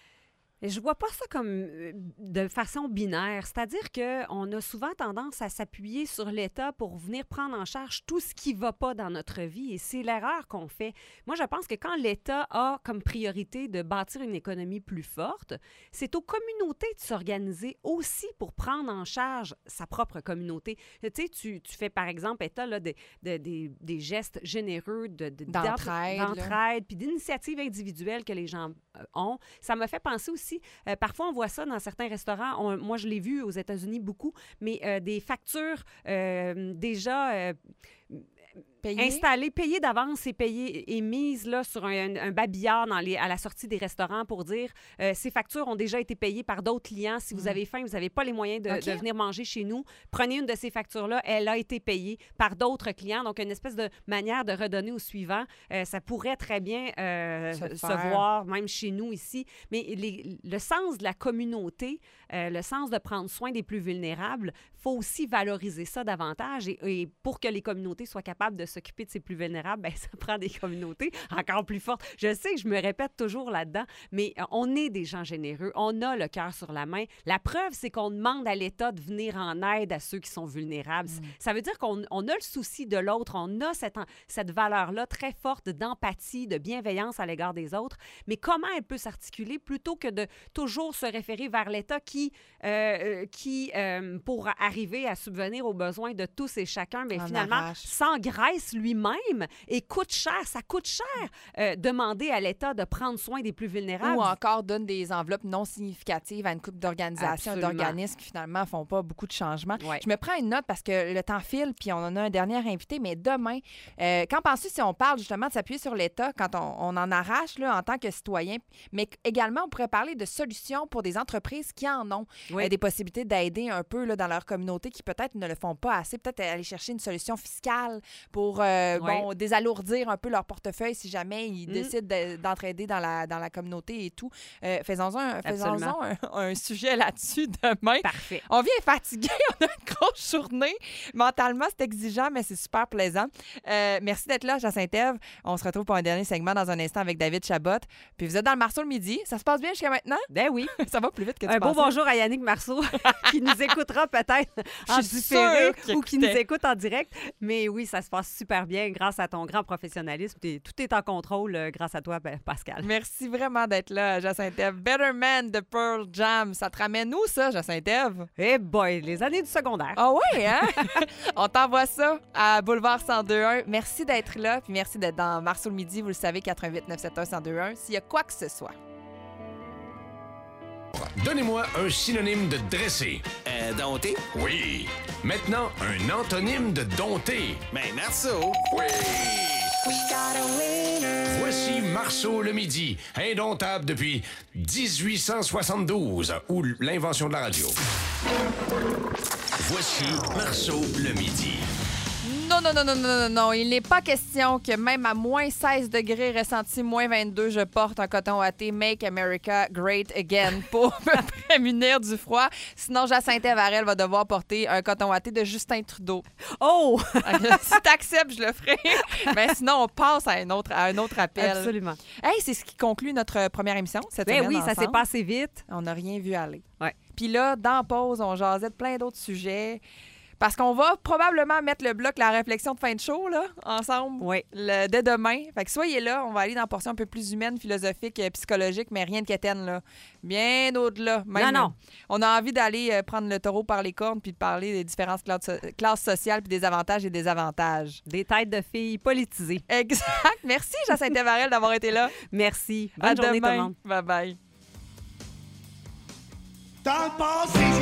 Je vois pas ça comme de façon binaire. C'est-à-dire qu'on a souvent tendance à s'appuyer sur l'État pour venir prendre en charge tout ce qui va pas dans notre vie. Et c'est l'erreur qu'on fait. Moi, je pense que quand l'État a comme priorité de bâtir une économie plus forte, c'est aux communautés de s'organiser aussi pour prendre en charge sa propre communauté. Tu sais, tu, tu fais, par exemple, État, là, des, des, des, des gestes généreux de, de, d'entraide, d'entraide puis d'initiatives individuelles que les gens ont. Ça me fait penser aussi Euh, parfois, on voit ça dans certains restaurants. On, moi, je l'ai vu aux États-Unis beaucoup, mais euh, des factures euh, déjà euh, Payé. installées, payées d'avance et payées et mises là, sur un, un babillard dans les, à la sortie des restaurants pour dire euh, ces factures ont déjà été payées par d'autres clients. Si vous mmh. avez faim, vous n'avez pas les moyens de, okay. de venir manger chez nous, prenez une de ces factures-là. Elle a été payée par d'autres clients. Donc, une espèce de manière de redonner au suivant. Euh, ça pourrait très bien euh, se, se voir, même chez nous ici. Mais les, le sens de la communauté, euh, le sens de prendre soin des plus vulnérables, il faut aussi valoriser ça davantage. Et, et pour que les communautés soient capables de s'occuper de ces plus vulnérables, bien, ça prend des communautés encore plus fortes. Je sais que je me répète toujours là-dedans, mais on est des gens généreux. On a le cœur sur la main. La preuve, c'est qu'on demande à l'État de venir en aide à ceux qui sont vulnérables. Mmh. Ça veut dire qu'on on a le souci de l'autre. On a cette, cette valeur-là très forte d'empathie, de bienveillance à l'égard des autres. Mais comment elle peut s'articuler plutôt que de toujours se référer vers l'État qui, euh, qui euh, pour arriver à subvenir aux besoins de tous et chacun, mais finalement, arrache. s'engraisse lui-même et coûte cher. Ça coûte cher euh, demander à l'État de prendre soin des plus vulnérables. Ou encore donne des enveloppes non significatives à une couple d'organisations, Absolument. d'organismes qui finalement font pas beaucoup de changements. Ouais. Je me prends une note parce que le temps file, puis on en a un dernier invité, mais demain, euh, qu'en penses-tu si on parle justement de s'appuyer sur l'État quand on, on en arrache là, en tant que citoyen, mais également on pourrait parler de solutions pour des entreprises qui en ont, oui. euh, des possibilités d'aider un peu là, dans leur communauté qui peut-être ne le font pas assez, peut-être aller chercher une solution fiscale pour pour euh, Ouais. bon, désalourdir un peu leur portefeuille si jamais ils Mm. décident de- d'entraider dans la, dans la communauté et tout. Euh, faisons-en un, faisons Absolument. un, un sujet là-dessus demain. Parfait. On vient fatigué, on a une grosse journée. Mentalement, c'est exigeant, mais c'est super plaisant. Euh, merci d'être là, Jacinthe-Ève. On se retrouve pour un dernier segment dans un instant avec David Chabot. Puis vous êtes dans le Marceau le midi. Ça se passe bien jusqu'à maintenant? Ben oui. Ça va plus vite que tu Un beau pensais. bonjour à Yannick Marceau, qui nous écoutera peut-être en Je suis différé sûre qu'il ou qui nous écoutait. écoute en direct. Mais oui, ça se passe super bien grâce à ton grand professionnalisme. T'es- Tout est en contrôle euh, grâce à toi, ben, Pascal. Merci vraiment d'être là, Jacinthe-Ève. Better Man de Pearl Jam. Ça te ramène où, ça, Jacinthe-Ève? Eh boy, les années du secondaire. Ah ouais, hein? On t'envoie ça à Boulevard cent deux un. Merci d'être là, puis merci d'être dans Marceau le midi. Vous le savez, quatre-vingt-huit neuf cent soixante-un cent deux un. S'il y a quoi que ce soit. Donnez-moi un synonyme de dressé. Euh, dompté? Oui. Maintenant, un antonyme de dompté. Ben, Marceau. Oui. Voici Marceau le midi, indomptable depuis dix-huit cent soixante-douze, ou l'invention de la radio. Voici Marceau le midi. Non, non, non, non, non, non, non. Il n'est pas question que même à moins seize degrés ressenti moins vingt-deux, je porte un coton watté Make America Great Again pour me prémunir du froid. Sinon, Jacinthe-Ève Varel va devoir porter un coton watté de Justin Trudeau. Oh! Si t'acceptes, je le ferai. Mais sinon, on passe à un autre, à un autre appel. Absolument. Hey, c'est ce qui conclut notre première émission cette Ben semaine oui, ça s'est ensemble. passé vite. On n'a rien vu aller. Ouais. Puis là, dans la pause, on jasait de plein d'autres sujets. Parce qu'on va probablement mettre le bloc, la réflexion de fin de show, là, ensemble, Oui. le, dès demain. Fait que soyez là, on va aller dans une portion un peu plus humaine, philosophique, euh, psychologique, mais rien de quétaine, là. Bien au-delà. Même, Non, non. euh, On a envie d'aller euh, prendre le taureau par les cornes puis de parler des différentes classes, so- classes sociales puis des avantages et des avantages. Des têtes de filles politisées. Exact. Merci, Jacinthe-Ève Varel, d'avoir été là. Merci. À Bonne journée tout le demain. monde. Bye-bye. Dans le passé,